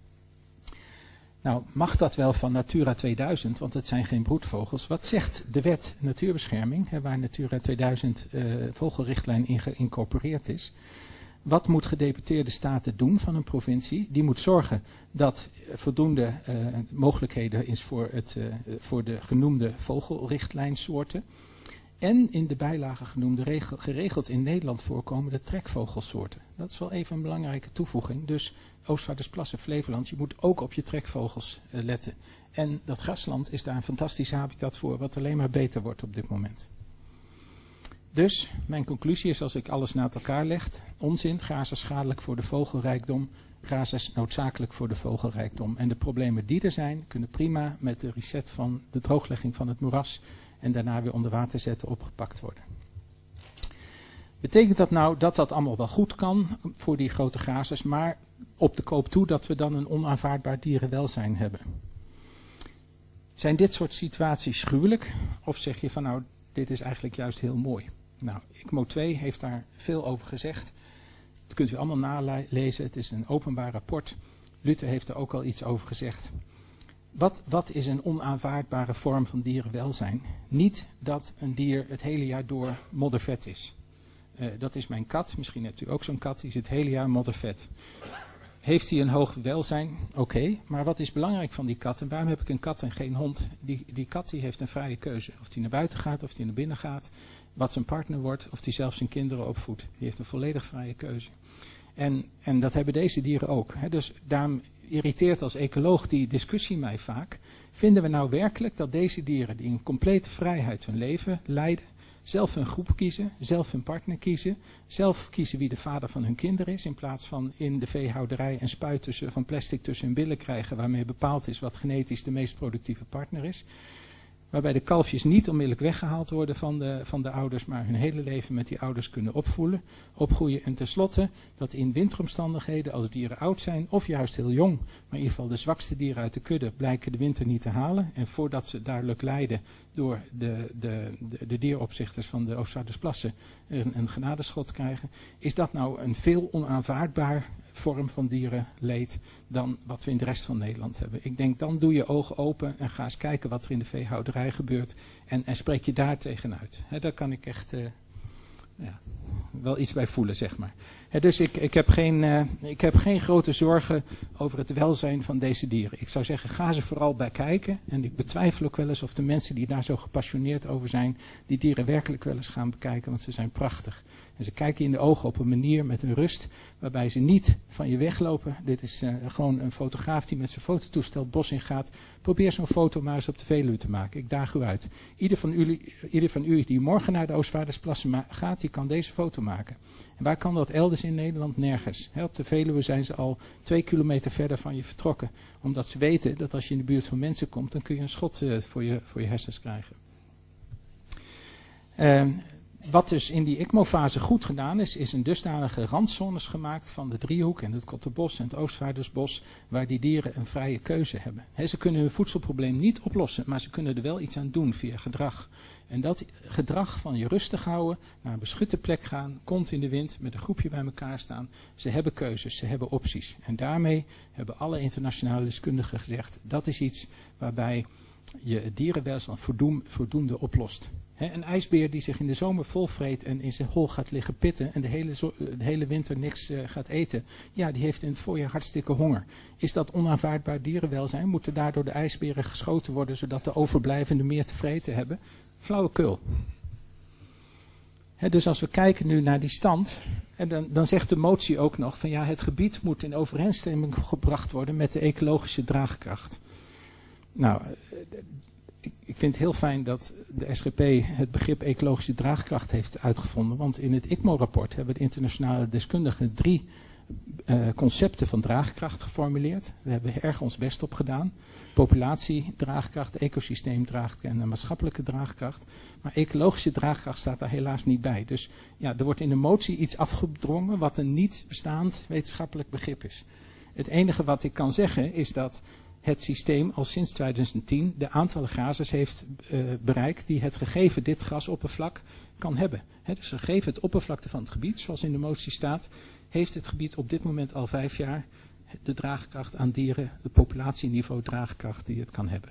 Nou, mag dat wel van Natura 2000, want het zijn geen broedvogels. Wat zegt de wet natuurbescherming, waar Natura 2000 vogelrichtlijn in geïncorporeerd is? Wat moet gedeputeerde staten doen van een provincie? Die moet zorgen dat voldoende mogelijkheden is voor de genoemde vogelrichtlijnsoorten. En in de bijlage genoemde geregeld in Nederland voorkomende trekvogelsoorten. Dat is wel even een belangrijke toevoeging. Dus Oostvaardersplassen, Flevoland, je moet ook op je trekvogels letten. En dat grasland is daar een fantastisch habitat voor, wat alleen maar beter wordt op dit moment. Dus, mijn conclusie is, als ik alles naast elkaar leg, onzin, grazers schadelijk voor de vogelrijkdom, grazers noodzakelijk voor de vogelrijkdom. En de problemen die er zijn, kunnen prima met de reset van de drooglegging van het moeras en daarna weer onder water zetten opgepakt worden. Betekent dat nou dat dat allemaal wel goed kan voor die grote grazers, maar op de koop toe dat we dan een onaanvaardbaar dierenwelzijn hebben? Zijn dit soort situaties gruwelijk? Of zeg je van nou, dit is eigenlijk juist heel mooi? Nou, ICMO 2 heeft daar veel over gezegd. Dat kunt u allemaal nalezen. Het is een openbaar rapport. Luther heeft er ook al iets over gezegd. Wat is een onaanvaardbare vorm van dierenwelzijn? Niet dat een dier het hele jaar door moddervet is. Dat is mijn kat. Misschien hebt u ook zo'n kat. Die zit het hele jaar moddervet. Heeft hij een hoog welzijn? Oké. Maar wat is belangrijk van die kat? En waarom heb ik een kat en geen hond? Die kat die heeft een vrije keuze. Of hij naar buiten gaat, of hij naar binnen gaat. Wat zijn partner wordt, of hij zelf zijn kinderen opvoedt. Die heeft een volledig vrije keuze. En dat hebben deze dieren ook. Dus daarom irriteert als ecoloog die discussie mij vaak. Vinden we nou werkelijk dat deze dieren die in complete vrijheid hun leven leiden, zelf hun groep kiezen, zelf hun partner kiezen, zelf kiezen wie de vader van hun kinderen is, in plaats van in de veehouderij een spuit van plastic tussen hun billen krijgen, waarmee bepaald is wat genetisch de meest productieve partner is. Waarbij de kalfjes niet onmiddellijk weggehaald worden van de ouders, maar hun hele leven met die ouders kunnen opgroeien. En tenslotte dat in winteromstandigheden, als dieren oud zijn of juist heel jong, maar in ieder geval de zwakste dieren uit de kudde blijken de winter niet te halen. En voordat ze duidelijk lijden door de dieropzichters van de Oostvaardersplassen een genadeschot krijgen, is dat nou een veel onaanvaardbaar vorm van dierenleed dan wat we in de rest van Nederland hebben. Ik denk, dan doe je ogen open en ga eens kijken wat er in de veehouderij gebeurt en spreek je daar tegenuit. Daar kan ik echt wel iets bij voelen, zeg maar. Dus ik heb geen grote zorgen over het welzijn van deze dieren. Ik zou zeggen, ga ze vooral bij kijken. En ik betwijfel ook wel eens of de mensen die daar zo gepassioneerd over zijn, die dieren werkelijk wel eens gaan bekijken, want ze zijn prachtig. En ze kijken je in de ogen op een manier met een rust waarbij ze niet van je weglopen. Dit is gewoon een fotograaf die met zijn fototoestel het bos in gaat. Probeer zo'n foto maar eens op de Veluwe te maken. Ik daag u uit. Ieder van u die morgen naar de Oostvaardersplassen gaat, die kan deze foto maken. En waar kan dat elders in Nederland? Nergens. Op de Veluwe zijn ze al 2 kilometer verder van je vertrokken. Omdat ze weten dat als je in de buurt van mensen komt, dan kun je een schot voor je hersens krijgen. Wat dus in die ICMO-fase goed gedaan is een dusdanige randzones gemaakt van de Driehoek en het Kotterbos en het Oostvaardersbos, waar die dieren een vrije keuze hebben. Ze kunnen hun voedselprobleem niet oplossen, maar ze kunnen er wel iets aan doen via gedrag. En dat gedrag van je rustig houden, naar een beschutte plek gaan, kont in de wind, met een groepje bij elkaar staan. Ze hebben keuzes, ze hebben opties. En daarmee hebben alle internationale deskundigen gezegd, dat is iets waarbij je het dierenwelstand voldoende oplost. Een ijsbeer die zich in de zomer volvreet en in zijn hol gaat liggen pitten en de hele winter niks gaat eten, ja, die heeft in het voorjaar hartstikke honger. Is dat onaanvaardbaar dierenwelzijn? Moeten daardoor de ijsberen geschoten worden zodat de overblijvenden meer te vreten hebben? Flauwekul. Dus als we kijken nu naar die stand, en dan zegt de motie ook nog van ja, het gebied moet in overeenstemming gebracht worden met de ecologische draagkracht. Nou, ik vind het heel fijn dat de SGP het begrip ecologische draagkracht heeft uitgevonden. Want in het ICMO-rapport hebben de internationale deskundigen 3 concepten van draagkracht geformuleerd. We hebben erg ons best op gedaan. Populatiedraagkracht, ecosysteemdraagkracht en maatschappelijke draagkracht. Maar ecologische draagkracht staat daar helaas niet bij. Dus ja, er wordt in de motie iets afgedrongen wat een niet bestaand wetenschappelijk begrip is. Het enige wat ik kan zeggen is dat het systeem al sinds 2010 de aantallen grazers heeft bereikt die het gegeven dit grasoppervlak kan hebben. Dus gegeven het oppervlakte van het gebied, zoals in de motie staat, heeft het gebied op dit moment al 5 jaar de draagkracht aan dieren, de populatieniveau draagkracht die het kan hebben.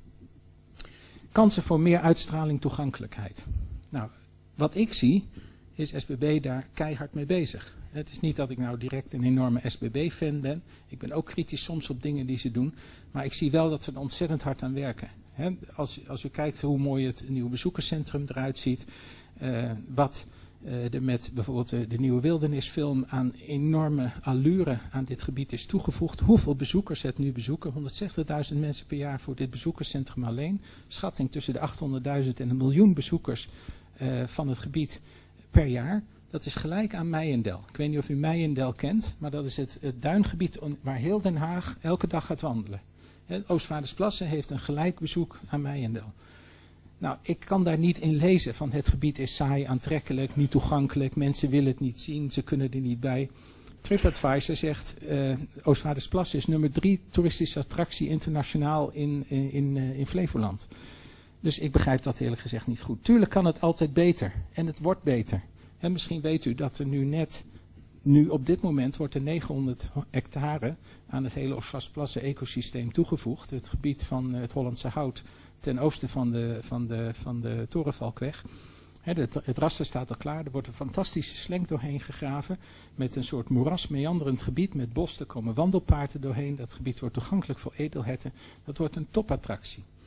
Kansen voor meer uitstraling, toegankelijkheid. Nou, wat ik zie is SBB daar keihard mee bezig. Het is niet dat ik nou direct een enorme SBB-fan ben. Ik ben ook kritisch soms op dingen die ze doen. Maar ik zie wel dat ze er ontzettend hard aan werken. Als u kijkt hoe mooi het nieuwe bezoekerscentrum eruit ziet. Wat er met bijvoorbeeld de nieuwe wildernisfilm aan enorme allure aan dit gebied is toegevoegd. Hoeveel bezoekers het nu bezoeken? 160.000 mensen per jaar voor dit bezoekerscentrum alleen. Schatting tussen de 800.000 en 1 miljoen bezoekers van het gebied per jaar. Dat is gelijk aan Meijendel. Ik weet niet of u Meijendel kent, maar dat is het duingebied waar heel Den Haag elke dag gaat wandelen. Oostvaardersplassen heeft een gelijk bezoek aan Meijendel. Nou, ik kan daar niet in lezen van het gebied is saai, aantrekkelijk, niet toegankelijk, mensen willen het niet zien, ze kunnen er niet bij. TripAdvisor zegt, Oostvaardersplassen is nummer 3 toeristische attractie internationaal in Flevoland. Dus ik begrijp dat eerlijk gezegd niet goed. Tuurlijk kan het altijd beter en het wordt beter. En misschien weet u dat er nu op dit moment wordt er 900 hectare aan het hele Oostvaardersplassen ecosysteem toegevoegd. Het gebied van het Hollandse Hout ten oosten van de Torenvalkweg. Het raster staat al klaar. Er wordt een fantastische slenk doorheen gegraven. Met een soort moeras meanderend gebied met bos. Er komen wandelpaarden doorheen. Dat gebied wordt toegankelijk voor edelherten. Dat wordt een topattractie.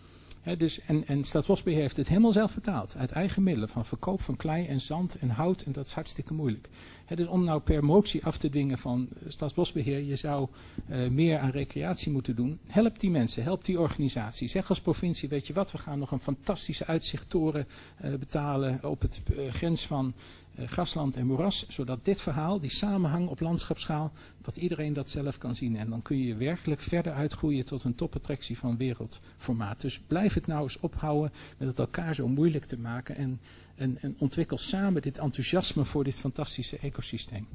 En Staatsbosbeheer heeft het helemaal zelf betaald. Uit eigen middelen. Van verkoop van klei en zand en hout. En dat is hartstikke moeilijk. Dus om nou per motie af te dwingen van Staatsbosbeheer. Je zou meer aan recreatie moeten doen. Help die mensen. Help die organisatie. Zeg als provincie, weet je wat. We gaan nog een fantastische uitzichttoren betalen. Op het grens van grasland en moeras. Zodat dit verhaal, die samenhang op landschapsschaal. Dat iedereen dat zelf kan zien. En dan kun je werkelijk verder uitgroeien tot een topattractie van wereldformaat. Dus blijf het nou eens ophouden met het elkaar zo moeilijk te maken. En ontwikkel samen dit enthousiasme voor dit fantastische ecosysteem.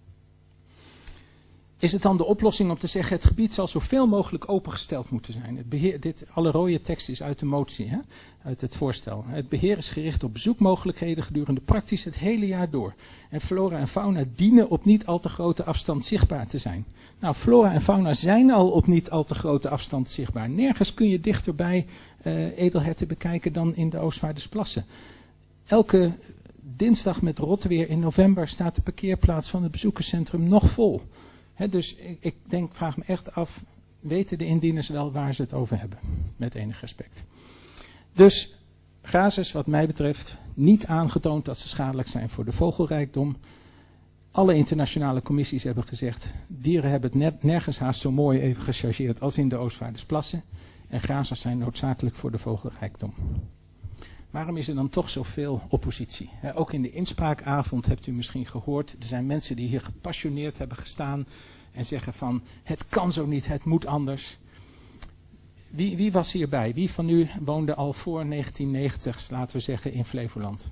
Is het dan de oplossing om te zeggen, het gebied zal zoveel mogelijk opengesteld moeten zijn? Alle rode tekst is uit de motie, uit het voorstel. Het beheer is gericht op bezoekmogelijkheden gedurende praktisch het hele jaar door. En flora en fauna dienen op niet al te grote afstand zichtbaar te zijn. Nou, flora en fauna zijn al op niet al te grote afstand zichtbaar. Nergens kun je dichterbij edelherten bekijken dan in de Oostvaardersplassen. Elke dinsdag met rotweer in november staat de parkeerplaats van het bezoekerscentrum nog vol. Dus ik vraag me echt af, weten de indieners wel waar ze het over hebben? Met enig respect. Dus grazers wat mij betreft niet aangetoond dat ze schadelijk zijn voor de vogelrijkdom. Alle internationale commissies hebben gezegd, dieren hebben het nergens haast zo mooi even gechargeerd als in de Oostvaardersplassen. En grazers zijn noodzakelijk voor de vogelrijkdom. Waarom is er dan toch zoveel oppositie? Ook in de inspraakavond hebt u misschien gehoord. Er zijn mensen die hier gepassioneerd hebben gestaan. En zeggen van, het kan zo niet, het moet anders. Wie was hierbij? Wie van u woonde al voor 1990, laten we zeggen, in Flevoland?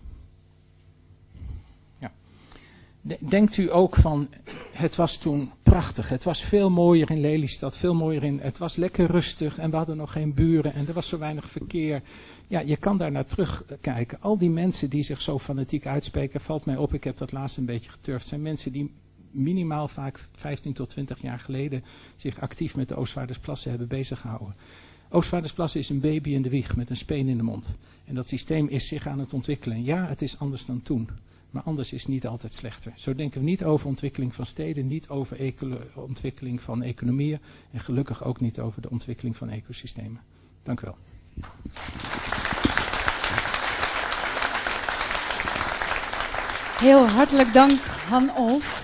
Ja. Denkt u ook van, het was toen prachtig. Het was veel mooier in Lelystad, veel mooier het was lekker rustig. En we hadden nog geen buren en er was zo weinig verkeer. Ja, je kan daar naar terugkijken. Al die mensen die zich zo fanatiek uitspreken, valt mij op, ik heb dat laatst een beetje geturfd, zijn mensen die minimaal vaak 15 tot 20 jaar geleden zich actief met de Oostvaardersplassen hebben bezig gehouden. Oostvaardersplassen is een baby in de wieg met een speen in de mond. En dat systeem is zich aan het ontwikkelen. Ja, het is anders dan toen. Maar anders is niet altijd slechter. Zo denken we niet over ontwikkeling van steden, niet over ontwikkeling van economieën en gelukkig ook niet over de ontwikkeling van ecosystemen. Dank u wel. Heel hartelijk dank, Han Olf.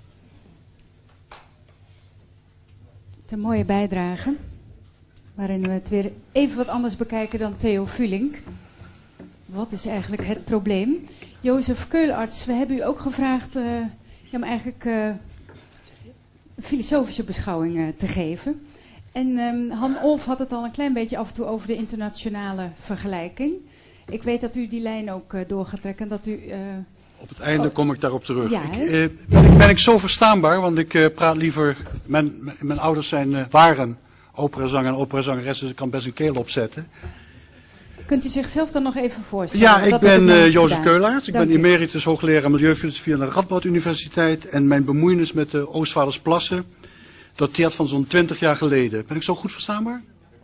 Een mooie bijdrage, waarin we het weer even wat anders bekijken dan Theo Vulink. Wat is eigenlijk het probleem? Jozef Keularts, we hebben u ook gevraagd om eigenlijk een filosofische beschouwing te geven. En Han Olf had het al een klein beetje af en toe over de internationale vergelijking. Ik weet dat u die lijn ook door gaat trekken. Dat u, op het einde kom ik daarop terug. Ja, Ben ik zo verstaanbaar, want ik praat liever... Mijn ouders waren operazanger en operazangeres, dus ik kan best een keel opzetten. Kunt u zichzelf dan nog even voorstellen? Ja, ik ben Jozef Keulaerts. Ik ben emeritus hoogleraar milieufilosofie aan de Radboud Universiteit. En mijn bemoeienis met de Oostvaardersplassen dateert van zo'n 20 jaar geleden. Ben ik zo goed verstaanbaar?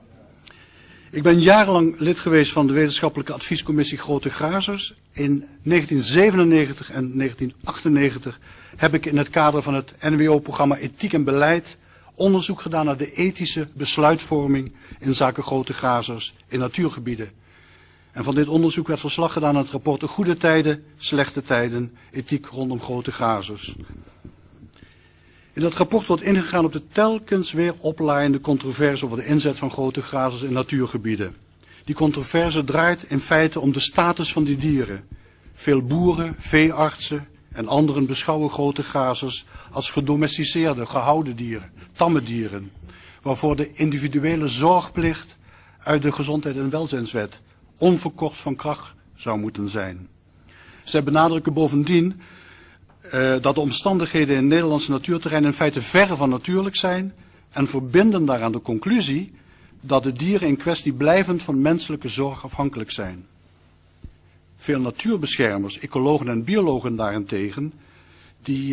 Ik ben jarenlang lid geweest van de wetenschappelijke adviescommissie Grote Grazers. In 1997 en 1998 heb ik in het kader van het NWO-programma Ethiek en Beleid onderzoek gedaan naar de ethische besluitvorming in zaken grote grazers in natuurgebieden. En van dit onderzoek werd verslag gedaan aan het rapport De Goede Tijden, Slechte Tijden, Ethiek rondom grote grazers. In dat rapport wordt ingegaan op de telkens weer oplaaiende controverse over de inzet van grote grazers in natuurgebieden. Die controverse draait in feite om de status van die dieren. Veel boeren, veeartsen en anderen beschouwen grote grazers als gedomesticeerde, gehouden dieren, tamme dieren, waarvoor de individuele zorgplicht uit de Gezondheid- en Welzijnswet onverkort van kracht zou moeten zijn. Zij benadrukken bovendien dat de omstandigheden in Nederlandse natuurterreinen in feite verre van natuurlijk zijn en verbinden daaraan de conclusie dat de dieren in kwestie blijvend van menselijke zorg afhankelijk zijn. Veel natuurbeschermers, ecologen en biologen daarentegen, die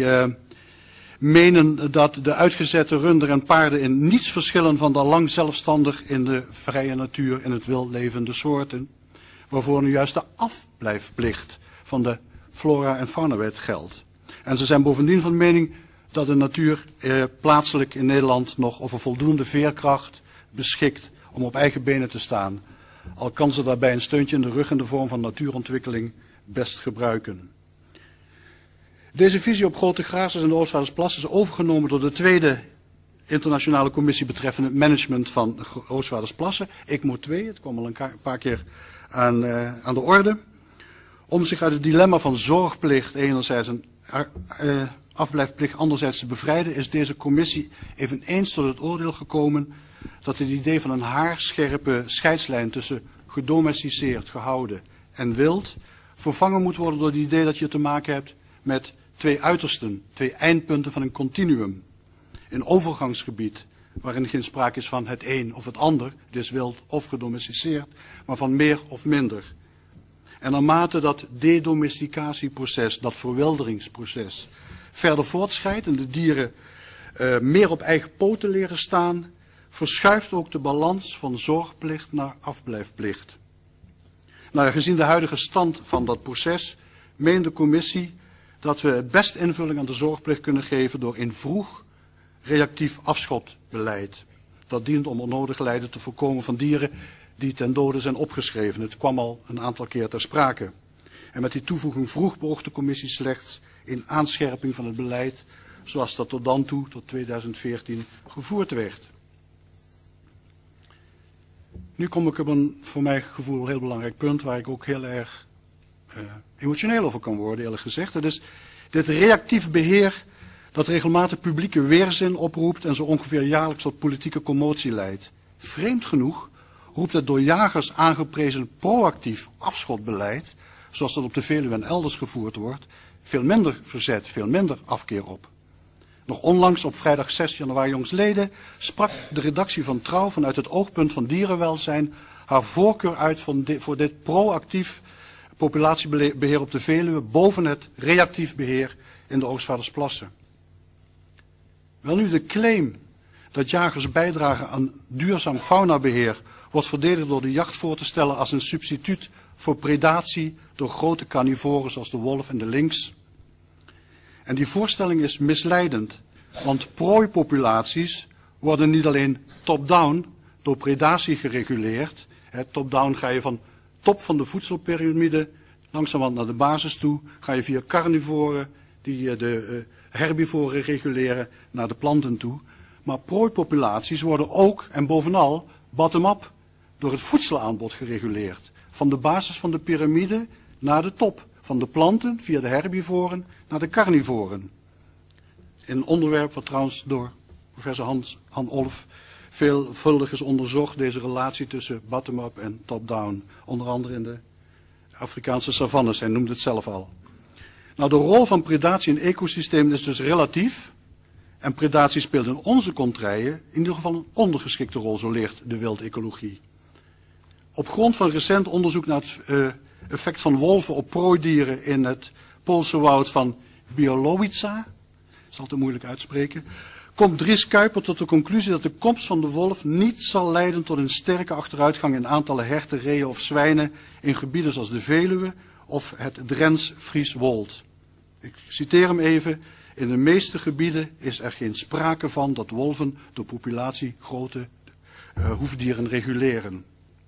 menen dat de uitgezette runder en paarden in niets verschillen van de lang zelfstandig in de vrije natuur in het wild levende soorten, waarvoor nu juist de afblijfplicht van de flora- en faunawet geldt. En ze zijn bovendien van mening dat de natuur plaatselijk in Nederland nog over voldoende veerkracht beschikt om op eigen benen te staan al kan ze daarbij een steuntje in de rug in de vorm van natuurontwikkeling best gebruiken. Deze visie op grote grazers in de Oostvaardersplassen is overgenomen door de tweede internationale commissie betreffende het management van Oostvaardersplassen, ICMO 2, het kwam al een paar keer aan de orde. Om zich uit het dilemma van zorgplicht enerzijds en afblijfplicht anderzijds te bevrijden, is deze commissie eveneens tot het oordeel gekomen dat het idee van een haarscherpe scheidslijn tussen gedomesticeerd, gehouden en wild vervangen moet worden door het idee dat je te maken hebt met twee uitersten, twee eindpunten van een continuum. Een overgangsgebied waarin geen sprake is van het een of het ander, dus wild of gedomesticeerd, maar van meer of minder. En naarmate dat dedomesticatieproces, dat verwilderingsproces, verder voortschrijdt en de dieren meer op eigen poten leren staan, verschuift ook de balans van zorgplicht naar afblijfplicht. Nou, gezien de huidige stand van dat proces, meent de commissie dat we het best invulling aan de zorgplicht kunnen geven door een vroeg reactief afschotbeleid. Dat dient om onnodig lijden te voorkomen van dieren die ten dode zijn opgeschreven. Het kwam al een aantal keer ter sprake. En met die toevoeging vroeg beoogt de commissie slechts een aanscherping van het beleid zoals dat tot dan toe, tot 2014, gevoerd werd. Nu kom ik op een voor mijn gevoel heel belangrijk punt waar ik ook heel erg emotioneel over kan worden, eerlijk gezegd. Dat is dit reactief beheer dat regelmatig publieke weerzin oproept en zo ongeveer jaarlijks tot politieke commotie leidt. Vreemd genoeg roept het door jagers aangeprezen proactief afschotbeleid, zoals dat op de Veluwe en elders gevoerd wordt, veel minder verzet, veel minder afkeer op. Nog onlangs op vrijdag 6 januari jongstleden sprak de redactie van Trouw vanuit het oogpunt van dierenwelzijn haar voorkeur uit voor dit proactief populatiebeheer op de Veluwe boven het reactief beheer in de Oostvaardersplassen. Welnu, de claim dat jagers bijdragen aan duurzaam faunabeheer wordt verdedigd door de jacht voor te stellen als een substituut voor predatie door grote carnivoren zoals de wolf en de lynx. En die voorstelling is misleidend, want prooipopulaties worden niet alleen top-down door predatie gereguleerd. Top-down ga je van top van de voedselpyramide langzamerhand naar de basis toe, ga je via carnivoren die de herbivoren reguleren naar de planten toe. Maar prooipopulaties worden ook en bovenal bottom-up door het voedselaanbod gereguleerd. Van de basis van de piramide naar de top. Van de planten via de herbivoren naar de carnivoren. Een onderwerp wat trouwens door professor Han Olf veelvuldig is onderzocht, deze relatie tussen bottom-up en top-down. Onder andere in de Afrikaanse savannes, hij noemde het zelf al. Nou, de rol van predatie in ecosystemen is dus relatief. En predatie speelt in onze contraien in ieder geval een ondergeschikte rol, zo leert de wildecologie. Op grond van recent onderzoek naar het effect van wolven op prooidieren in het Poolse woud van Bialowica, dat is altijd moeilijk uitspreken, komt Dries Kuiper tot de conclusie dat de komst van de wolf niet zal leiden tot een sterke achteruitgang in aantallen herten, reeën of zwijnen in gebieden zoals de Veluwe of het Drents-Fries-Wold. Ik citeer hem even. In de meeste gebieden is er geen sprake van dat wolven de populatie grote hoefdieren reguleren.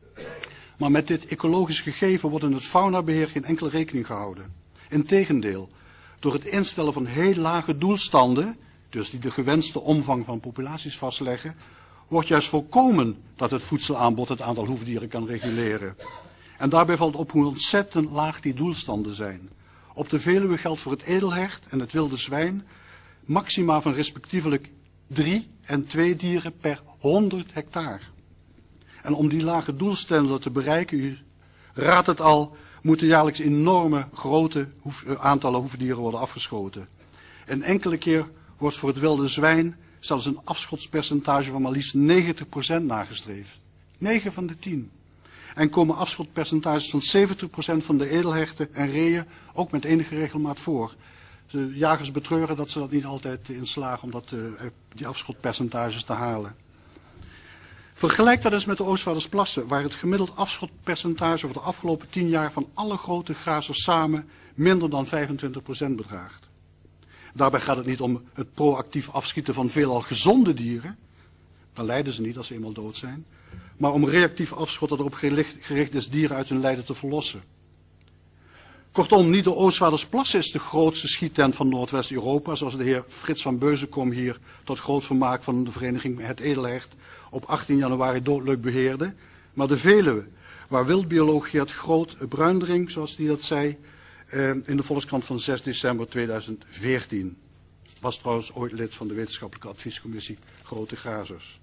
Maar met dit ecologisch gegeven wordt in het faunabeheer geen enkele rekening gehouden. Integendeel, door het instellen van heel lage doelstanden, dus die de gewenste omvang van populaties vastleggen, wordt juist voorkomen dat het voedselaanbod het aantal hoefdieren kan reguleren. En daarbij valt op hoe ontzettend laag die doelstanden zijn. Op de Veluwe geldt voor het edelhert en het wilde zwijn maxima van respectievelijk 3 en 2 dieren per 100 hectare. En om die lage doelstanden te bereiken, u raadt het al, moeten jaarlijks enorme grote aantallen hoefdieren worden afgeschoten. Een enkele keer wordt voor het wilde zwijn zelfs een afschotspercentage van maar liefst 90% nagestreefd. 9 van de 10. En komen afschotpercentages van 70% van de edelherten en reeën ook met enige regelmaat voor. De jagers betreuren dat ze dat niet altijd in slagen om die afschotpercentages te halen. Vergelijk dat eens met de Oostvaardersplassen, waar het gemiddeld afschotpercentage over de afgelopen 10 jaar van alle grote grazers samen minder dan 25% bedraagt. Daarbij gaat het niet om het proactief afschieten van veelal gezonde dieren. Dan lijden ze niet als ze eenmaal dood zijn. Maar om reactief afschot dat erop gericht is dieren uit hun lijden te verlossen. Kortom, niet de Oostvaardersplassen is de grootste schiettent van Noordwest-Europa, zoals de heer Frits van Beuzenkom hier tot groot vermaak van de vereniging Het Edelhert op 18 januari doodleuk beheerde. Maar de Veluwe, waar wildbioloog Geert Groot-Bruindering, zoals hij dat zei, in de Volkskrant van 6 december 2014. Was trouwens ooit lid van de wetenschappelijke adviescommissie Grote Grazers.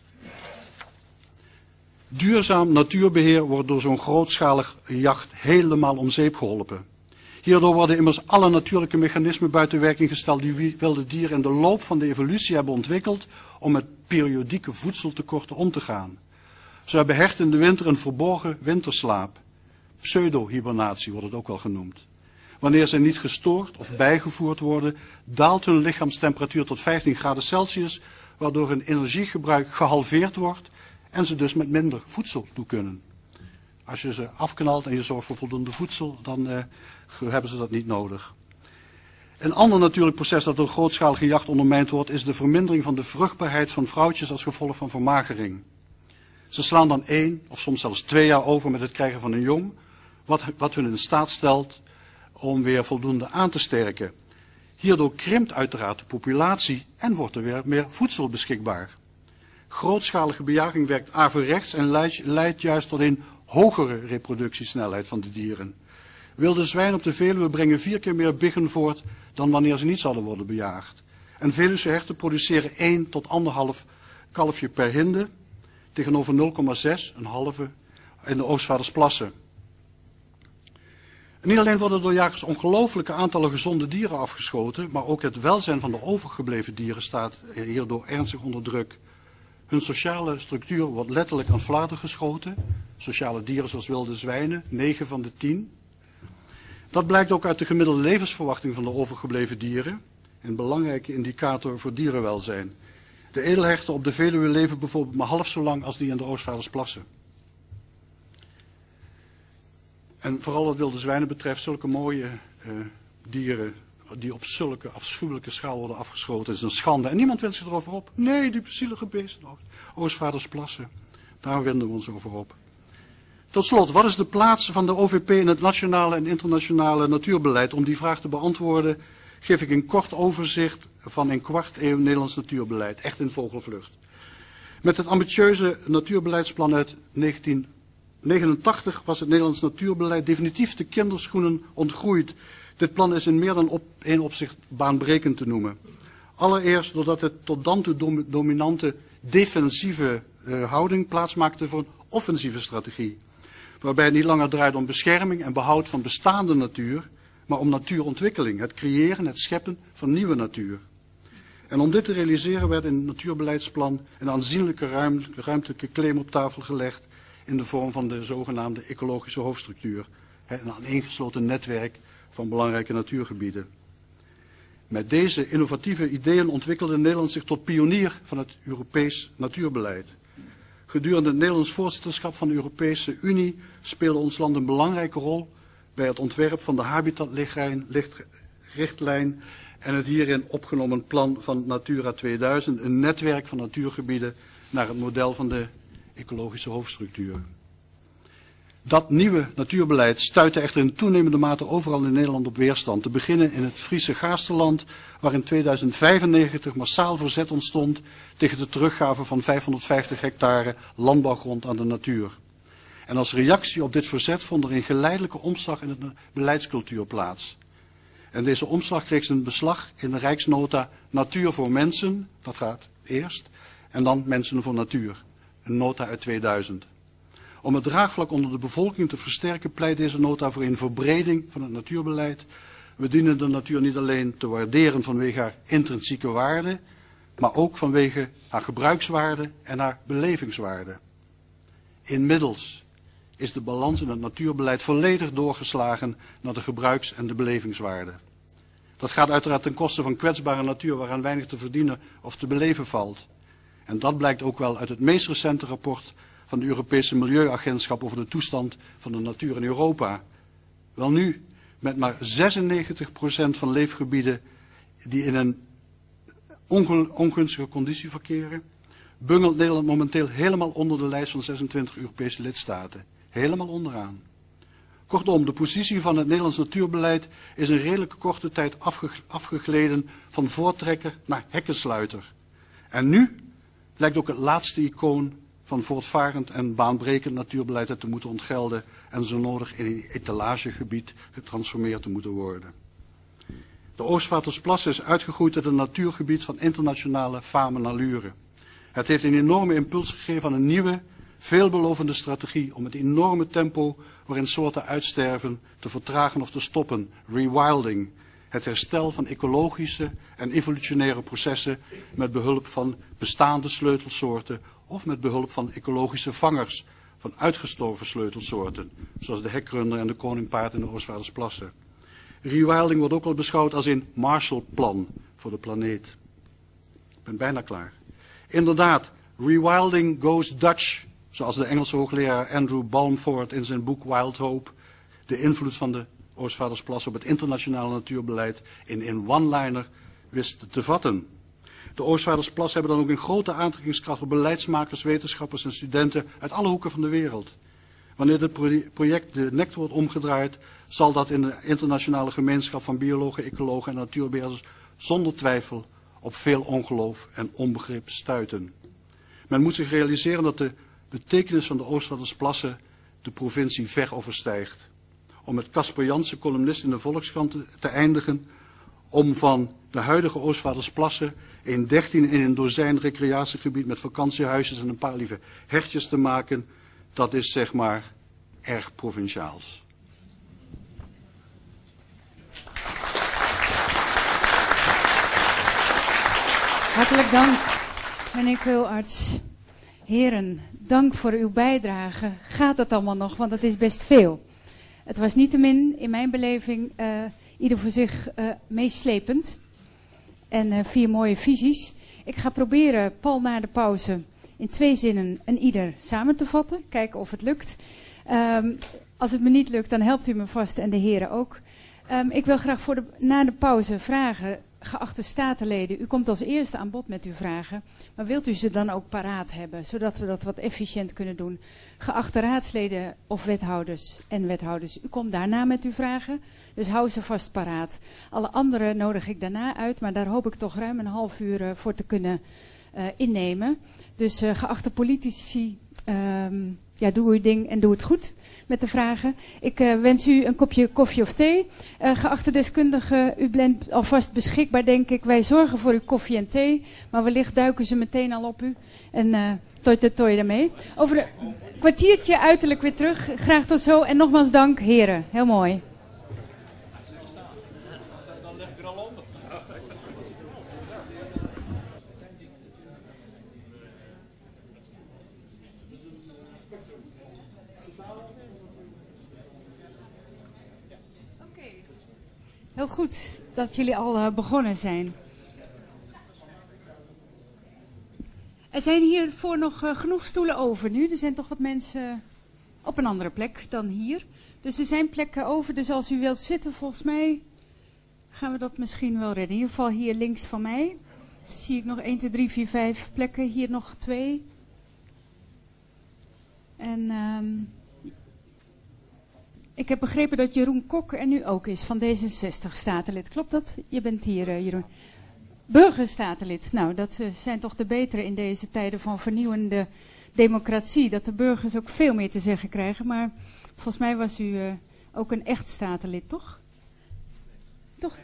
Duurzaam natuurbeheer wordt door zo'n grootschalige jacht helemaal om zeep geholpen. Hierdoor worden immers alle natuurlijke mechanismen buiten werking gesteld die wilde dieren in de loop van de evolutie hebben ontwikkeld om met periodieke voedseltekorten om te gaan. Zo hebben herten in de winter een verborgen winterslaap. Pseudo-hibernatie wordt het ook wel genoemd. Wanneer ze niet gestoord of bijgevoerd worden, daalt hun lichaamstemperatuur tot 15 graden Celsius, waardoor hun energiegebruik gehalveerd wordt en ze dus met minder voedsel toe kunnen. Als je ze afknalt en je zorgt voor voldoende voedsel, dan hebben ze dat niet nodig. Een ander natuurlijk proces dat door grootschalige jacht ondermijnd wordt, is de vermindering van de vruchtbaarheid van vrouwtjes als gevolg van vermagering. Ze slaan dan 1 of soms zelfs 2 jaar over met het krijgen van een jong, wat hun in staat stelt om weer voldoende aan te sterken. Hierdoor krimpt uiteraard de populatie en wordt er weer meer voedsel beschikbaar. Grootschalige bejaging werkt averechts en leidt juist tot een hogere reproductiesnelheid van de dieren. Wilde zwijnen op de Veluwe brengen 4 keer meer biggen voort dan wanneer ze niet zouden worden bejaagd. En Veluwse herten produceren 1 tot 1,5 kalfje per hinde, tegenover 0,6, een halve, in de Oostvaardersplassen. En niet alleen worden door jagers ongelooflijke aantallen gezonde dieren afgeschoten, maar ook het welzijn van de overgebleven dieren staat hierdoor ernstig onder druk. Hun sociale structuur wordt letterlijk aan flarden geschoten. Sociale dieren zoals wilde zwijnen, 9 van de 10. Dat blijkt ook uit de gemiddelde levensverwachting van de overgebleven dieren. Een belangrijke indicator voor dierenwelzijn. De edelherten op de Veluwe leven bijvoorbeeld maar half zo lang als die in de Oostvaardersplassen. En vooral wat wilde zwijnen betreft, zulke mooie dieren die op zulke afschuwelijke schaal worden afgeschoten, is een schande. En niemand wint zich erover op. Nee, die zielige beesten, Oostvaardersplassen. Daar winden we ons over op. Tot slot, wat is de plaats van de OVP in het nationale en internationale natuurbeleid? Om die vraag te beantwoorden geef ik een kort overzicht van een kwart eeuw Nederlands natuurbeleid. Echt in vogelvlucht. Met het ambitieuze natuurbeleidsplan uit 1989 was het Nederlands natuurbeleid definitief de kinderschoenen ontgroeid. Dit plan is in meer dan één opzicht baanbrekend te noemen. Allereerst doordat het tot dan toe dominante defensieve houding plaatsmaakte voor een offensieve strategie. Waarbij het niet langer draait om bescherming en behoud van bestaande natuur, maar om natuurontwikkeling, het creëren, het scheppen van nieuwe natuur. En om dit te realiseren werd in het natuurbeleidsplan een aanzienlijke ruimtelijke claim op tafel gelegd in de vorm van de zogenaamde ecologische hoofdstructuur. Een aaneengesloten netwerk van belangrijke natuurgebieden. Met deze innovatieve ideeën ontwikkelde Nederland zich tot pionier van het Europees natuurbeleid. Gedurende het Nederlands voorzitterschap van de Europese Unie speelde ons land een belangrijke rol bij het ontwerp van de habitatrichtlijn en het hierin opgenomen plan van Natura 2000, een netwerk van natuurgebieden naar het model van de ecologische hoofdstructuur. Dat nieuwe natuurbeleid stuitte echter in toenemende mate overal in Nederland op weerstand. Te beginnen in het Friese Gaasterland, waar in 2095 massaal verzet ontstond tegen de teruggave van 550 hectare landbouwgrond aan de natuur. En als reactie op dit verzet vond er een geleidelijke omslag in de beleidscultuur plaats. En deze omslag kreeg zijn beslag in de Rijksnota Natuur voor Mensen, dat gaat eerst, en dan Mensen voor Natuur, een nota uit 2000. Om het draagvlak onder de bevolking te versterken pleit deze nota voor een verbreding van het natuurbeleid. We dienen de natuur niet alleen te waarderen vanwege haar intrinsieke waarde, maar ook vanwege haar gebruikswaarde en haar belevingswaarde. Inmiddels is de balans in het natuurbeleid volledig doorgeslagen naar de gebruiks- en de belevingswaarde. Dat gaat uiteraard ten koste van kwetsbare natuur waaraan weinig te verdienen of te beleven valt. En dat blijkt ook wel uit het meest recente rapport van de Europese Milieuagentschap over de toestand van de natuur in Europa. Welnu, met maar 96% van leefgebieden die in een ongunstige conditie verkeren, bungelt Nederland momenteel helemaal onder de lijst van 26 Europese lidstaten. Helemaal onderaan. Kortom, de positie van het Nederlands natuurbeleid is in redelijk korte tijd afgegleden van voortrekker naar hekkensluiter. En nu lijkt ook het laatste icoon van voortvarend en baanbrekend natuurbeleid het te moeten ontgelden en zo nodig in een etalagegebied getransformeerd te moeten worden. De Oostvaardersplassen is uitgegroeid tot een natuurgebied van internationale faam en allure. Het heeft een enorme impuls gegeven aan een nieuwe, veelbelovende strategie om het enorme tempo waarin soorten uitsterven te vertragen of te stoppen, rewilding, het herstel van ecologische en evolutionaire processen met behulp van bestaande sleutelsoorten of met behulp van ecologische vangers van uitgestorven sleutelsoorten, zoals de hekrunder en de koningpaard in de Oostvaardersplassen. Rewilding wordt ook wel beschouwd als een Marshallplan voor de planeet. Ik ben bijna klaar. Inderdaad, rewilding goes Dutch, zoals de Engelse hoogleraar Andrew Balmford in zijn boek Wild Hope de invloed van de Oostvaardersplassen op het internationale natuurbeleid in one-liner wist te vatten. De Oostvaardersplassen hebben dan ook een grote aantrekkingskracht op beleidsmakers, wetenschappers en studenten uit alle hoeken van de wereld. Wanneer dit project de nek wordt omgedraaid, zal dat in de internationale gemeenschap van biologen, ecologen en natuurbeheerders zonder twijfel op veel ongeloof en onbegrip stuiten. Men moet zich realiseren dat de betekenis van de Oostvaardersplassen de provincie ver overstijgt. Om met Casper Jansen, columnist in de Volkskrant, te eindigen, om van de huidige Oostvaardersplassen een 13 in een dozijn recreatiegebied met vakantiehuisjes en een paar lieve hertjes te maken, dat is zeg maar erg provinciaals. Hartelijk dank, meneer Keularts. Heren, dank voor uw bijdrage. Gaat het allemaal nog, want het is best veel. Het was niettemin, in mijn beleving, ieder voor zich meeslepend. En 4 mooie visies. Ik ga proberen, Paul, na de pauze in 2 zinnen en ieder samen te vatten. Kijken of het lukt. Als het me niet lukt, dan helpt u me vast en de heren ook. Ik wil graag na de pauze vragen, geachte statenleden. U komt als eerste aan bod met uw vragen. Maar wilt u ze dan ook paraat hebben, zodat we dat wat efficiënt kunnen doen? Geachte raadsleden of wethouders, u komt daarna met uw vragen. Dus hou ze vast paraat. Alle anderen nodig ik daarna uit, maar daar hoop ik toch ruim een half uur voor te kunnen innemen. Dus geachte politici, doe uw ding en doe het goed met de vragen. Ik wens u een kopje koffie of thee. Geachte deskundigen, u bent alvast beschikbaar, denk ik. Wij zorgen voor uw koffie en thee, maar wellicht duiken ze meteen al op u. En toi daarmee. Over een kwartiertje uiterlijk weer terug. Graag tot zo en nogmaals dank, heren. Heel mooi. Dan leg ik er al onder. Heel goed dat jullie al begonnen zijn. Er zijn hiervoor nog genoeg stoelen over nu. Er zijn toch wat mensen op een andere plek dan hier. Dus er zijn plekken over. Dus als u wilt zitten, volgens mij gaan we dat misschien wel redden. In ieder geval hier links van mij zie ik nog 1, 2, 3, 4, 5 plekken. Hier nog 2. En ik heb begrepen dat Jeroen Kok er nu ook is, van D66 statenlid. Klopt dat? Je bent hier, Jeroen. Burgerstatenlid. Nou, dat zijn toch de betere in deze tijden van vernieuwende democratie. Dat de burgers ook veel meer te zeggen krijgen. Maar volgens mij was u ook een echt statenlid, toch? Toch?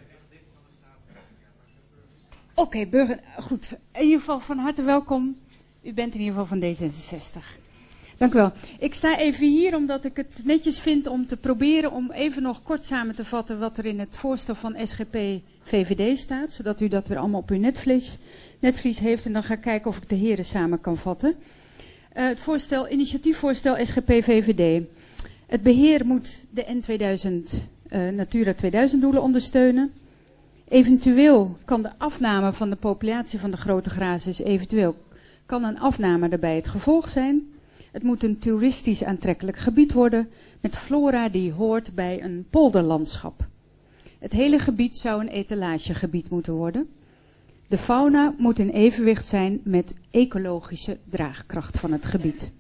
Oké, burger. Goed. In ieder geval van harte welkom. U bent in ieder geval van D66. Dank u wel. Ik sta even hier omdat ik het netjes vind om te proberen om even nog kort samen te vatten wat er in het voorstel van SGP-VVD staat. Zodat u dat weer allemaal op uw netvlies heeft en dan ga ik kijken of ik de heren samen kan vatten. Het initiatiefvoorstel SGP-VVD. Het beheer moet de N2000, Natura 2000 doelen ondersteunen. Eventueel kan de afname van de populatie van de grote grazers, kan een afname daarbij het gevolg zijn. Het moet een toeristisch aantrekkelijk gebied worden met flora die hoort bij een polderlandschap. Het hele gebied zou een etalagegebied moeten worden. De fauna moet in evenwicht zijn met ecologische draagkracht van het gebied.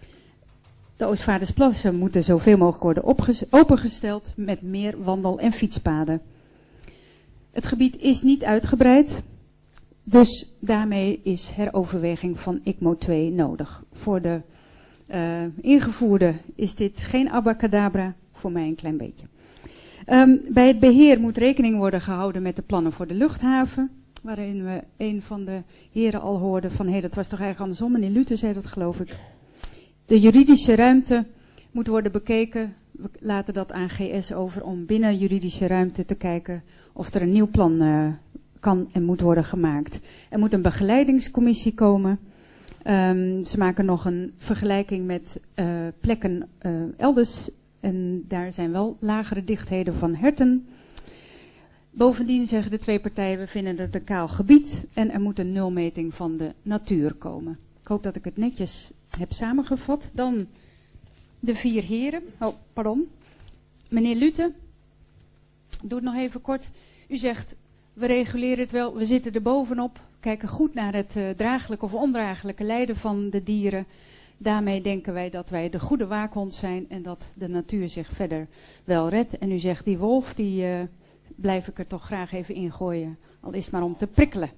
De Oostvaardersplassen moeten zoveel mogelijk worden opengesteld met meer wandel- en fietspaden. Het gebied is niet uitgebreid, dus daarmee is heroverweging van ICMO 2 nodig. Voor de ingevoerde is dit geen abacadabra, voor mij een klein beetje. Bij het beheer moet rekening worden gehouden met de plannen voor de luchthaven, waarin we een van de heren al hoorden van, dat was toch eigenlijk andersom, meneer Luther zei dat, geloof ik. De juridische ruimte moet worden bekeken. We laten dat aan GS over om binnen juridische ruimte te kijken of er een nieuw plan kan en moet worden gemaakt. Er moet een begeleidingscommissie komen. Ze maken nog een vergelijking met plekken elders. En daar zijn wel lagere dichtheden van herten. Bovendien zeggen de twee partijen, we vinden het een kaal gebied. En er moet een nulmeting van de natuur komen. Ik hoop dat ik het netjes heb samengevat. Dan de 4 heren. Oh, pardon. Meneer Luthe, doe het nog even kort. U zegt, we reguleren het wel, we zitten er bovenop. Kijken goed naar het draaglijke of ondraaglijke lijden van de dieren. Daarmee denken wij dat wij de goede waakhond zijn en dat de natuur zich verder wel redt. En u zegt, die wolf, die blijf ik er toch graag even ingooien. Al is het maar om te prikkelen.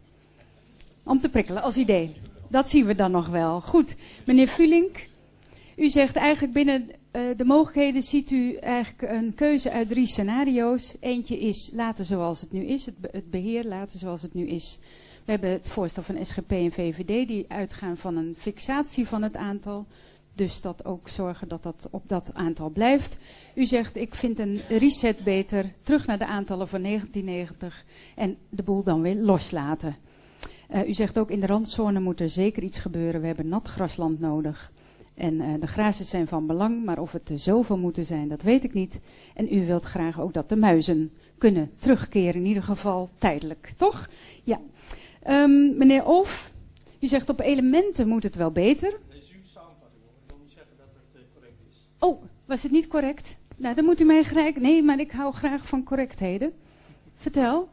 Om te prikkelen als idee. Dat zien we dan nog wel. Goed, meneer Vulink, u zegt eigenlijk binnen de mogelijkheden ziet u eigenlijk een keuze uit 3 scenario's. Eentje is laten zoals het nu is, het beheer laten zoals het nu is. We hebben het voorstel van SGP en VVD die uitgaan van een fixatie van het aantal. Dus dat ook zorgen dat dat op dat aantal blijft. U zegt, ik vind een reset beter, terug naar de aantallen van 1990 en de boel dan weer loslaten. U zegt ook, in de randzone moet er zeker iets gebeuren. We hebben nat grasland nodig. En de grazers zijn van belang, maar of het er zoveel moeten zijn, dat weet ik niet. En u wilt graag ook dat de muizen kunnen terugkeren, in ieder geval tijdelijk, toch? Ja. Meneer Olf, u zegt op elementen moet het wel beter. Lees u de samenvatting op. Ik wil niet zeggen dat het correct is. Oh, was het niet correct? Nou, dan moet u mij gelijk... Nee, maar ik hou graag van correctheden. Vertel.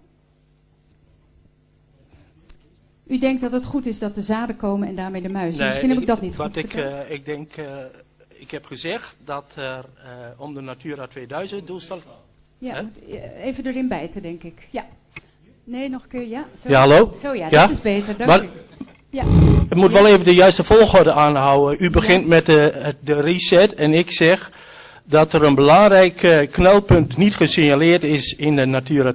U denkt dat het goed is dat de zaden komen en daarmee de muizen. Nee, misschien heb ik dat niet goed verteld. Ik denk, ik heb gezegd dat er om de Natura 2000 doelstelling... Ja, even erin bijten, denk ik. Ja. Nee, nog een keer, ja. Zo. Ja, hallo? Zo, ja, dat is beter. Dank u. Ja. Ik moet wel even de juiste volgorde aanhouden. U begint met de reset en ik zeg dat er een belangrijk knelpunt niet gesignaleerd is in de Natura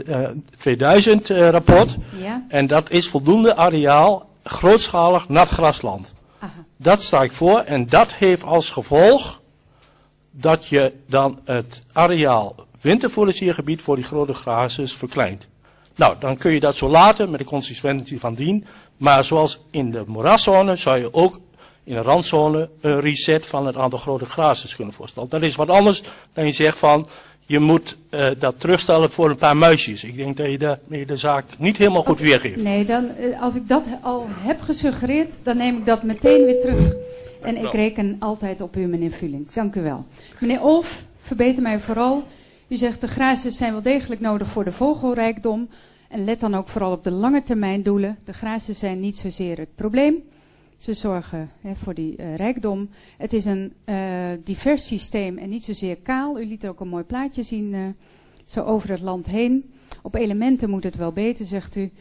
2000 rapport. Ja. En dat is voldoende areaal, grootschalig nat grasland. Aha. Dat sta ik voor en dat heeft als gevolg dat je dan het areaal winterfouragiergebied voor die grote grazers verkleint. Nou, dan kun je dat zo laten met de consequentie van dien. Maar zoals in de moeraszone zou je ook in de randzone een reset van het aantal grote grazers kunnen voorstellen. Dat is wat anders dan je zegt van, je moet dat terugstellen voor een paar muisjes. Ik denk dat je de zaak niet helemaal goed weergeeft. Nee, dan, als ik dat al heb gesuggereerd, dan neem ik dat meteen weer terug. En ik reken altijd op u, meneer Vulink. Dank u wel. Meneer Olf, verbeter mij vooral. U zegt de grazers zijn wel degelijk nodig voor de vogelrijkdom. En let dan ook vooral op de lange termijn doelen. De grazers zijn niet zozeer het probleem. Ze zorgen voor die rijkdom. Het is een divers systeem en niet zozeer kaal. U liet ook een mooi plaatje zien, zo over het land heen. Op elementen moet het wel beter, zegt u.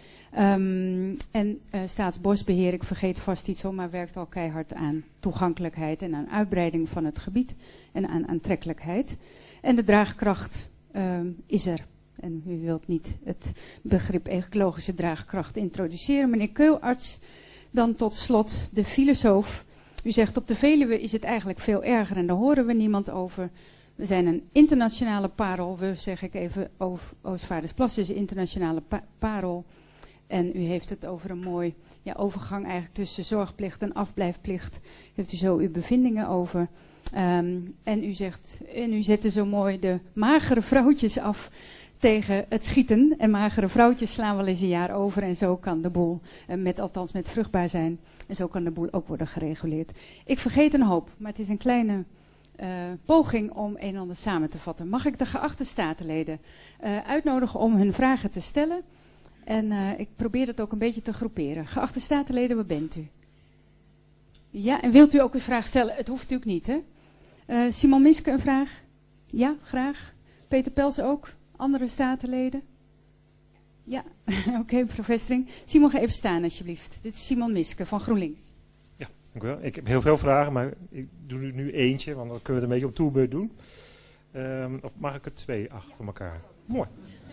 En Staatsbosbeheer, ik vergeet vast iets om, maar werkt al keihard aan toegankelijkheid en aan uitbreiding van het gebied en aan aantrekkelijkheid. En de draagkracht is er. En u wilt niet het begrip ecologische draagkracht introduceren. Meneer Keularts, dan tot slot de filosoof. U zegt op de Veluwe is het eigenlijk veel erger en daar horen we niemand over. We zijn een internationale parel. We zeg ik even, Oostvaardersplassen is een internationale parel. En u heeft het over een mooi overgang eigenlijk tussen zorgplicht en afblijfplicht. Heeft u zo uw bevindingen over. En u zette zo mooi de magere vrouwtjes af tegen het schieten. En magere vrouwtjes slaan wel eens een jaar over. En zo kan de boel, althans met vruchtbaar zijn. En zo kan de boel ook worden gereguleerd. Ik vergeet een hoop, maar het is een kleine poging om een en ander samen te vatten. Mag ik de geachte statenleden uitnodigen om hun vragen te stellen? En ik probeer dat ook een beetje te groeperen. Geachte statenleden, waar bent u? Ja, en wilt u ook een vraag stellen? Het hoeft natuurlijk niet, hè? Simon Miske, een vraag? Ja, graag. Peter Pels ook? Andere statenleden? Ja, oké, mevrouw Vestering. Simon, ga even staan alsjeblieft. Dit is Simon Miske van GroenLinks. Ja, dank u wel. Ik heb heel veel vragen, maar ik doe nu eentje, want dan kunnen we het een beetje op toerbeurt doen. Of mag ik er 2 achter elkaar? Mooi.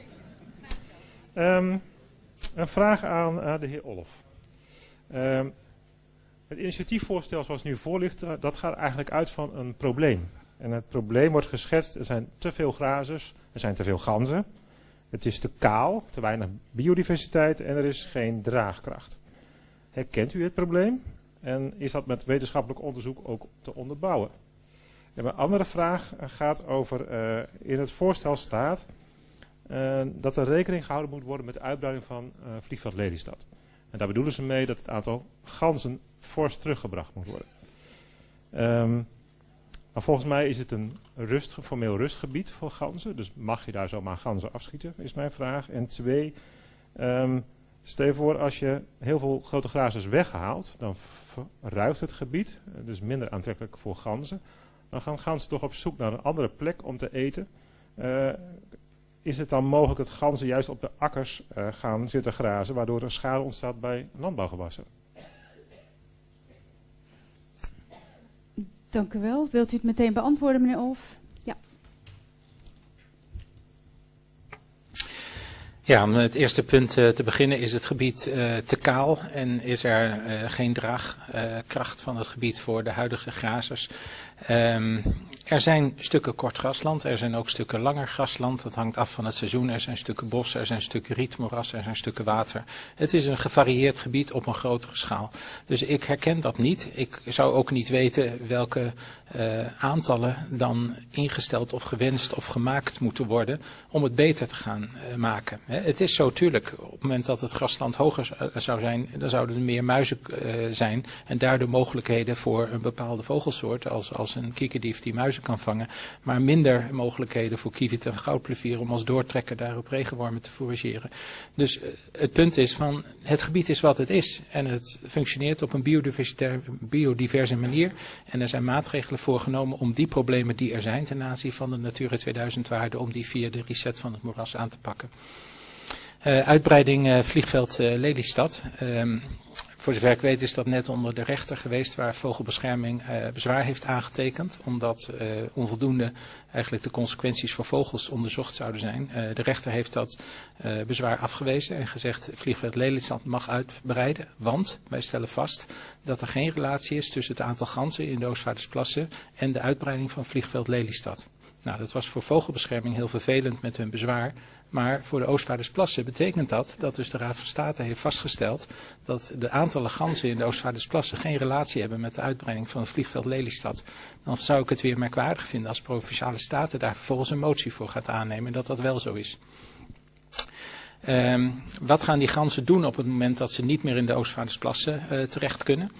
Een vraag aan de heer Olf. Het initiatiefvoorstel zoals het nu voor ligt, dat gaat eigenlijk uit van een probleem. En het probleem wordt geschetst, er zijn te veel grazers, er zijn te veel ganzen. Het is te kaal, te weinig biodiversiteit en er is geen draagkracht. Herkent u het probleem? En is dat met wetenschappelijk onderzoek ook te onderbouwen? En mijn andere vraag gaat over, in het voorstel staat dat er rekening gehouden moet worden met de uitbreiding van vliegveld Lelystad. En daar bedoelen ze mee dat het aantal ganzen fors teruggebracht moet worden. Maar volgens mij is het een formeel rustgebied voor ganzen. Dus mag je daar zomaar ganzen afschieten, is mijn vraag. En 2, stel je voor als je heel veel grote grazers weghaalt, dan verruigt het gebied. Dus minder aantrekkelijk voor ganzen. Dan gaan ganzen toch op zoek naar een andere plek om te eten. Is het dan mogelijk dat ganzen juist op de akkers gaan zitten grazen, waardoor er schade ontstaat bij landbouwgewassen? Dank u wel. Wilt u het meteen beantwoorden, meneer Olf? Ja. Ja, om het eerste punt te beginnen is het gebied te kaal en is er geen draagkracht van het gebied voor de huidige grazers. Er zijn stukken kort grasland, er zijn ook stukken langer grasland. Dat hangt af van het seizoen. Er zijn stukken bos, er zijn stukken rietmoeras, er zijn stukken water. Het is een gevarieerd gebied op een grotere schaal. Dus ik herken dat niet. Ik zou ook niet weten welke aantallen dan ingesteld of gewenst of gemaakt moeten worden om het beter te gaan maken. Het is zo, tuurlijk, op het moment dat het grasland hoger zou zijn, dan zouden er meer muizen zijn en daardoor mogelijkheden voor een bepaalde vogelsoort als een kiekendief die muizen kan vangen, maar minder mogelijkheden voor kieviet en goudplevier om als doortrekker daar op regenwormen te fourageren. Dus het punt is van, het gebied is wat het is en het functioneert op een biodiverse manier en er zijn maatregelen voorgenomen om die problemen die er zijn ten aanzien van de Natura 2000 waarde, om die via de reset van het moeras aan te pakken. Uitbreiding vliegveld Lelystad. Voor zover ik weet is dat net onder de rechter geweest waar Vogelbescherming bezwaar heeft aangetekend. Omdat onvoldoende eigenlijk de consequenties voor vogels onderzocht zouden zijn. De rechter heeft dat bezwaar afgewezen en gezegd vliegveld Lelystad mag uitbreiden. Want wij stellen vast dat er geen relatie is tussen het aantal ganzen in de Oostvaardersplassen en de uitbreiding van vliegveld Lelystad. Nou, dat was voor Vogelbescherming heel vervelend met hun bezwaar. Maar voor de Oostvaardersplassen betekent dat dus de Raad van State heeft vastgesteld dat de aantallen ganzen in de Oostvaardersplassen geen relatie hebben met de uitbreiding van het vliegveld Lelystad. Dan zou ik het weer merkwaardig vinden als Provinciale Staten daar vervolgens een motie voor gaat aannemen dat dat wel zo is. Wat gaan die ganzen doen op het moment dat ze niet meer in de Oostvaardersplassen terecht kunnen?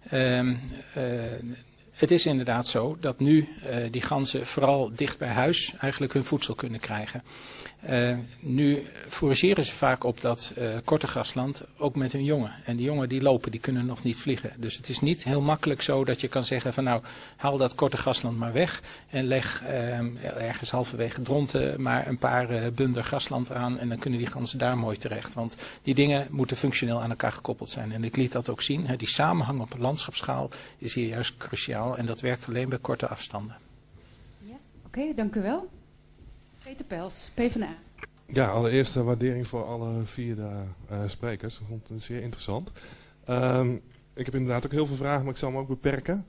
Het is inderdaad zo dat nu die ganzen vooral dicht bij huis eigenlijk hun voedsel kunnen krijgen. Nu fourageren ze vaak op dat korte grasland ook met hun jongen. En die jongen die lopen, die kunnen nog niet vliegen. Dus het is niet heel makkelijk zo dat je kan zeggen van nou haal dat korte grasland maar weg. En leg ergens halverwege Dronten maar een paar bunder grasland aan. En dan kunnen die ganzen daar mooi terecht. Want die dingen moeten functioneel aan elkaar gekoppeld zijn. En ik liet dat ook zien. Die samenhang op een landschapsschaal is hier juist cruciaal. En dat werkt alleen bij korte afstanden. Ja, oké, dank u wel. Peter Pels, PvdA. Ja, allereerst waardering voor alle 4 sprekers. Ik vond het zeer interessant. Ik heb inderdaad ook heel veel vragen, maar ik zal me ook beperken.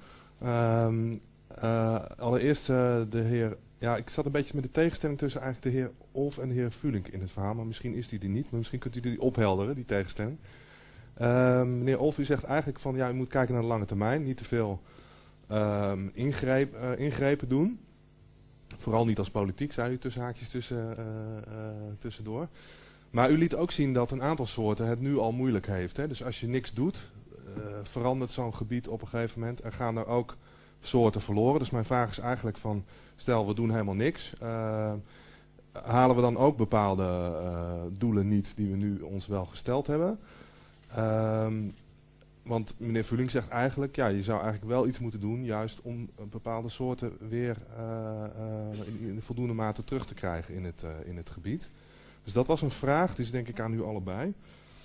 Allereerst de heer... Ja, ik zat een beetje met de tegenstelling tussen eigenlijk de heer Olf en de heer Vulink in het verhaal. Maar misschien is die er niet, maar misschien kunt u die ophelderen, die tegenstelling. Meneer Olf, u zegt eigenlijk van ja, u moet kijken naar de lange termijn. Niet te veel ingrepen doen. Vooral niet als politiek, zei u tussen haakjes tussendoor. Maar u liet ook zien dat een aantal soorten het nu al moeilijk heeft. Hè? Dus als je niks doet, verandert zo'n gebied op een gegeven moment. En gaan er ook soorten verloren. Dus mijn vraag is eigenlijk van, stel we doen helemaal niks. halen we dan ook bepaalde doelen niet die we nu ons wel gesteld hebben. Want meneer Vullink zegt eigenlijk, ja, je zou eigenlijk wel iets moeten doen, juist om bepaalde soorten weer in voldoende mate terug te krijgen in het gebied. Dus dat was een vraag, die is denk ik aan u allebei.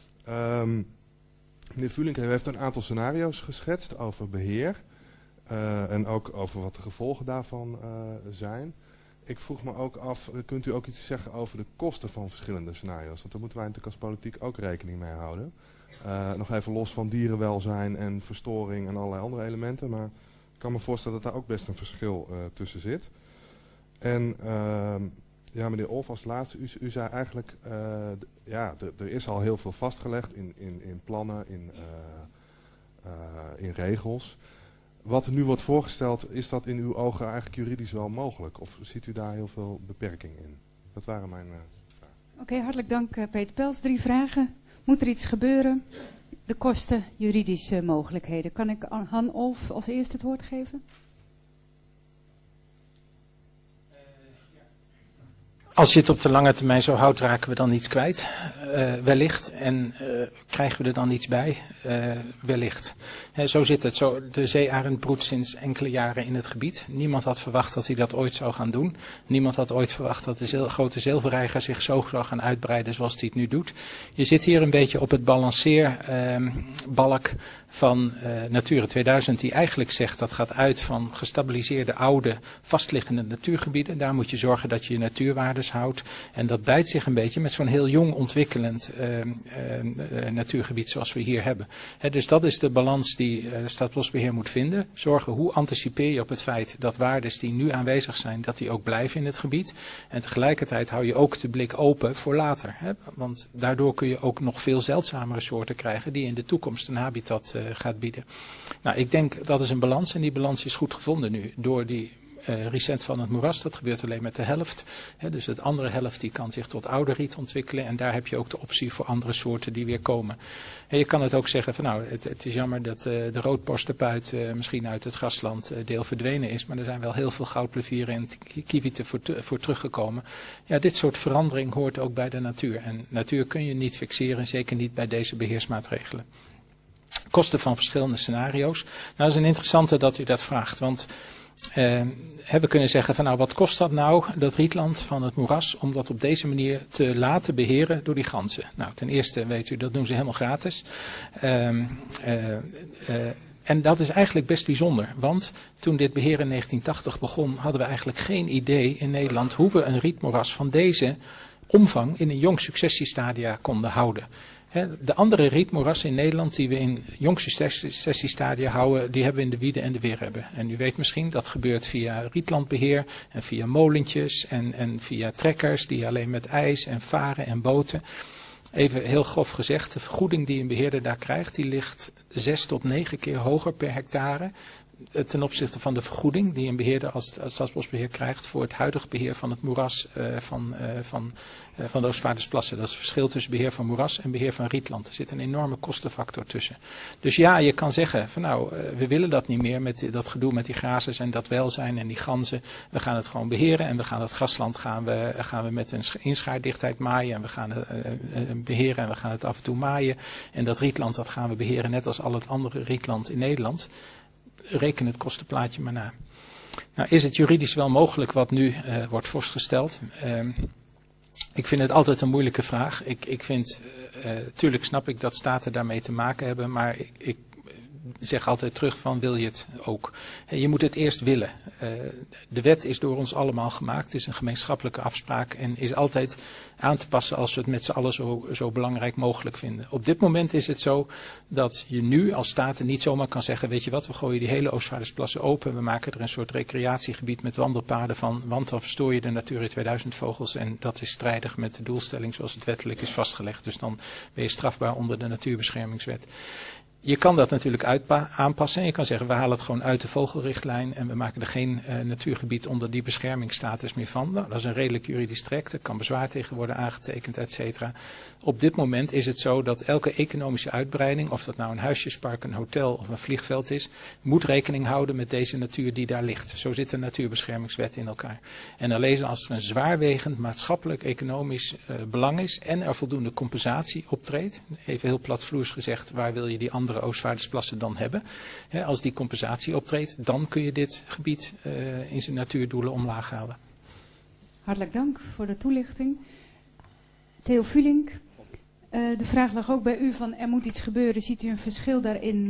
Meneer Vullink heeft een aantal scenario's geschetst over beheer en ook over wat de gevolgen daarvan zijn. Ik vroeg me ook af, kunt u ook iets zeggen over de kosten van verschillende scenario's? Want daar moeten wij natuurlijk als politiek ook rekening mee houden. Nog even los van dierenwelzijn en verstoring en allerlei andere elementen. Maar ik kan me voorstellen dat daar ook best een verschil tussen zit. En ja, meneer Olf als laatste, u zei eigenlijk, er is al heel veel vastgelegd in plannen, in regels. Wat er nu wordt voorgesteld, is dat in uw ogen eigenlijk juridisch wel mogelijk? Of ziet u daar heel veel beperking in? Dat waren mijn vragen. Oké, hartelijk dank Peter Pels. 3 vragen. Moet er iets gebeuren? De kosten, juridische mogelijkheden. Kan ik Han Olf als eerste het woord geven? Als je het op de lange termijn zo houdt, raken we dan iets kwijt. Wellicht. En krijgen we er dan iets bij? Wellicht. Zo zit het. De zeearend broedt sinds enkele jaren in het gebied. Niemand had verwacht dat hij dat ooit zou gaan doen. Niemand had ooit verwacht dat de grote zilverreiger zich zo zou gaan uitbreiden zoals hij het nu doet. Je zit hier een beetje op het balanceerbalk van Natura 2000, die eigenlijk zegt dat gaat uit van gestabiliseerde oude vastliggende natuurgebieden. Daar moet je zorgen dat je je natuurwaardes houdt. En dat bijt zich een beetje met zo'n heel jong ontwikkelend natuurgebied zoals we hier hebben. Dus dat is de balans die Staatsbosbeheer moet vinden. Zorgen, hoe anticipeer je op het feit dat waardes die nu aanwezig zijn, dat die ook blijven in het gebied. En tegelijkertijd hou je ook de blik open voor later. Want daardoor kun je ook nog veel zeldzamere soorten krijgen die in de toekomst een habitat gaat bieden. Nou, ik denk dat is een balans en die balans is goed gevonden nu door die reset van het moeras. Dat gebeurt alleen met de helft. Dus de andere helft die kan zich tot oude riet ontwikkelen en daar heb je ook de optie voor andere soorten die weer komen. En je kan het ook zeggen van nou, het is jammer dat de roodborstenpuit misschien uit het grasland deel verdwenen is, maar er zijn wel heel veel goudplevieren en kievieten voor teruggekomen. Ja, dit soort verandering hoort ook bij de natuur. En natuur kun je niet fixeren, zeker niet bij deze beheersmaatregelen. Kosten van verschillende scenario's. Nou, dat is een interessante dat u dat vraagt, want hebben kunnen zeggen van nou, wat kost dat nou, dat rietland van het moeras, om dat op deze manier te laten beheren door die ganzen? Nou, ten eerste weet u, dat doen ze helemaal gratis. En dat is eigenlijk best bijzonder, want toen dit beheer in 1980 begon, hadden we eigenlijk geen idee in Nederland hoe we een rietmoeras van deze omvang in een jong successiestadia konden houden. De andere rietmoerassen in Nederland die we in jong successiestadia houden, die hebben we in de Wiede en de Weerhebbe. En u weet misschien, dat gebeurt via rietlandbeheer en via molentjes en via trekkers die alleen met ijs en varen en boten. Even heel grof gezegd, de vergoeding die een beheerder daar krijgt, die ligt 6 tot 9 keer hoger per hectare ten opzichte van de vergoeding die een beheerder als Staatsbosbeheer krijgt voor het huidige beheer van het moeras van de Oostvaardersplassen. Dat is het verschil tussen beheer van moeras en beheer van rietland. Er zit een enorme kostenfactor tussen. Dus ja, je kan zeggen van nou, we willen dat niet meer met dat gedoe met die grazers en dat welzijn en die ganzen. We gaan het gewoon beheren en we gaan het grasland gaan we met een inschaardichtheid maaien en we gaan het beheren en we gaan het af en toe maaien. En dat rietland dat gaan we beheren net als al het andere rietland in Nederland. Reken het kostenplaatje maar na. Nou, is het juridisch wel mogelijk wat nu wordt vastgesteld? Ik vind het altijd een moeilijke vraag. Ik vind, tuurlijk snap ik dat staten daarmee te maken hebben, maar ik zeg altijd terug van wil je het ook. Je moet het eerst willen. De wet is door ons allemaal gemaakt. Het is een gemeenschappelijke afspraak en is altijd aan te passen als we het met z'n allen zo belangrijk mogelijk vinden. Op dit moment is het zo dat je nu als staten niet zomaar kan zeggen, weet je wat, we gooien die hele Oostvaardersplassen open. We maken er een soort recreatiegebied met wandelpaden van, want dan verstoor je de Natura 2000 vogels en dat is strijdig met de doelstelling zoals het wettelijk is vastgelegd. Dus dan ben je strafbaar onder de Natuurbeschermingswet. Je kan dat natuurlijk aanpassen. Je kan zeggen, we halen het gewoon uit de vogelrichtlijn en we maken er geen natuurgebied onder die beschermingsstatus meer van. Nou, dat is een redelijk juridisch traject. Er kan bezwaar tegen worden aangetekend, et cetera. Op dit moment is het zo dat elke economische uitbreiding, of dat nou een huisjespark, een hotel of een vliegveld is, moet rekening houden met deze natuur die daar ligt. Zo zit de natuurbeschermingswet in elkaar. En alleen als er een zwaarwegend maatschappelijk economisch belang is en er voldoende compensatie optreedt, even heel platvloers gezegd, waar wil je die andere Oostvaardersplassen dan hebben? Als die compensatie optreedt, dan kun je dit gebied in zijn natuurdoelen omlaag halen. Hartelijk dank voor de toelichting. Theo Vulink, de vraag lag ook bij u van er moet iets gebeuren. Ziet u een verschil daarin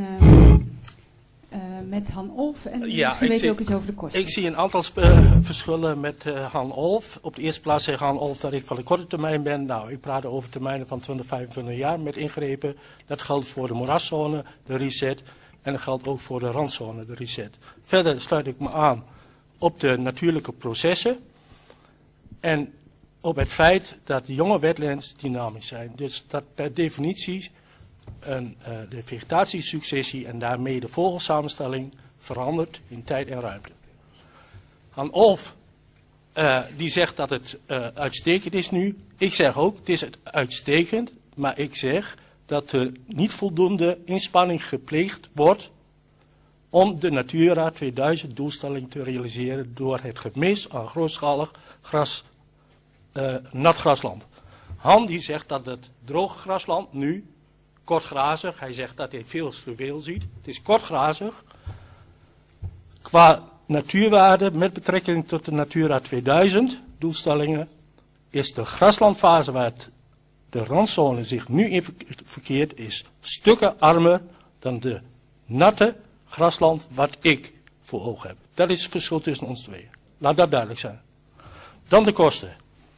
met Han Olf? En misschien weet u ook iets over de kosten. Ik zie een aantal verschillen met Han Olf. Op de eerste plaats zegt Han Olf dat ik van de korte termijn ben. Nou, ik praat over termijnen van 20, 25 jaar met ingrepen. Dat geldt voor de moeraszone, de reset. En dat geldt ook voor de randzone, de reset. Verder sluit ik me aan op de natuurlijke processen. En op het feit dat jonge wetlands dynamisch zijn. Dus dat per definitie de vegetatiesuccessie en daarmee de vogelsamenstelling verandert in tijd en ruimte. Han Olf die zegt dat het uitstekend is nu. Ik zeg ook, het is uitstekend, maar ik zeg dat er niet voldoende inspanning gepleegd wordt om de Natura 2000 doelstelling te realiseren door het gemis aan grootschalig nat grasland. Han die zegt dat het droge grasland nu kortgrazig, hij zegt dat hij veel te veel ziet. Het is kortgrazig. Qua natuurwaarde met betrekking tot de Natura 2000 doelstellingen is de graslandfase waar de randzone zich nu in verkeert, is stukken armer dan de natte grasland wat ik voor ogen heb. Dat is het verschil tussen ons tweeën. Laat dat duidelijk zijn. Dan de kosten.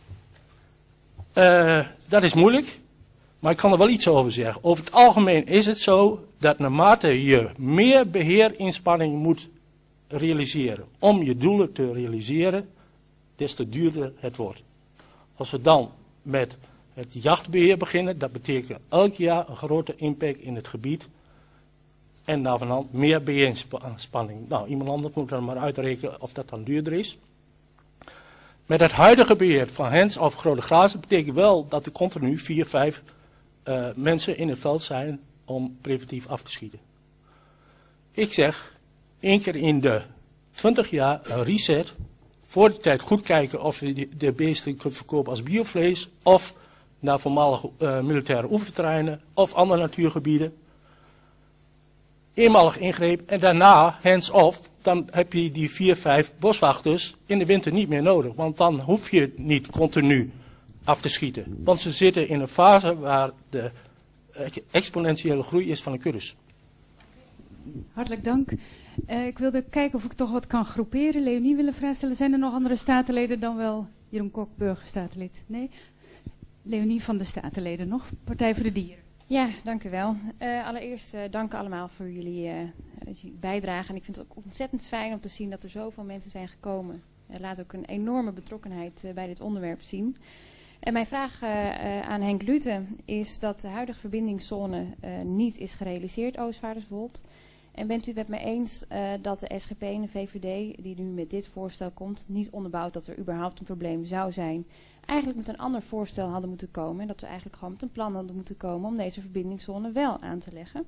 Dat is moeilijk. Maar ik kan er wel iets over zeggen. Over het algemeen is het zo dat naarmate je meer beheerinspanning moet realiseren om je doelen te realiseren, des te duurder het wordt. Als we dan met het jachtbeheer beginnen, dat betekent elk jaar een grote impact in het gebied en daarvan meer beheerinspanning. Nou, iemand anders moet dan maar uitrekenen of dat dan duurder is. Met het huidige beheer van hens of grote grazen betekent wel dat er continu 4, 5 mensen in het veld zijn om preventief af te schieten. Ik zeg, 1 keer in de 20 jaar een reset, voor de tijd goed kijken of je de beesten kunt verkopen als biovlees, of naar voormalige militaire oefenterreinen, of andere natuurgebieden. Eenmalig ingreep en daarna hands-off, dan heb je die 4, 5 boswachters in de winter niet meer nodig. Want dan hoef je niet continu af te schieten. Want ze zitten in een fase waar de exponentiële groei is van de kuddes. Hartelijk dank. Ik wilde kijken of ik toch wat kan groeperen. Leonie wil een vraag stellen. Zijn er nog andere statenleden dan wel Jeroen Kok, burgerstatenlid? Nee? Leonie van de statenleden nog. Partij voor de Dieren. Ja, dank u wel. Allereerst dank allemaal voor jullie bijdrage. En ik vind het ook ontzettend fijn om te zien dat er zoveel mensen zijn gekomen. Laat ook een enorme betrokkenheid bij dit onderwerp zien. En mijn vraag aan Henk Lute is dat de huidige verbindingszone niet is gerealiseerd, Oostvaarderswold. En bent u het met me eens dat de SGP en de VVD, die nu met dit voorstel komt, niet onderbouwt dat er überhaupt een probleem zou zijn, eigenlijk met een ander voorstel hadden moeten komen en dat we eigenlijk gewoon met een plan hadden moeten komen om deze verbindingszone wel aan te leggen?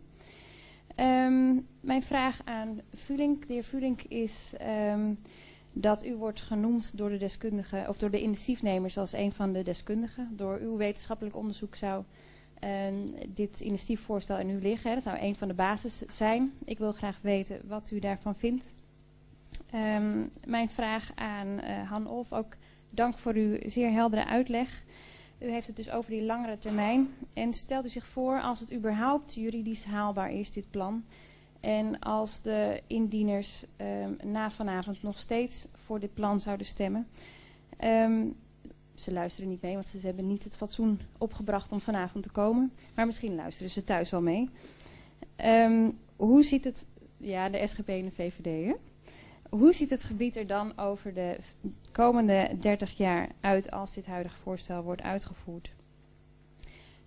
Mijn vraag aan Vulink, de heer Vulink, is dat u wordt genoemd door de deskundigen of door de initiatiefnemers als een van de deskundigen. Door uw wetenschappelijk onderzoek zou dit initiatiefvoorstel in u liggen. Hè. Dat zou een van de basis zijn. Ik wil graag weten wat u daarvan vindt. Mijn vraag aan Han Olf, ook dank voor uw zeer heldere uitleg. U heeft het dus over die langere termijn. En stelt u zich voor als het überhaupt juridisch haalbaar is, dit plan. En als de indieners na vanavond nog steeds voor dit plan zouden stemmen. Ze luisteren niet mee, want ze hebben niet het fatsoen opgebracht om vanavond te komen. Maar misschien luisteren ze thuis wel mee. Hoe ziet het, ja, de SGP en de VVD, hè? Hoe ziet het gebied er dan over de komende 30 jaar uit als dit huidige voorstel wordt uitgevoerd?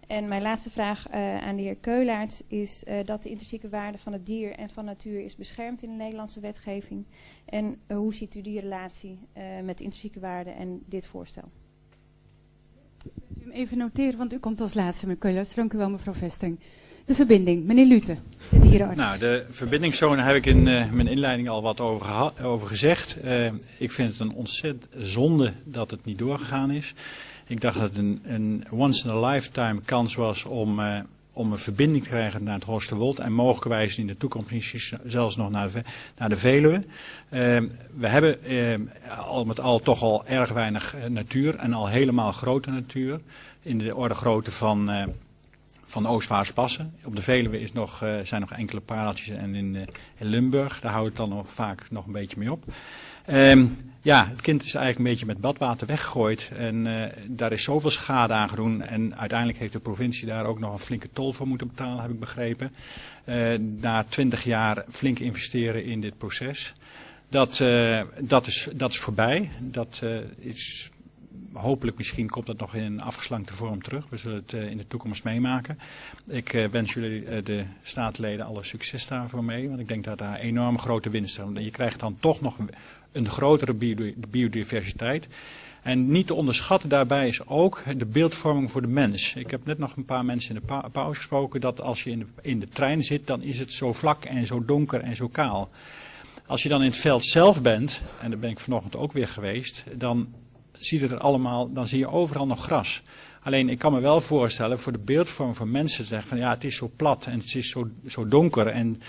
En mijn laatste vraag aan de heer Keulaert is dat de intrinsieke waarde van het dier en van natuur is beschermd in de Nederlandse wetgeving. En hoe ziet u die relatie met de intrinsieke waarde en dit voorstel? Kunt u hem even noteren, want u komt als laatste, meneer Keulaert. Dank u wel, mevrouw Vestering. De verbinding, meneer Lute, de dierenarts. Nou, de verbindingszone heb ik in mijn inleiding al wat over gezegd. Ik vind het een ontzettend zonde dat het niet doorgegaan is. Ik dacht dat het een once-in-a-lifetime kans was om een verbinding te krijgen naar het Horsterwold. En mogelijkerwijs in de toekomst zelfs nog naar de Veluwe. We hebben al met al toch al erg weinig natuur en al helemaal grote natuur. In de orde grootte van de Oostvaardersplassen. Op de Veluwe zijn nog enkele pareltjes en in Limburg. Daar houdt het dan nog vaak nog een beetje mee op. Ja, het kind is eigenlijk een beetje met badwater weggegooid en daar is zoveel schade aan gedaan. En uiteindelijk heeft de provincie daar ook nog een flinke tol voor moeten betalen, heb ik begrepen. Na 20 jaar flink investeren in dit proces. Dat is voorbij. Dat is... Hopelijk misschien komt dat nog in een afgeslankte vorm terug. We zullen het in de toekomst meemaken. Ik wens jullie de staatsleden alle succes daarvoor mee. Want ik denk dat daar enorm grote winst is. Je krijgt dan toch nog een grotere biodiversiteit. En niet te onderschatten daarbij is ook de beeldvorming voor de mens. Ik heb net nog een paar mensen in de pauze gesproken. Dat als je in de trein zit, dan is het zo vlak en zo donker en zo kaal. Als je dan in het veld zelf bent, en daar ben ik vanochtend ook weer geweest, dan zie je overal nog gras. Alleen ik kan me wel voorstellen voor de beeldvorm van mensen te zeggen van ja, het is zo plat en het is zo donker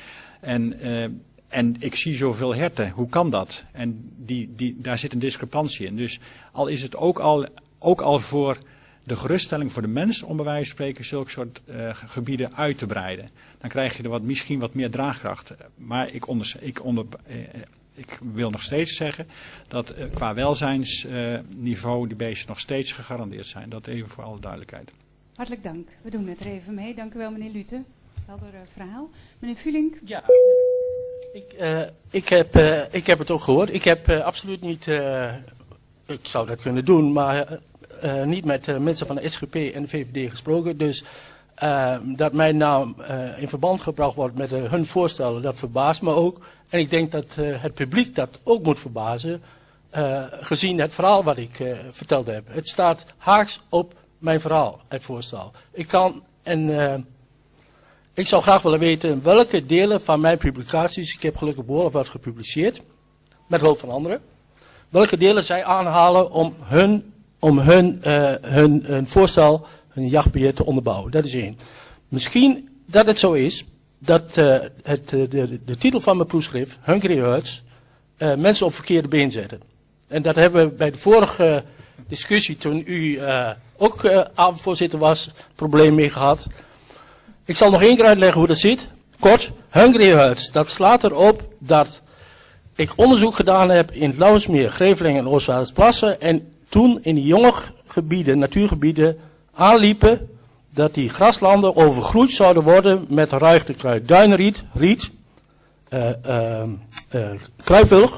en ik zie zoveel herten. Hoe kan dat? En daar zit een discrepantie in. Dus al is het ook al voor de geruststelling voor de mens om bij wijze van spreken zulke soort gebieden uit te breiden. Dan krijg je er misschien wat meer draagkracht. Maar ik wil nog steeds zeggen dat qua welzijnsniveau die beesten nog steeds gegarandeerd zijn. Dat even voor alle duidelijkheid. Hartelijk dank. We doen het er even mee. Dank u wel, meneer Lute. Helder verhaal. Meneer Vulink? Ja, ik heb het ook gehoord. Ik heb absoluut niet, ik zou dat kunnen doen, maar niet met mensen van de SGP en de VVD gesproken. Dus dat mijn naam in verband gebracht wordt met hun voorstellen, dat verbaast me ook. En ik denk dat het publiek dat ook moet verbazen, gezien het verhaal wat ik verteld heb. Het staat haaks op mijn verhaal, het voorstel. Ik zou graag willen weten welke delen van mijn publicaties, ik heb gelukkig behoorlijk wat gepubliceerd, met hulp van anderen, welke delen zij aanhalen om hun voorstel, hun jachtbeheer te onderbouwen. Dat is één. Misschien dat het zo is dat de titel van mijn proefschrift, Hungry Herds, mensen op verkeerde been zetten. En dat hebben we bij de vorige discussie, toen u ook avondvoorzitter was, probleem mee gehad. Ik zal nog één keer uitleggen hoe dat zit. Kort, Hungry Herds, dat slaat erop dat ik onderzoek gedaan heb in het Lauwersmeer, Greveling en Oostvaardersplassen. En toen in die jonge gebieden, natuurgebieden, aanliepen dat die graslanden overgroeid zouden worden met ruigtekruid, duinriet, riet, kruipwilg.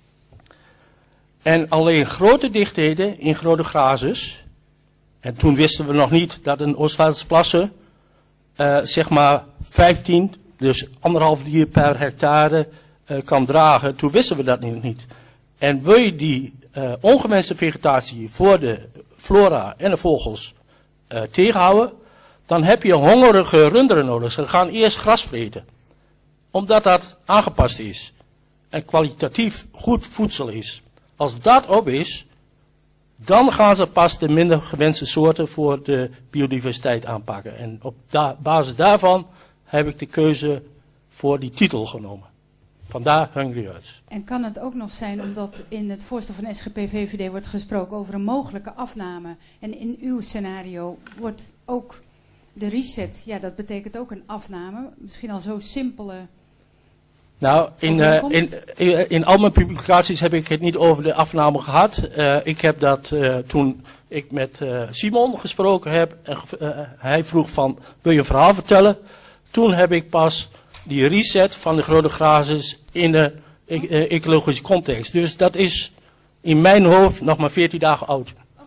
En alleen grote dichtheden in grote grazes. En toen wisten we nog niet dat een Oostvaardersplassen zeg maar 15, dus 1,5 dier per hectare kan dragen. Toen wisten we dat nog niet. En wil je die ongewenste vegetatie voor de flora en de vogels tegenhouden, dan heb je hongerige runderen nodig. Ze gaan eerst gras vreten. Omdat dat aangepast is. En kwalitatief goed voedsel is. Als dat op is, dan gaan ze pas de minder gewenste soorten voor de biodiversiteit aanpakken. En op basis daarvan heb ik de keuze voor die titel genomen. Vandaar Hungry Herds. En kan het ook nog zijn, omdat in het voorstel van SGP-VVD wordt gesproken over een mogelijke afname. En in uw scenario wordt ook de reset, ja, dat betekent ook een afname. Misschien al zo simpele. Nou, in al mijn publicaties heb ik het niet over de afname gehad. Ik heb dat toen ik met Simon gesproken heb. En hij vroeg van, wil je een verhaal vertellen? Toen heb ik pas die reset van de grote grazers in de ecologische context. Dus dat is in mijn hoofd nog maar 14 dagen oud.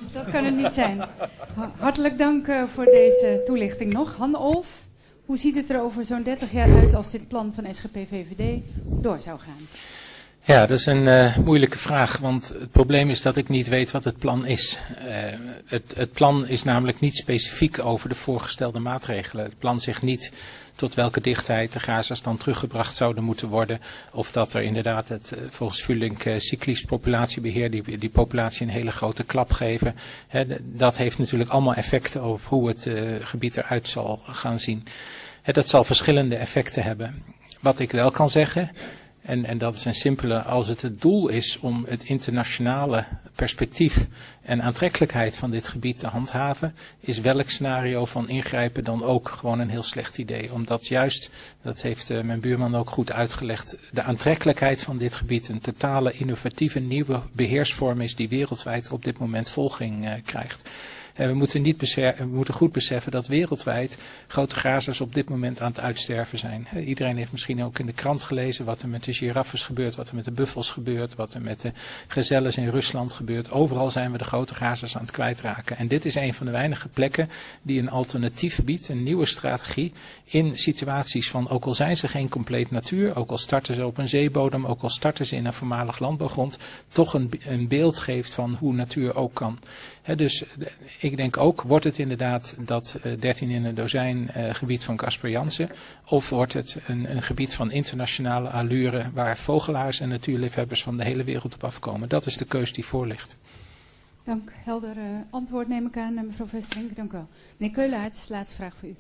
Dat kan het niet zijn. Hartelijk dank voor deze toelichting nog. Han-Olf, hoe ziet het er over zo'n 30 jaar uit als dit plan van SGP-VVD door zou gaan? Ja, dat is een moeilijke vraag, want het probleem is dat ik niet weet wat het plan is. Het plan is namelijk niet specifiek over de voorgestelde maatregelen. Het plan zegt niet tot welke dichtheid de Gaza's dan teruggebracht zouden moeten worden. Of dat er inderdaad volgens Vullink cyclisch populatiebeheer die populatie een hele grote klap geven. Dat heeft natuurlijk allemaal effecten op hoe het gebied eruit zal gaan zien. Dat zal verschillende effecten hebben. Wat ik wel kan zeggen, en dat is een simpele, als het doel is om het internationale perspectief en aantrekkelijkheid van dit gebied te handhaven, is welk scenario van ingrijpen dan ook gewoon een heel slecht idee. Omdat juist, dat heeft mijn buurman ook goed uitgelegd, de aantrekkelijkheid van dit gebied een totale innovatieve nieuwe beheersvorm is die wereldwijd op dit moment volging krijgt. We moeten goed beseffen dat wereldwijd grote grazers op dit moment aan het uitsterven zijn. Iedereen heeft misschien ook in de krant gelezen wat er met de giraffes gebeurt, wat er met de buffels gebeurt, wat er met de gazelles in Rusland gebeurt. Overal zijn we de grote grazers aan het kwijtraken. En dit is een van de weinige plekken die een alternatief biedt, een nieuwe strategie in situaties van, ook al zijn ze geen compleet natuur, ook al starten ze op een zeebodem, ook al starten ze in een voormalig landbouwgrond, toch een beeld geeft van hoe natuur ook kan. Dus ik denk ook, wordt het inderdaad dat 13 in een dozijn gebied van Casper Jansen, of wordt het een gebied van internationale allure waar vogelaars en natuurliefhebbers van de hele wereld op afkomen. Dat is de keus die voor ligt. Dank. Helder antwoord neem ik aan, mevrouw Vestering. Dank u wel. Meneer Keulaerts, laatste vraag voor u.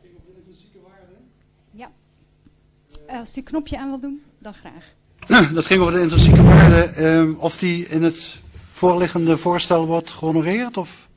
Ja. Als u een knopje aan wilt doen, dan graag. Dat ging over de intrinsieke waarde. Of die in het voorliggende voorstel wordt gehonoreerd? Of?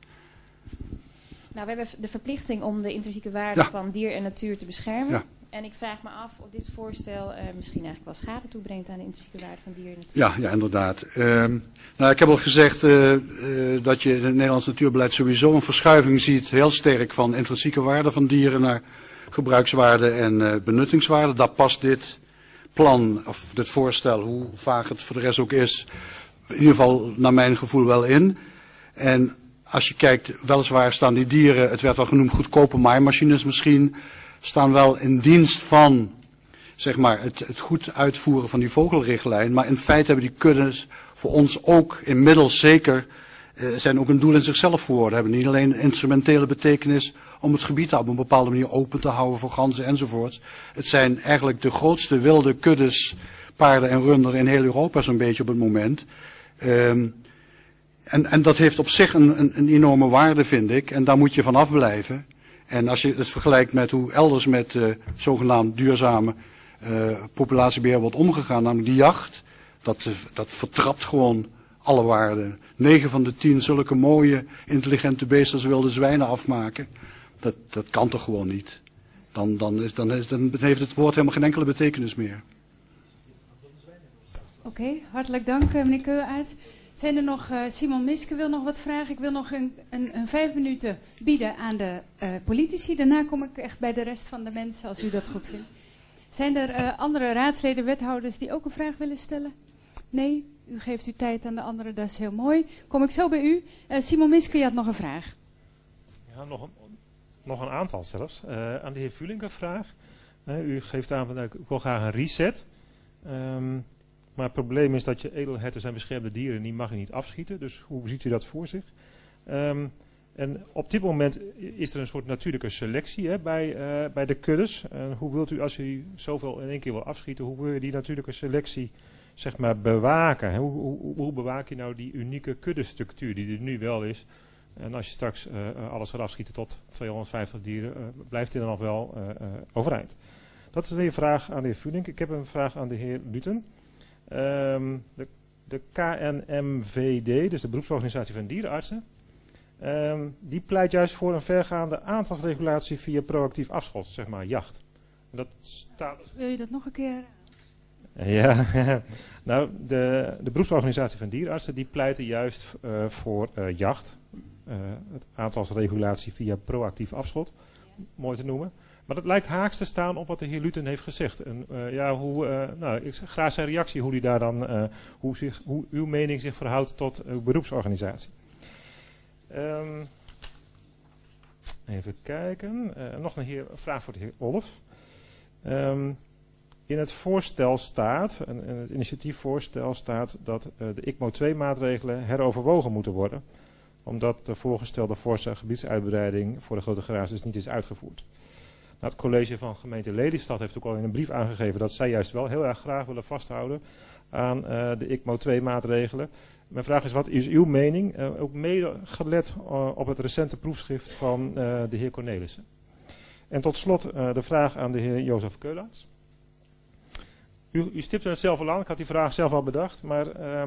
Nou, we hebben de verplichting om de intrinsieke waarde van dier en natuur te beschermen. Ja. En ik vraag me af of dit voorstel misschien eigenlijk wel schade toebrengt aan de intrinsieke waarde van dier en natuur. Ja, inderdaad. Nou, ik heb al gezegd dat je in het Nederlands natuurbeleid sowieso een verschuiving ziet, heel sterk, van intrinsieke waarde van dieren naar gebruikswaarde en benuttingswaarde. Daar past dit plan, of dit voorstel, hoe vaag het voor de rest ook is, in ieder geval naar mijn gevoel wel in. En als je kijkt, weliswaar staan die dieren, het werd wel genoemd, goedkope maaimachines misschien, staan wel in dienst van, zeg maar, het goed uitvoeren van die vogelrichtlijn. Maar in feite hebben die kuddes voor ons ook inmiddels zeker, zijn ook een doel in zichzelf geworden. Hebben niet alleen een instrumentele betekenis om het gebied op een bepaalde manier open te houden voor ganzen enzovoorts. Het zijn eigenlijk de grootste wilde kuddes, paarden en runderen in heel Europa zo'n beetje op het moment. En dat heeft op zich een enorme waarde, vind ik. En daar moet je van afblijven. En als je het vergelijkt met hoe elders met zogenaamd duurzame populatiebeheer wordt omgegaan, namelijk die jacht, dat vertrapt gewoon alle waarden. 9 van de 10 zulke mooie, intelligente beesten als wilde zwijnen afmaken. Dat kan toch gewoon niet. Dan heeft het woord helemaal geen enkele betekenis meer. Oké, hartelijk dank meneer Keulaerts. Zijn er nog, Simon Miske wil nog wat vragen. Ik wil nog een 5 minuten bieden aan de politici. Daarna kom ik echt bij de rest van de mensen, als u dat goed vindt. Zijn er andere raadsleden, wethouders die ook een vraag willen stellen? Nee, u geeft uw tijd aan de anderen, dat is heel mooi. Kom ik zo bij u. Simon Miske, je had nog een vraag. Ja, nog een aantal zelfs. Aan de heer Vullink een vraag. U geeft aan, ik wil graag een reset. Maar het probleem is dat je edelherten zijn beschermde dieren, die mag je niet afschieten. Dus hoe ziet u dat voor zich? En op dit moment is er een soort natuurlijke selectie bij de kuddes. Hoe wilt u, als u zoveel in één keer wil afschieten, hoe wil je die natuurlijke selectie, zeg maar, bewaken? Hoe bewaak je nou die unieke kuddestructuur die er nu wel is? En als je straks alles gaat afschieten tot 250 dieren, blijft die dan nog wel overeind? Dat is weer een vraag aan de heer Vullink. Ik heb een vraag aan de heer Lutten. De KNMVD, dus de beroepsorganisatie van dierenartsen, die pleit juist voor een vergaande aantalsregulatie via proactief afschot, zeg maar jacht. En dat staat... Wil je dat nog een keer? Ja, nou, de beroepsorganisatie van dierenartsen die pleiten juist voor jacht. Het aantalsregulatie via proactief afschot, mooi te noemen. Maar dat lijkt haaks te staan op wat de heer Lutten heeft gezegd. En ik graag zijn reactie hoe die daar dan, hoe uw mening zich verhoudt tot uw beroepsorganisatie. Even kijken. Nog een vraag voor de heer Olf. In het voorstel staat, in het initiatiefvoorstel staat dat de ICMO 2-maatregelen heroverwogen moeten worden, omdat de voorgestelde forse gebiedsuitbreiding voor de grote grazers niet is uitgevoerd. Nou, het college van gemeente Lelystad heeft ook al in een brief aangegeven dat zij juist wel heel erg graag willen vasthouden aan de ICMO 2-maatregelen. Mijn vraag is, wat is uw mening, ook mede gelet op het recente proefschrift van de heer Cornelissen? En tot slot de vraag aan de heer Jozef Keulaerts. U stipte het zelf al aan, ik had die vraag zelf al bedacht, maar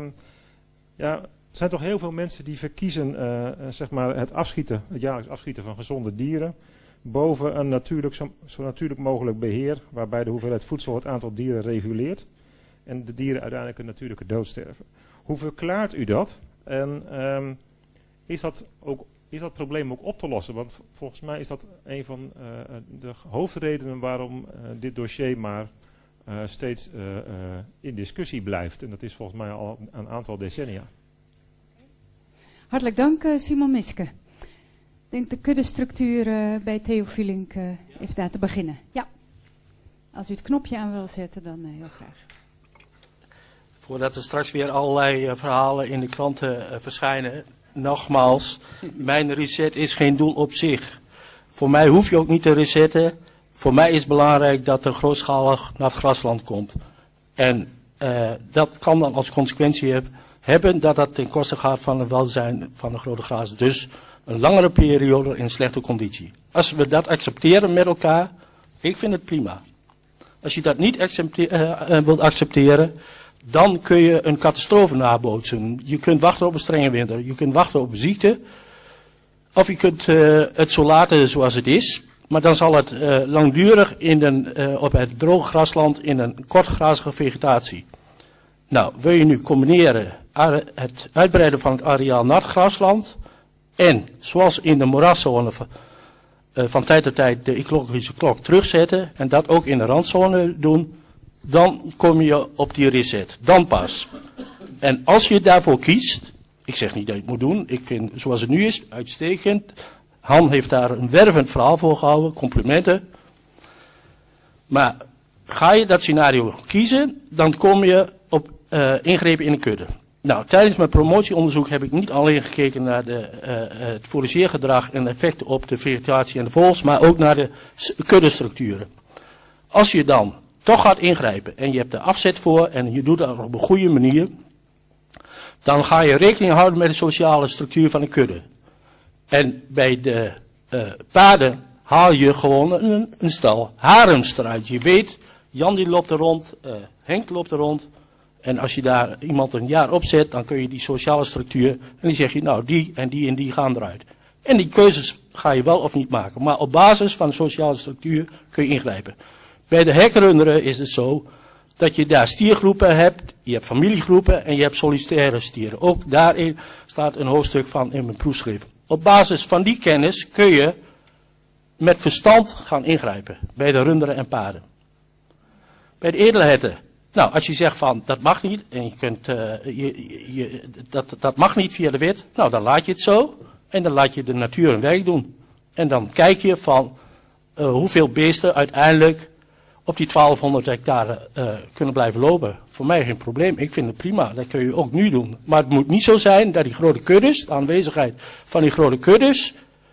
er zijn toch heel veel mensen die verkiezen zeg maar het jaarlijks afschieten van gezonde dieren boven een zo natuurlijk mogelijk beheer, waarbij de hoeveelheid voedsel het aantal dieren reguleert en de dieren uiteindelijk een natuurlijke dood sterven. Hoe verklaart u dat? En is dat probleem ook op te lossen? Want volgens mij is dat een van de hoofdredenen waarom dit dossier maar steeds in discussie blijft. En dat is volgens mij al een aantal decennia. Hartelijk dank, Simon Miske. Ik denk de kuddestructuur bij Theo Vielink even daar te beginnen. Ja. Als u het knopje aan wil zetten, dan heel graag. Voordat er straks weer allerlei verhalen in de kranten verschijnen. Nogmaals, mijn reset is geen doel op zich. Voor mij hoef je ook niet te resetten. Voor mij is het belangrijk dat er grootschalig naar het grasland komt. En dat kan dan als consequentie hebben dat dat ten koste gaat van het welzijn van de grote grazers. Dus een langere periode in slechte conditie. Als we dat accepteren met elkaar, ik vind het prima. Als je dat niet wilt accepteren, dan kun je een catastrofe nabootsen. Je kunt wachten op een strenge winter, je kunt wachten op een ziekte. Of je kunt het zo laten zoals het is. Maar dan zal het langdurig op het droge grasland in een kortgrazige vegetatie. Nou, wil je nu combineren het uitbreiden van het areaal nat grasland en zoals in de moeraszone van tijd tot tijd de ecologische klok terugzetten en dat ook in de randzone doen, dan kom je op die reset. Dan pas. En als je daarvoor kiest, ik zeg niet dat je het moet doen, ik vind zoals het nu is uitstekend. Han heeft daar een wervend verhaal voor gehouden, complimenten. Maar ga je dat scenario kiezen, dan kom je op ingrepen in een kudde. Nou, tijdens mijn promotieonderzoek heb ik niet alleen gekeken naar het fourageergedrag en effecten op de vegetatie en de vogels, maar ook naar de kuddestructuren. Als je dan toch gaat ingrijpen en je hebt er afzet voor en je doet dat op een goede manier, dan ga je rekening houden met de sociale structuur van de kudde. En bij de paarden haal je gewoon een stal harems eruit. Je weet, Jan die loopt er rond, Henk loopt er rond. En als je daar iemand een jaar op zet, dan kun je die sociale structuur, en dan zeg je, nou die en die en die gaan eruit. En die keuzes ga je wel of niet maken. Maar op basis van de sociale structuur kun je ingrijpen. Bij de hekrunderen is het zo dat je daar stiergroepen hebt, je hebt familiegroepen en je hebt solitaire stieren. Ook daarin staat een hoofdstuk van in mijn proefschrift. Op basis van die kennis kun je met verstand gaan ingrijpen bij de runderen en paarden. Bij de edelherten, nou als je zegt van dat mag niet en je kunt, dat mag niet via de wet, nou dan laat je het zo en dan laat je de natuur een werk doen. En dan kijk je van hoeveel beesten uiteindelijk op die 1200 hectare kunnen blijven lopen. Voor mij geen probleem, ik vind het prima, dat kun je ook nu doen. Maar het moet niet zo zijn dat die grote kuddes, de aanwezigheid van die grote kuddes,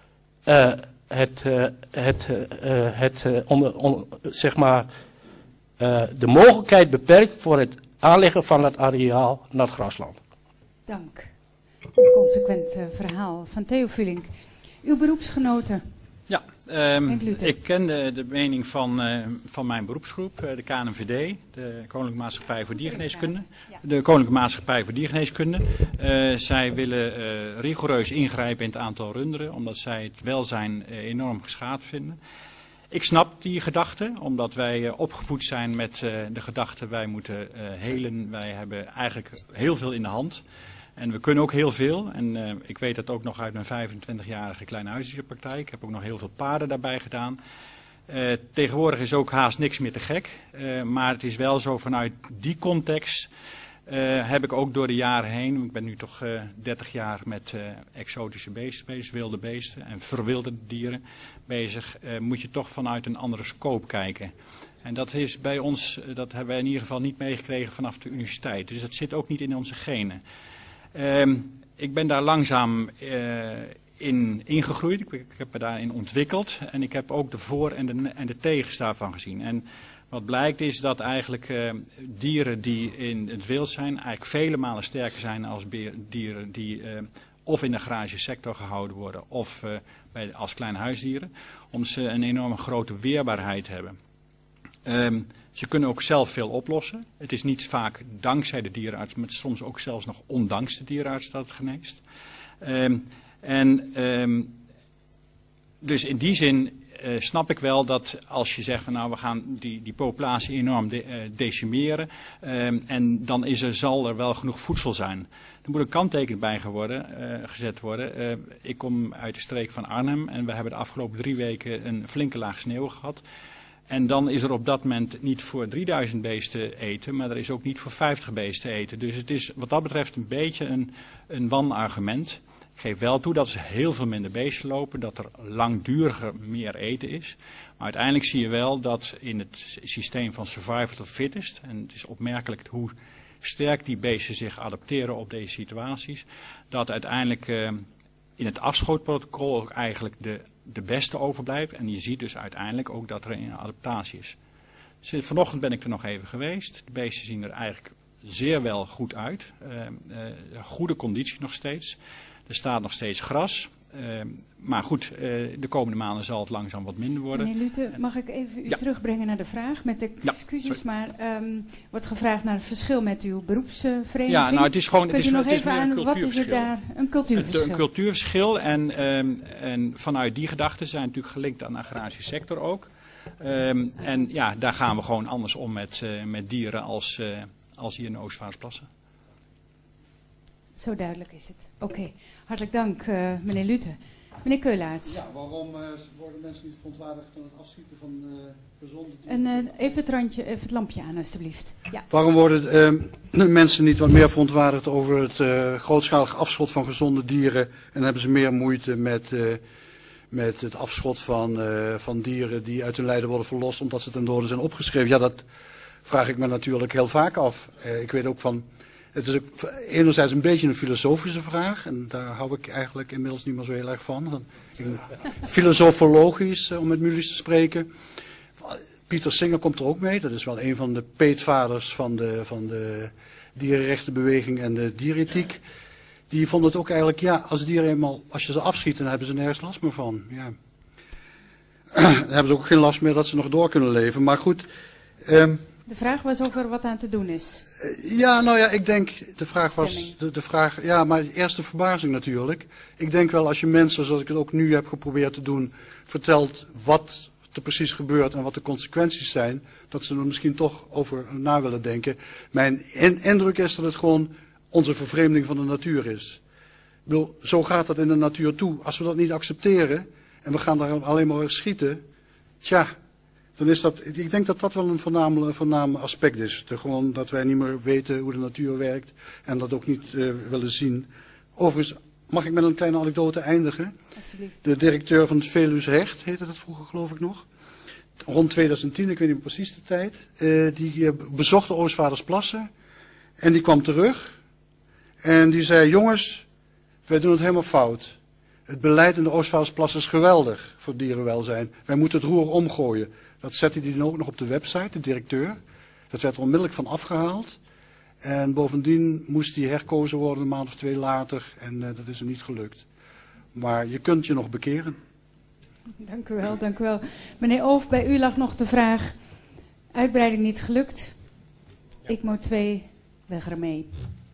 de mogelijkheid beperkt voor het aanleggen van het areaal naar het grasland. Dank. Een consequent verhaal van Theo Vielink. Uw beroepsgenoten. Ja, ik ken de mening van mijn beroepsgroep, de KNVD, de Koninklijke Maatschappij voor Diergeneeskunde. De Koninklijke Maatschappij voor Diergeneeskunde. Zij willen rigoureus ingrijpen in het aantal runderen, omdat zij het welzijn enorm geschaad vinden. Ik snap die gedachte, omdat wij opgevoed zijn met de gedachte wij moeten helen. Wij hebben eigenlijk heel veel in de hand. En we kunnen ook heel veel. En ik weet dat ook nog uit mijn 25-jarige kleine huisdierpraktijk. Ik heb ook nog heel veel paarden daarbij gedaan. Tegenwoordig is ook haast niks meer te gek. Maar het is wel zo vanuit die context heb ik ook door de jaren heen, ik ben nu toch 30 jaar met exotische beesten bezig, wilde beesten en verwilderde dieren bezig, moet je toch vanuit een andere scope kijken. En dat is bij ons, dat hebben wij in ieder geval niet meegekregen vanaf de universiteit. Dus dat zit ook niet in onze genen. Ik ben daar langzaam ingegroeid, ik heb me daarin ontwikkeld en ik heb ook de voor- en de tegens daarvan gezien. En wat blijkt is dat eigenlijk dieren die in het wild zijn eigenlijk vele malen sterker zijn als dieren die of in de agrarische sector gehouden worden of als kleine huisdieren. Omdat ze een enorme grote weerbaarheid hebben. Ze kunnen ook zelf veel oplossen. Het is niet vaak dankzij de dierenarts, maar soms ook zelfs nog ondanks de dierenarts dat het geneest. Dus in die zin snap ik wel dat als je zegt van nou we gaan die populatie enorm decimeren en dan zal er wel genoeg voedsel zijn. Er moet een kanttekening bij gezet worden. Ik kom uit de streek van Arnhem en we hebben de afgelopen 3 weken een flinke laag sneeuw gehad. En dan is er op dat moment niet voor 3000 beesten eten, maar er is ook niet voor 50 beesten eten. Dus het is wat dat betreft een beetje een wanargument. Ik geef wel toe dat er heel veel minder beesten lopen, dat er langduriger meer eten is. Maar uiteindelijk zie je wel dat in het systeem van survival of the fittest, en het is opmerkelijk hoe sterk die beesten zich adapteren op deze situaties, dat uiteindelijk in het afschootprotocol ook eigenlijk de beste overblijft. En je ziet dus uiteindelijk ook dat er een adaptatie is. Dus vanochtend ben ik er nog even geweest. De beesten zien er eigenlijk zeer wel goed uit. Goede conditie nog steeds. Er staat nog steeds gras. Maar goed, de komende maanden zal het langzaam wat minder worden. Meneer Lute, mag ik even u terugbrengen naar de vraag? Met de excuses, maar wordt gevraagd naar het verschil met uw beroepsvereniging. Ja, nou het is gewoon het is meer een cultuurverschil. Wat is het daar? Een cultuurverschil. Een cultuurverschil en vanuit die gedachten zijn natuurlijk gelinkt aan de agrarische sector ook. En ja, daar gaan we gewoon anders om met dieren als hier in de Oostvaardersplassen. Zo duidelijk is het. Oké, hartelijk dank meneer Lute. Meneer Keulaerts. Ja, waarom worden mensen niet verontwaardigd van het afschieten van gezonde dieren? Even het lampje aan alstublieft. Ja. Waarom worden mensen niet wat meer verontwaardigd over het grootschalig afschot van gezonde dieren en hebben ze meer moeite met het afschot van dieren die uit hun lijden worden verlost omdat ze ten dode zijn opgeschreven? Ja, dat vraag ik me natuurlijk heel vaak af. Ik weet ook van... Het is ook enerzijds een beetje een filosofische vraag. En daar hou ik eigenlijk inmiddels niet meer zo heel erg van. Filosofologisch, om met Mulisch te spreken. Pieter Singer komt er ook mee. Dat is wel een van de peetvaders van de dierenrechtenbeweging en de dierethiek. Die vond het ook eigenlijk, ja, als dieren eenmaal, als je ze afschiet, dan hebben ze nergens last meer van. Ja. Dan hebben ze ook geen last meer dat ze nog door kunnen leven. Maar goed... De vraag was of er wat aan te doen is. Ja, nou ja, ik denk, de vraag was, de vraag, ja, maar eerst de verbazing natuurlijk. Ik denk wel als je mensen, zoals ik het ook nu heb geprobeerd te doen, vertelt wat er precies gebeurt en wat de consequenties zijn, dat ze er misschien toch over na willen denken. Mijn indruk is dat het gewoon onze vervreemding van de natuur is. Ik bedoel, zo gaat dat in de natuur toe. Als we dat niet accepteren en we gaan daar alleen maar schieten, tja... Dan is dat, ik denk dat dat wel een voornaam aspect is. Gewoon dat wij niet meer weten hoe de natuur werkt en dat ook niet willen zien. Overigens, mag ik met een kleine anekdote eindigen? Alsjeblieft. De directeur van het Veluws Recht, heette dat vroeger geloof ik nog. Rond 2010, ik weet niet precies de tijd. Die bezocht de Oostvaardersplassen en die kwam terug. En die zei, jongens, wij doen het helemaal fout. Het beleid in de Oostvaardersplassen is geweldig voor dierenwelzijn. Wij moeten het roer omgooien. Dat zette hij dan ook nog op de website, de directeur. Dat werd er onmiddellijk van afgehaald. En bovendien moest hij herkozen worden een maand of 2 later. En dat is hem niet gelukt. Maar je kunt je nog bekeren. Dank u wel, dank u wel. Meneer Oof, bij u lag nog de vraag. Uitbreiding niet gelukt. Ja. ICMO 2, weg ermee.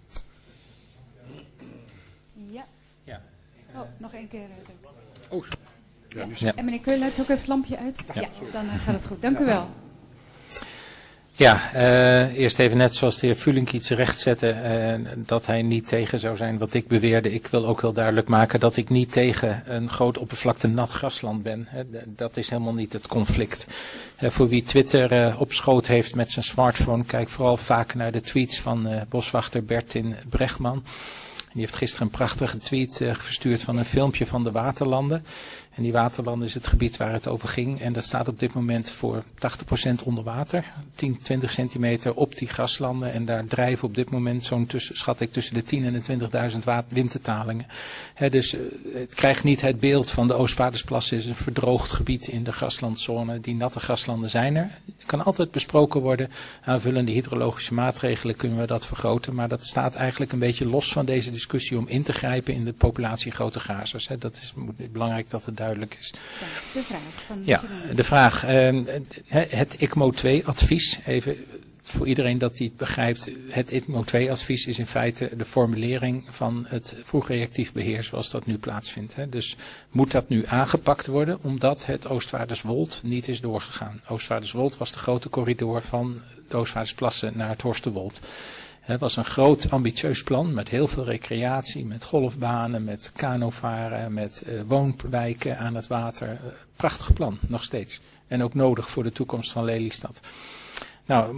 Ja. Ja. Oh, nog 1 keer. Oh, ja. En meneer Keulaerts, ook even het lampje uit? Ja, dan gaat het goed. Dank u wel. Ja, eerst even net zoals de heer Vulink iets rechtzette, dat hij niet tegen zou zijn wat ik beweerde. Ik wil ook heel duidelijk maken dat ik niet tegen een groot oppervlakte nat grasland ben. Dat is helemaal niet het conflict. Voor wie Twitter op schoot heeft met zijn smartphone, kijk vooral vaak naar de tweets van boswachter Bertin Bregman. Die heeft gisteren een prachtige tweet verstuurd van een filmpje van de waterlanden. En die waterlanden is het gebied waar het over ging. En dat staat op dit moment voor 80% onder water. 10, 20 centimeter op die graslanden. En daar drijven op dit moment zo'n schat ik tussen de 10 en de 20.000 windtetalingen. Dus het krijgt niet het beeld van de Oostvaardersplassen is een verdroogd gebied in de graslandzone. Die natte graslanden zijn er. Het kan altijd besproken worden. Aanvullende hydrologische maatregelen kunnen we dat vergroten. Maar dat staat eigenlijk een beetje los van deze discussie om in te grijpen in de populatie grote grazers. Dat is belangrijk dat het duidelijk is. De vraag van de vraag. Het ICMO 2-advies, even voor iedereen dat die het begrijpt. Het ICMO 2-advies is in feite de formulering van het vroegreactief beheer zoals dat nu plaatsvindt. Dus moet dat nu aangepakt worden omdat het Oostvaarderswold niet is doorgegaan. Oostvaarderswold was de grote corridor van de Oostvaardersplassen naar het Horsterwold. Het was een groot ambitieus plan met heel veel recreatie, met golfbanen, met kanovaren, met woonwijken aan het water. Prachtig plan, nog steeds. En ook nodig voor de toekomst van Lelystad. Nou,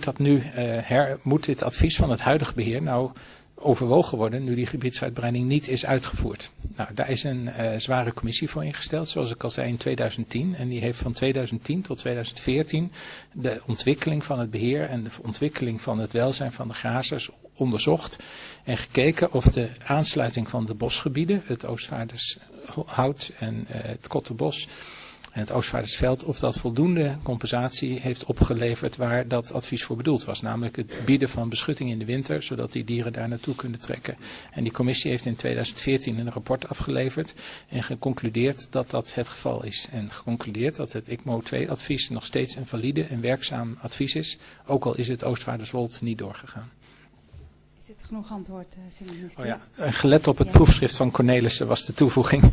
moet dit advies van het huidige beheer nou overwogen worden nu die gebiedsuitbreiding niet is uitgevoerd? Nou, daar is een zware commissie voor ingesteld, zoals ik al zei in 2010. En die heeft van 2010 tot 2014 de ontwikkeling van het beheer en de ontwikkeling van het welzijn van de grazers onderzocht. En gekeken of de aansluiting van de bosgebieden, het Oostvaardershout en het Kottenbos en het Oostvaardersveld, of dat voldoende compensatie heeft opgeleverd waar dat advies voor bedoeld was. Namelijk het bieden van beschutting in de winter, zodat die dieren daar naartoe kunnen trekken. En die commissie heeft in 2014 een rapport afgeleverd en geconcludeerd dat dat het geval is. En geconcludeerd dat het ICMO 2-advies nog steeds een valide en werkzaam advies is, ook al is het Oostvaarderswold niet doorgegaan. Is dit genoeg antwoord, Simon? Oh ja, gelet op het proefschrift van Cornelissen was de toevoeging.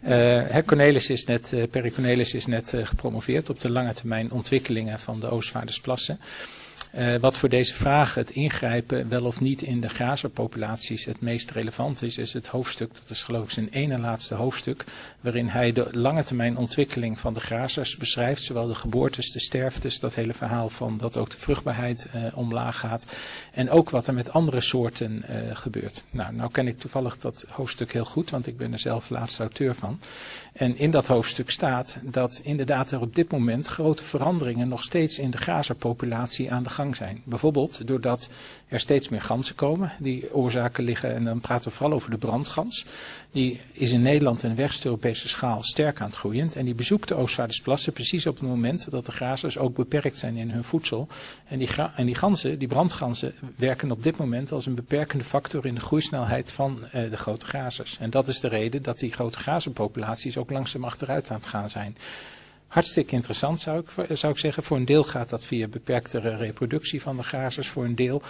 Perry Cornelis is net gepromoveerd op de lange termijn ontwikkelingen van de Oostvaardersplassen. Wat voor deze vraag het ingrijpen wel of niet in de grazerpopulaties het meest relevant is het hoofdstuk, dat is geloof ik zijn ene laatste hoofdstuk, waarin hij de lange termijn ontwikkeling van de grazers beschrijft, zowel de geboortes, de sterftes, dat hele verhaal van dat ook de vruchtbaarheid omlaag gaat en ook wat er met andere soorten gebeurt. Nou ken ik toevallig dat hoofdstuk heel goed, want ik ben er zelf laatste auteur van. En in dat hoofdstuk staat dat inderdaad er op dit moment grote veranderingen nog steeds in de grazerpopulatie aan de gang zijn. Bijvoorbeeld doordat er steeds meer ganzen komen. Die oorzaken liggen, en dan praten we vooral over de brandgans. Die is in Nederland en West-Europese schaal sterk aan het groeien. En die bezoekt de Oostvaardersplassen precies op het moment dat de grazers ook beperkt zijn in hun voedsel. En die ganzen, die brandganzen, werken op dit moment als een beperkende factor in de groeisnelheid van de grote grazers. En dat is de reden dat die grote grazerpopulaties ook langzaam achteruit aan het gaan zijn. Hartstikke interessant zou ik zeggen. Voor een deel gaat dat via beperktere reproductie van de grazers. Voor een deel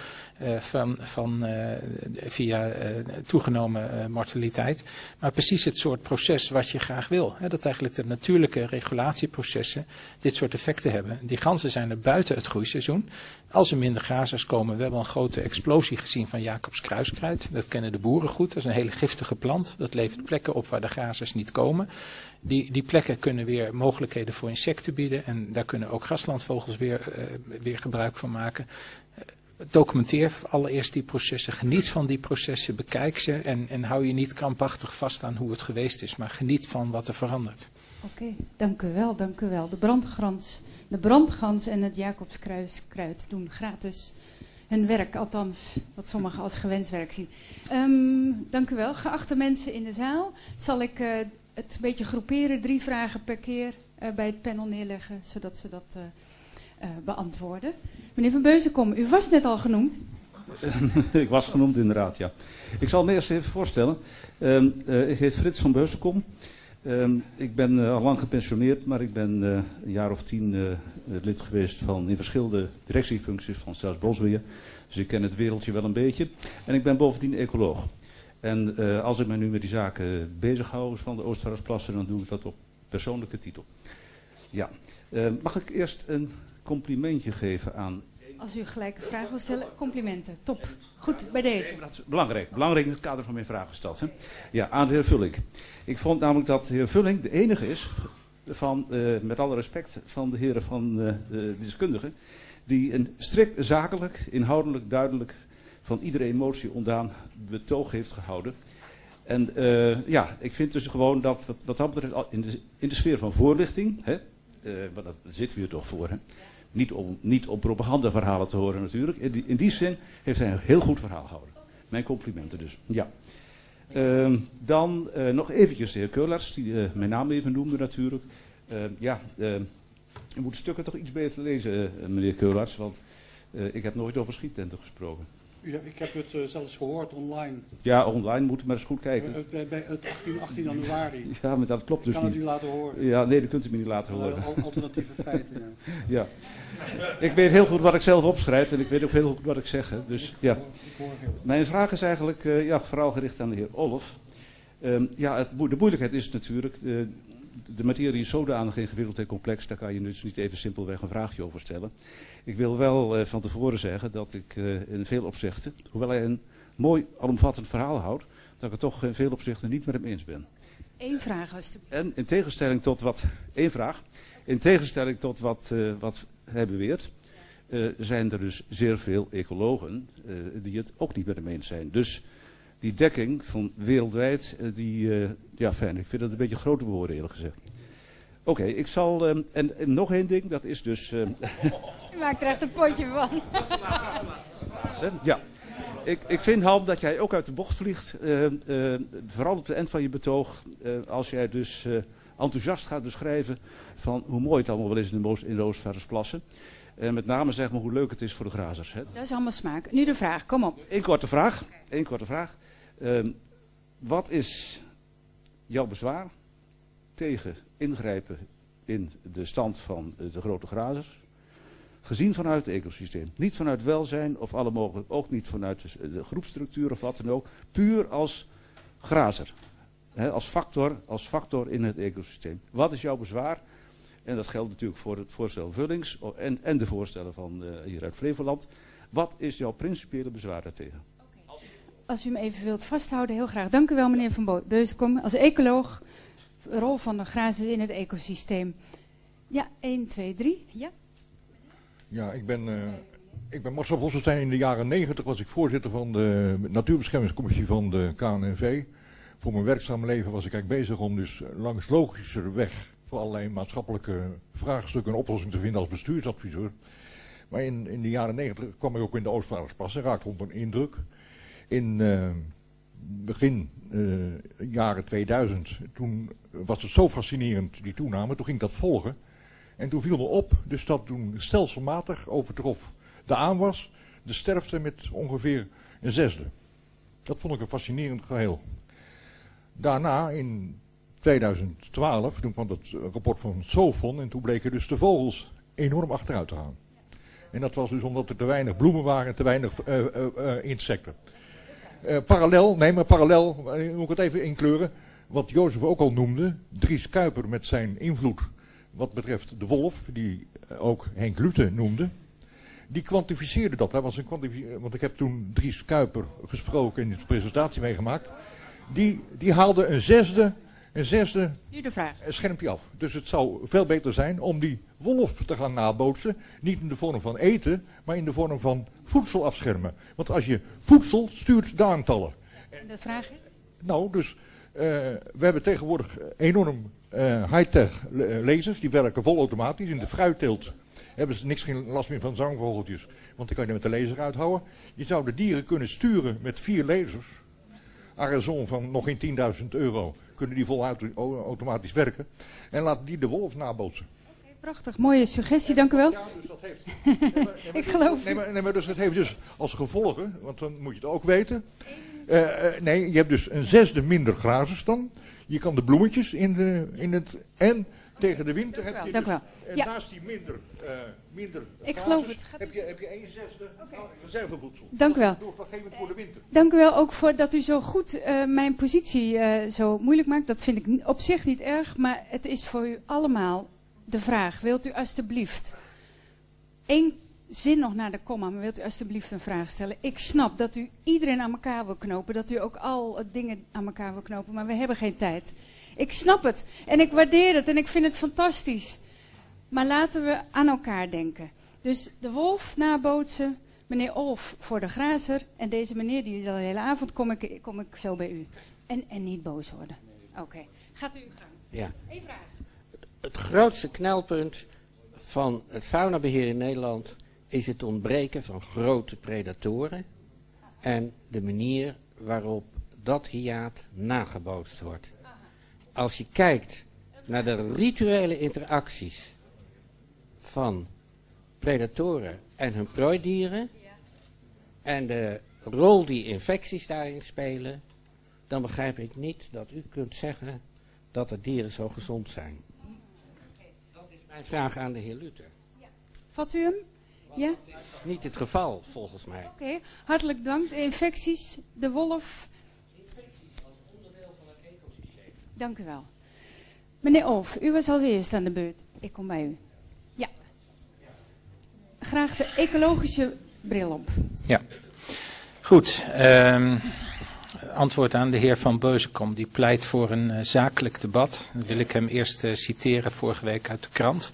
via toegenomen mortaliteit. Maar precies het soort proces wat je graag wil. Dat eigenlijk de natuurlijke regulatieprocessen dit soort effecten hebben. Die ganzen zijn er buiten het groeiseizoen. Als er minder grazers komen, we hebben al een grote explosie gezien van Jacobs kruiskruid. Dat kennen de boeren goed. Dat is een hele giftige plant. Dat levert plekken op waar de grazers niet komen. Die plekken kunnen weer mogelijkheden voor insecten bieden. En daar kunnen ook graslandvogels weer gebruik van maken. Documenteer allereerst die processen. Geniet van die processen. Bekijk ze. En hou je niet krampachtig vast aan hoe het geweest is. Maar geniet van wat er verandert. Oké, dank u wel, dank u wel. De brandgans en het Jacobskruid doen gratis hun werk, althans wat sommigen als gewenst werk zien. Dank u wel. Geachte mensen in de zaal, zal ik het een beetje groeperen, 3 vragen per keer bij het panel neerleggen, zodat ze dat beantwoorden. Meneer Van Beuzenkom, u was net al genoemd. Ik was genoemd inderdaad, ja. Ik zal me eerst even voorstellen. Ik heet Frits van Beuzenkom. Ik ben al lang gepensioneerd, maar ik ben een jaar of 10 lid geweest in verschillende directiefuncties van Stelsbosbeheer. Dus ik ken het wereldje wel een beetje. En ik ben bovendien ecoloog. En als ik me nu met die zaken bezighoud van de Oostvaardersplassen, dan doe ik dat op persoonlijke titel. Ja, mag ik eerst een complimentje geven aan Als u gelijk een vraag wil stellen, complimenten. Top. Goed, bij deze. Nee, dat is belangrijk. Belangrijk in het kader van mijn vraag gesteld. Hè? Ja, aan de heer Vulling. Ik vond namelijk dat de heer Vulling de enige is, met alle respect van de heren van de deskundigen, die een strikt zakelijk, inhoudelijk, duidelijk, van iedere emotie ontdaan betoog heeft gehouden. En ja, ik vind dus gewoon dat, wat dat betreft, in de sfeer van voorlichting, hè, maar daar zitten we hier toch voor, hè? Niet om propagandaverhalen te horen natuurlijk. In die zin heeft hij een heel goed verhaal gehouden. Mijn complimenten dus. Ja. Dan nog eventjes de heer Keulaerts, die mijn naam even noemde natuurlijk. Ja, je moet de stukken toch iets beter lezen, meneer Keulaerts, want ik heb nooit over schiettenten gesproken. Ja, ik heb het zelfs gehoord online. Ja, online moet u maar eens goed kijken. Bij het 18 januari. Ja, maar dat klopt dus niet. Ik kan het u laten horen. Ja, nee, dat kunt u me niet laten horen. Alternatieve feiten, ja. Ja. Ik weet heel goed wat ik zelf opschrijf en ik weet ook heel goed wat ik zeg. Hè. Dus ja. Mijn vraag is eigenlijk vooral gericht aan de heer Olff. Ja, de moeilijkheid is natuurlijk, de materie is zodanig ingewikkeld en complex, daar kan je dus niet even simpelweg een vraagje over stellen. Ik wil wel van tevoren zeggen dat ik in veel opzichten, hoewel hij een mooi alomvattend verhaal houdt, dat ik het toch in veel opzichten niet met hem eens ben. Eén vraag alsjeblieft. En in tegenstelling tot wat, één vraag, in tegenstelling tot wat hij beweert, zijn er dus zeer veel ecologen die het ook niet met hem eens zijn. Dus die dekking van wereldwijd, ja fijn, ik vind dat een beetje grote behoren eerlijk gezegd. Oké, ik zal, en nog één ding, dat is dus... U maakt er echt een potje van. Ja, ik vind Han dat jij ook uit de bocht vliegt, vooral op de eind van je betoog, als jij dus enthousiast gaat beschrijven van hoe mooi het allemaal wel is in de Oostvaardersplassen. Met name zeg maar hoe leuk het is voor de grazers. Hè. Dat is allemaal smaak. Nu de vraag, kom op. Eén korte vraag. Wat is jouw bezwaar tegen ingrijpen in de stand van de grote grazers? Gezien vanuit het ecosysteem. Niet vanuit welzijn of alle mogelijk, ook niet vanuit de groepstructuur of wat dan ook. Puur als grazer. Hè, als factor in het ecosysteem. Wat is jouw bezwaar? En dat geldt natuurlijk voor het voorstel Vullings en de voorstellen van hier uit Flevoland. Wat is jouw principiële bezwaar daartegen? Als u hem even wilt vasthouden, heel graag. Dank u wel, meneer Van Beuzenkom. Als ecoloog, de rol van de grazers in het ecosysteem. Ja, 1, 2, 3. Ja. Ja, ik ben Marcel Vossenstein. In de jaren 90 was ik voorzitter van de Natuurbeschermingscommissie van de KNNV. Voor mijn werkzame leven was ik eigenlijk bezig om dus langs logischer weg voor allerlei maatschappelijke vraagstukken een oplossing te vinden als bestuursadviseur. Maar in de jaren 90 kwam ik ook in de Oostvaardersplassen en raakte onder een indruk. In begin jaren 2000, toen was het zo fascinerend, die toename, toen ging ik dat volgen. En toen viel me op, dus dat toen stelselmatig overtrof de aanwas de sterfte met ongeveer een zesde. Dat vond ik een fascinerend geheel. Daarna, in 2012, toen kwam dat rapport van Sofon en toen bleken dus de vogels enorm achteruit te gaan. En dat was dus omdat er te weinig bloemen waren en te weinig insecten. Parallel, moet ik het even inkleuren, wat Jozef ook al noemde, Dries Kuiper met zijn invloed wat betreft de wolf, die ook Henk Lute noemde, die kwantificeerde dat. Want ik heb toen Dries Kuiper gesproken en de presentatie meegemaakt. Die haalde een zesde schermpje af. Dus het zou veel beter zijn om die wolf te gaan nabootsen. Niet in de vorm van eten, maar in de vorm van voedsel afschermen. Want als je voedsel stuurt de aantallen. En de vraag is? Nou, dus we hebben tegenwoordig enorm high-tech lasers. Die werken volautomatisch. In de fruitteelt hebben ze geen last meer van zangvogeltjes. Want die kan je met de laser uithouden. Je zou de dieren kunnen sturen met 4 lasers. Arizon van nog geen €10.000 kunnen die vol automatisch werken. En laat die de wolf nabootsen. Okay, prachtig, mooie suggestie, dank u wel. Ja, dus dat heeft... Ik geloof... Nee, maar dus het heeft dus als gevolgen, want dan moet je het ook weten. Je hebt dus een zesde minder grazers dan. Je kan de bloemetjes in het... En tegen de winter heb je dus... En naast die minder ik grazers, geloof het. heb je 1/6 reservevoedsel. Dank u wel. Doorslaggevend voor de winter. Dank u wel ook voor dat u zo goed mijn positie zo moeilijk maakt. Dat vind ik op zich niet erg, maar het is voor u allemaal de vraag. Wilt u alstublieft 1 zin nog naar de komma, maar wilt u alstublieft een vraag stellen? Ik snap dat u iedereen aan elkaar wil knopen, dat u ook al dingen aan elkaar wil knopen, maar we hebben geen tijd. Ik snap het en ik waardeer het en ik vind het fantastisch. Maar laten we aan elkaar denken. Dus de wolf nabootsen, meneer Olf voor de grazer en deze meneer die de hele avond kom ik zo bij u. En niet boos worden. Oké. Gaat u uw gang. Ja. Eén vraag. Het grootste knelpunt van het faunabeheer in Nederland is het ontbreken van grote predatoren en de manier waarop dat hiaat nagebootst wordt. Als je kijkt naar de rituele interacties van predatoren en hun prooidieren en de rol die infecties daarin spelen, dan begrijp ik niet dat u kunt zeggen dat de dieren zo gezond zijn. Dat is mijn vraag aan de heer Luther. Vat u hem? Ja? Dat is niet het geval, volgens mij. Oké, hartelijk dank. De infecties, de wolf. Infecties als onderdeel van het ecosysteem. Dank u wel. Meneer Olf, u was als eerste aan de beurt. Ik kom bij u. Ja. Graag de ecologische bril op. Ja. Goed. Antwoord aan de heer Van Beuzenkom. Die pleit voor een zakelijk debat. Dan wil ik hem eerst citeren vorige week uit de krant.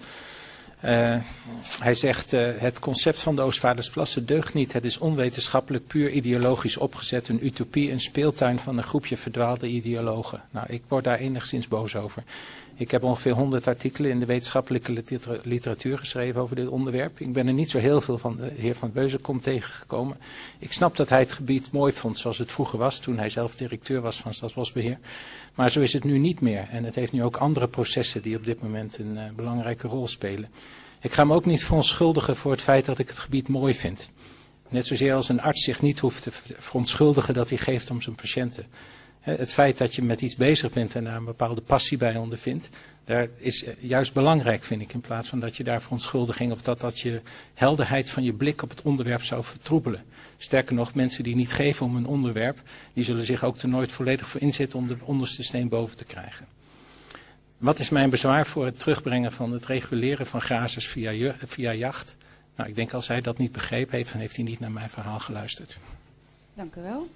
Hij zegt, het concept van de Oostvaardersplassen deugt niet. Het is onwetenschappelijk, puur ideologisch opgezet. Een utopie, een speeltuin van een groepje verdwaalde ideologen. Nou, ik word daar enigszins boos over. Ik heb ongeveer 100 artikelen in de wetenschappelijke literatuur geschreven over dit onderwerp. Ik ben er niet zo heel veel van de heer Van Beuzenkom tegengekomen. Ik snap dat hij het gebied mooi vond zoals het vroeger was, toen hij zelf directeur was van Staatsbosbeheer. Maar zo is het nu niet meer. En het heeft nu ook andere processen die op dit moment een belangrijke rol spelen. Ik ga me ook niet verontschuldigen voor het feit dat ik het gebied mooi vind. Net zozeer als een arts zich niet hoeft te verontschuldigen dat hij geeft om zijn patiënten. Het feit dat je met iets bezig bent en daar een bepaalde passie bij ondervindt, daar is juist belangrijk, vind ik, in plaats van dat je daar verontschuldiging of dat je helderheid van je blik op het onderwerp zou vertroebelen. Sterker nog, mensen die niet geven om een onderwerp, die zullen zich ook er nooit volledig voor inzetten om de onderste steen boven te krijgen. Wat is mijn bezwaar voor het terugbrengen van het reguleren van grazers via jacht? Nou, ik denk als hij dat niet begrepen heeft, dan heeft hij niet naar mijn verhaal geluisterd. Dank u wel.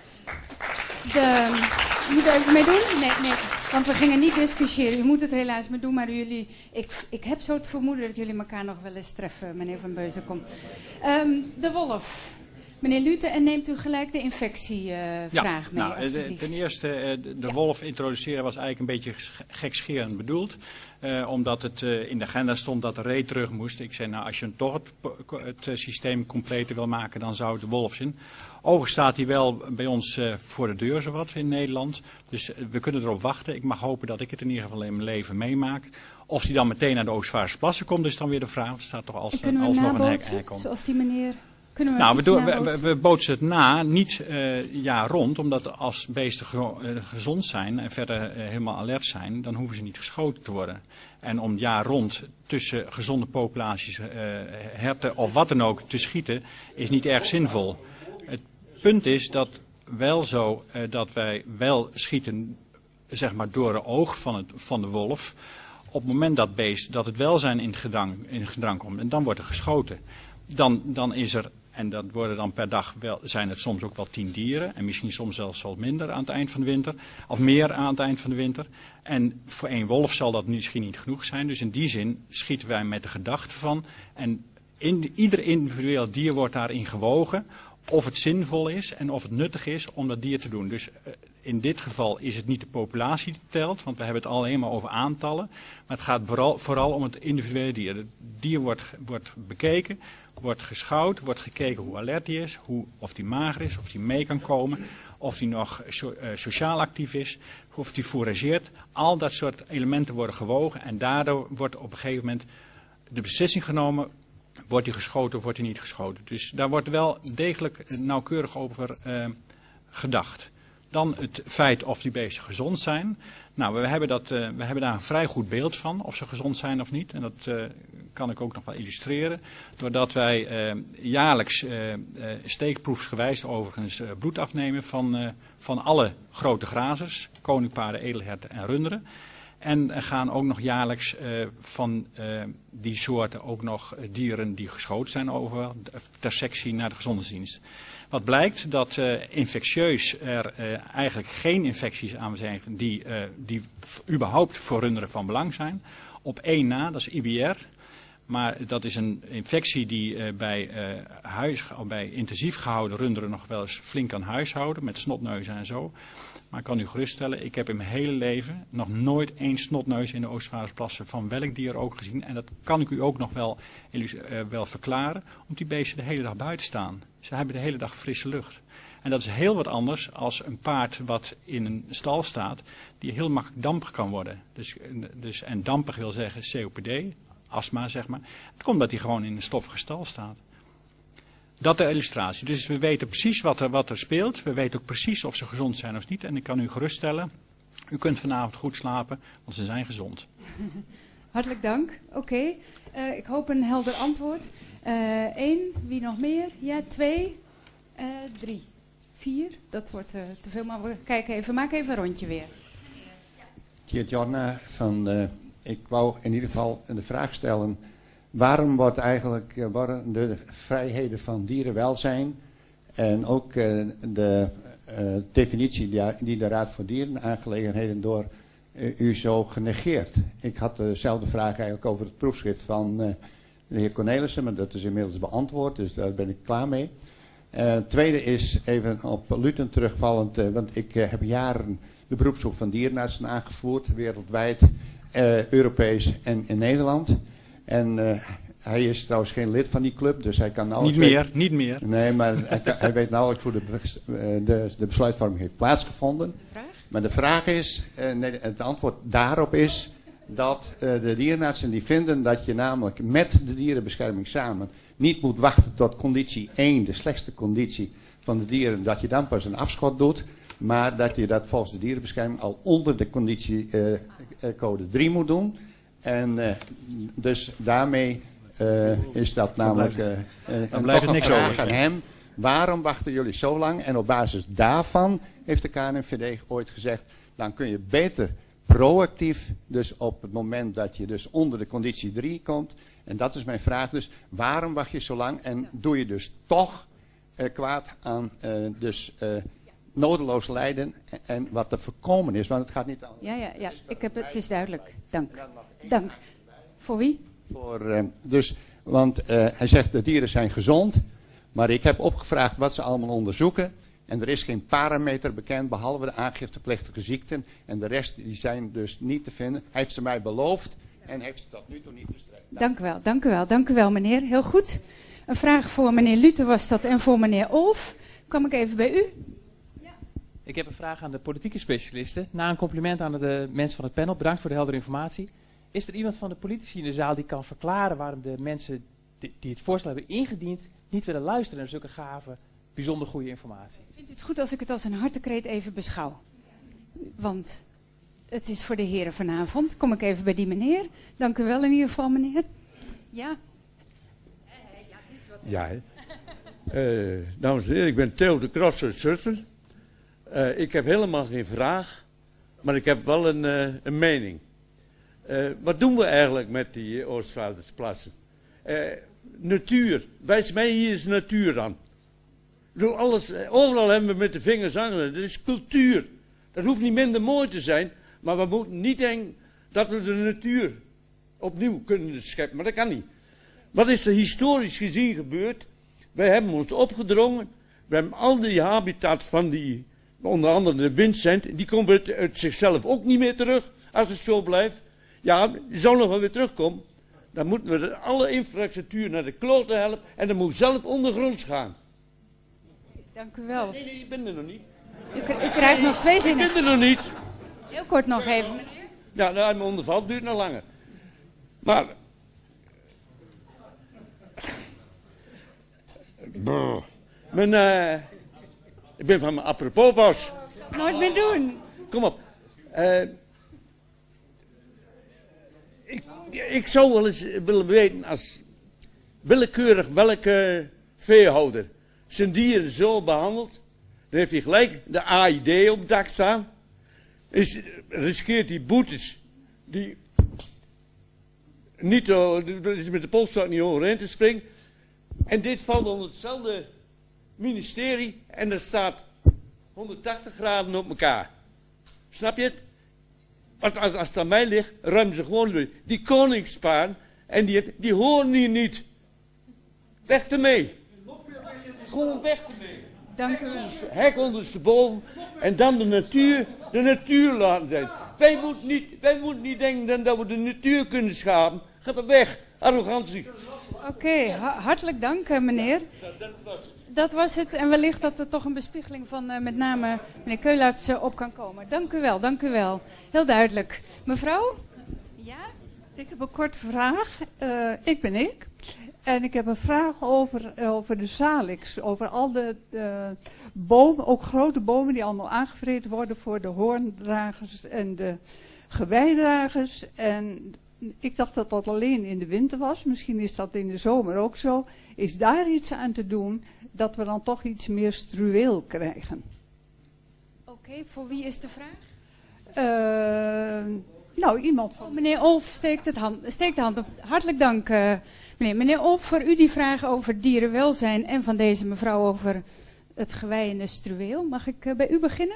U moet er even mee doen? Nee, want we gingen niet discussiëren. U moet het helaas mee doen, maar ik heb zo het vermoeden dat jullie elkaar nog wel eens treffen, meneer Van Beuzenkom. De wolf. Meneer Luther, en neemt u gelijk de infectievraag mee, alstublieft. Ten eerste, de wolf introduceren was eigenlijk een beetje gekscherend bedoeld. Omdat het in de agenda stond dat de ree terug moest. Ik zei, nou, als je toch het systeem completer wil maken, dan zou het de wolf zijn. Overigens staat hij wel bij ons voor de deur, zowat in Nederland. Dus we kunnen erop wachten. Ik mag hopen dat ik het in ieder geval in mijn leven meemaak. Of hij dan meteen naar de Oostvaardersplassen komt, is dan weer de vraag. Er staat toch alsnog een hek om. Zoals die meneer... We bootsen het na, niet jaar rond, omdat als beesten gezond zijn en verder helemaal alert zijn, dan hoeven ze niet geschoten te worden. En om jaar rond tussen gezonde populaties herten of wat dan ook te schieten, is niet erg zinvol. Het punt is dat wel zo dat wij wel schieten, zeg maar door het oog van de wolf, op het moment dat het welzijn in gedrang komt en dan wordt er geschoten. Dan is er, en dat worden dan per dag zijn het soms ook wel 10 dieren. En misschien soms zelfs wat minder aan het eind van de winter. Of meer aan het eind van de winter. En voor 1 wolf zal dat misschien niet genoeg zijn. Dus in die zin schieten wij met de gedachte van. En ieder individueel dier wordt daarin gewogen. Of het zinvol is en of het nuttig is om dat dier te doen. Dus in dit geval is het niet de populatie die telt. Want we hebben het alleen maar over aantallen. Maar het gaat vooral om het individuele dier. Het dier wordt bekeken. Wordt geschouwd, wordt gekeken hoe alert hij is, of hij mager is, of hij mee kan komen, of hij nog sociaal actief is, of hij fourageert. Al dat soort elementen worden gewogen en daardoor wordt op een gegeven moment de beslissing genomen, wordt hij geschoten of wordt hij niet geschoten. Dus daar wordt wel degelijk nauwkeurig over gedacht. Dan het feit of die beesten gezond zijn. Nou, we hebben daar een vrij goed beeld van, of ze gezond zijn of niet. En dat kan ik ook nog wel illustreren. Doordat wij jaarlijks steekproefsgewijs overigens bloed afnemen van alle grote grazers. Koninkpaarden, edelherten en runderen. En er gaan ook nog jaarlijks van die soorten ook nog dieren die geschoten zijn over ter sectie naar de gezondheidsdienst. Wat blijkt dat infectieus er eigenlijk geen infecties aan zijn die überhaupt voor runderen van belang zijn. Op één na, dat is IBR. Maar dat is een infectie die bij intensief gehouden runderen nog wel eens flink aan huishouden. Met snotneuzen en zo. Maar ik kan u geruststellen, ik heb in mijn hele leven nog nooit één snotneus in de Oostvaardersplassen van welk dier ook gezien. En dat kan ik u ook nog wel verklaren, omdat die beesten de hele dag buiten staan. Ze hebben de hele dag frisse lucht. En dat is heel wat anders als een paard wat in een stal staat, die heel makkelijk dampig kan worden. En dampig wil zeggen COPD, astma zeg maar. Het komt omdat hij gewoon in een stoffige stal staat. Dat de illustratie. Dus we weten precies wat er speelt. We weten ook precies of ze gezond zijn of niet. En ik kan u geruststellen, u kunt vanavond goed slapen, want ze zijn gezond. Hartelijk dank. Oké. Ik hoop een helder antwoord. 1, wie nog meer? Ja, 2, 3, 4. Dat wordt te veel, maar we kijken even. Maak even een rondje weer. Geert Jorna ik wou in ieder geval de vraag stellen. Waarom worden de vrijheden van dierenwelzijn en ook de definitie die de Raad voor Dierenaangelegenheden door u zo genegeerd? Ik had dezelfde vraag eigenlijk over het proefschrift van de heer Cornelissen, maar dat is inmiddels beantwoord, dus daar ben ik klaar mee. Tweede is even op Lutten terugvallend, want ik heb jaren de beroepsgroep van dierenartsen aangevoerd, wereldwijd, Europees en in Nederland. En hij is trouwens geen lid van die club, dus hij kan nauwelijks... Niet meer. Nee, maar hij weet nauwelijks hoe de besluitvorming heeft plaatsgevonden. Maar de vraag is, het antwoord daarop is dat de dierenartsen die vinden dat je namelijk met de dierenbescherming samen niet moet wachten tot conditie 1, de slechtste conditie van de dieren, dat je dan pas een afschot doet, maar dat je dat volgens de dierenbescherming al onder de conditiecode 3 moet doen. En dus daarmee is dat namelijk dan blijft het niks over aan hem. Waarom wachten jullie zo lang? En op basis daarvan heeft de KNVD ooit gezegd, dan kun je beter proactief, dus op het moment dat je dus onder de conditie 3 komt. En dat is mijn vraag dus, waarom wacht je zo lang? En doe je dus toch kwaad aan nodeloos lijden en wat te voorkomen is, want het gaat niet aan. Ja, het is duidelijk. Dank. Voor wie? Want hij zegt de dieren zijn gezond, maar ik heb opgevraagd wat ze allemaal onderzoeken en er is geen parameter bekend behalve de aangifteplichtige ziekten en de rest die zijn dus niet te vinden. Hij heeft ze mij beloofd en heeft ze tot nu toe niet verstrekt. Dank u wel meneer. Heel goed. Een vraag voor meneer Lutte was dat en voor meneer Olf. Kom ik even bij u? Ik heb een vraag aan de politieke specialisten. Na een compliment aan de mensen van het panel. Bedankt voor de heldere informatie. Is er iemand van de politici in de zaal die kan verklaren waarom de mensen die het voorstel hebben ingediend niet willen luisteren naar zulke gave, bijzonder goede informatie? Vindt u het goed als ik het als een hartekreet even beschouw? Want het is voor de heren vanavond. Kom ik even bij die meneer. Dank u wel in ieder geval meneer. Ja. Ja, dames en heren, ik ben Theo de Kros uit Zutphen. Ik heb helemaal geen vraag, maar ik heb wel een mening. Wat doen we eigenlijk met die Oostvaardersplassen? Natuur. Wijs mij hier is natuur dan. Overal hebben we met de vingers aan. Dat is cultuur. Dat hoeft niet minder mooi te zijn, maar we moeten niet denken dat we de natuur opnieuw kunnen scheppen. Maar dat kan niet. Wat is er historisch gezien gebeurd? Wij hebben ons opgedrongen. We hebben al die habitat van die, onder andere de windcent, die komt uit zichzelf ook niet meer terug, als het zo blijft. Ja, die zal nog wel weer terugkomen. Dan moeten we alle infrastructuur naar de kloten helpen en dan moet zelf ondergronds gaan. Dank u wel. Nee, ik ben er nog niet. U krijgt nog 2 zinnen. Ik ben er nog niet. Heel kort nog even, meneer. Ja, nou, mijn onderval duurt nog langer. Maar... ik ben van mijn apropos. Nooit meer doen. Kom op. Ik zou wel eens willen weten als willekeurig welke veehouder zijn dieren zo behandelt, dan heeft hij gelijk de AID op het dak staan. Riskeert hij boetes die niet, dat is met de polstok niet overheen te springen. En dit valt onder hetzelfde ministerie en dat staat 180 graden op elkaar. Snap je het? Want als het aan mij ligt, ruimen ze gewoon door. Die koningspaarden, en die horen hier niet. Weg ermee. Gewoon weg ermee. Dank u wel. Hek ondersteboven en dan de natuur laten zijn. Wij moeten niet denken dat we de natuur kunnen schapen. Gaat er weg, arrogantie. Oké, hartelijk dank meneer. Dat was het en wellicht dat er toch een bespiegeling van met name meneer Keulaerts op kan komen. Dank u wel, dank u wel. Heel duidelijk. Mevrouw? Ja? Ik heb een korte vraag. Ik ben ik. En ik heb een vraag over de Salix. Over al de bomen, ook grote bomen die allemaal aangevreten worden voor de hoorndragers en de geweidragers. En ik dacht dat dat alleen in de winter was. Misschien is dat in de zomer ook zo. Is daar iets aan te doen dat we dan toch iets meer struweel krijgen? Oké, voor wie is de vraag? Nou, iemand van... Meneer Olf steekt de hand op. Hartelijk dank, meneer. Meneer Olf, voor u die vraag over dierenwelzijn en van deze mevrouw over het gewei en de struweel. Mag ik bij u beginnen?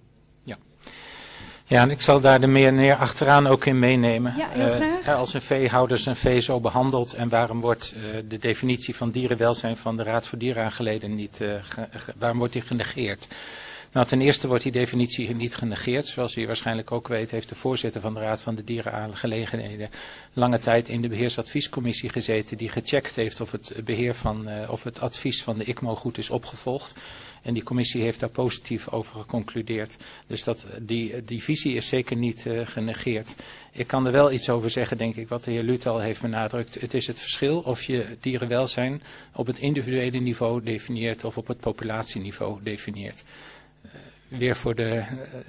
Ja, en ik zal daar de meneer achteraan ook in meenemen. Ja, heel graag. Als een veehouder zijn vee zo behandelt en waarom wordt de definitie van dierenwelzijn van de Raad voor Dierenaangelegenheden niet, waarom wordt die genegeerd? Nou, ten eerste wordt die definitie niet genegeerd. Zoals u waarschijnlijk ook weet, heeft de voorzitter van de Raad van de Dierenaangelegenheden lange tijd in de beheersadviescommissie gezeten die gecheckt heeft of het beheer van, of het advies van de ICMO goed is opgevolgd. En die commissie heeft daar positief over geconcludeerd. Dus die visie is zeker niet genegeerd. Ik kan er wel iets over zeggen, denk ik, wat de heer Luth al heeft benadrukt. Het is het verschil of je dierenwelzijn op het individuele niveau definieert of op het populatieniveau definieert. Weer voor de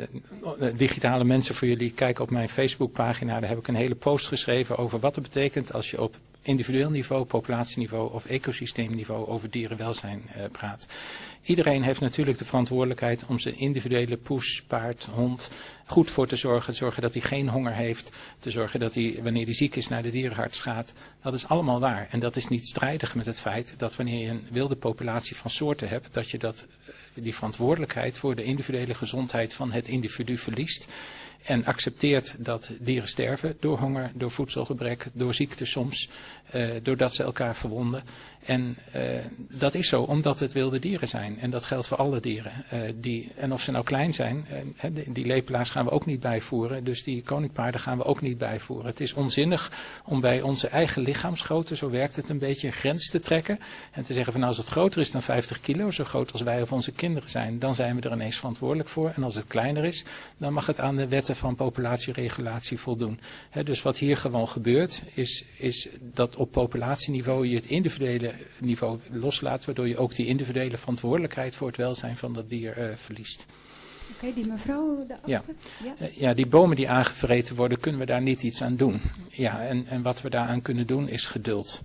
digitale mensen voor jullie, kijk op mijn Facebookpagina. Daar heb ik een hele post geschreven over wat het betekent als je op individueel niveau, populatieniveau of ecosysteemniveau over dierenwelzijn praat. Iedereen heeft natuurlijk de verantwoordelijkheid om zijn individuele poes, paard, hond goed voor te zorgen dat hij geen honger heeft, te zorgen dat hij, wanneer hij ziek is, naar de dierenarts gaat. Dat is allemaal waar en dat is niet strijdig met het feit dat wanneer je een wilde populatie van soorten hebt, dat je die verantwoordelijkheid voor de individuele gezondheid van het individu verliest. En accepteert dat dieren sterven door honger, door voedselgebrek, door ziekte soms, doordat ze elkaar verwonden. En dat is zo omdat het wilde dieren zijn. En dat geldt voor alle dieren. En of ze nou klein zijn, die lepelaars gaan we ook niet bijvoeren. Dus die koninkpaarden gaan we ook niet bijvoeren. Het is onzinnig om bij onze eigen lichaamsgrootte, zo werkt het een beetje, een grens te trekken. En te zeggen van nou, als het groter is dan 50 kilo, zo groot als wij of onze kinderen zijn, dan zijn we er ineens verantwoordelijk voor. En als het kleiner is, dan mag het aan de wetten van populatieregulatie voldoen. Dus wat hier gewoon gebeurt, is dat op populatieniveau je het individuele niveau loslaat, waardoor je ook die individuele verantwoordelijkheid voor het welzijn van dat dier verliest. Oké, die mevrouw daarachter? Ja, die bomen die aangevreten worden, kunnen we daar niet iets aan doen. Ja, en wat we daaraan kunnen doen is geduld.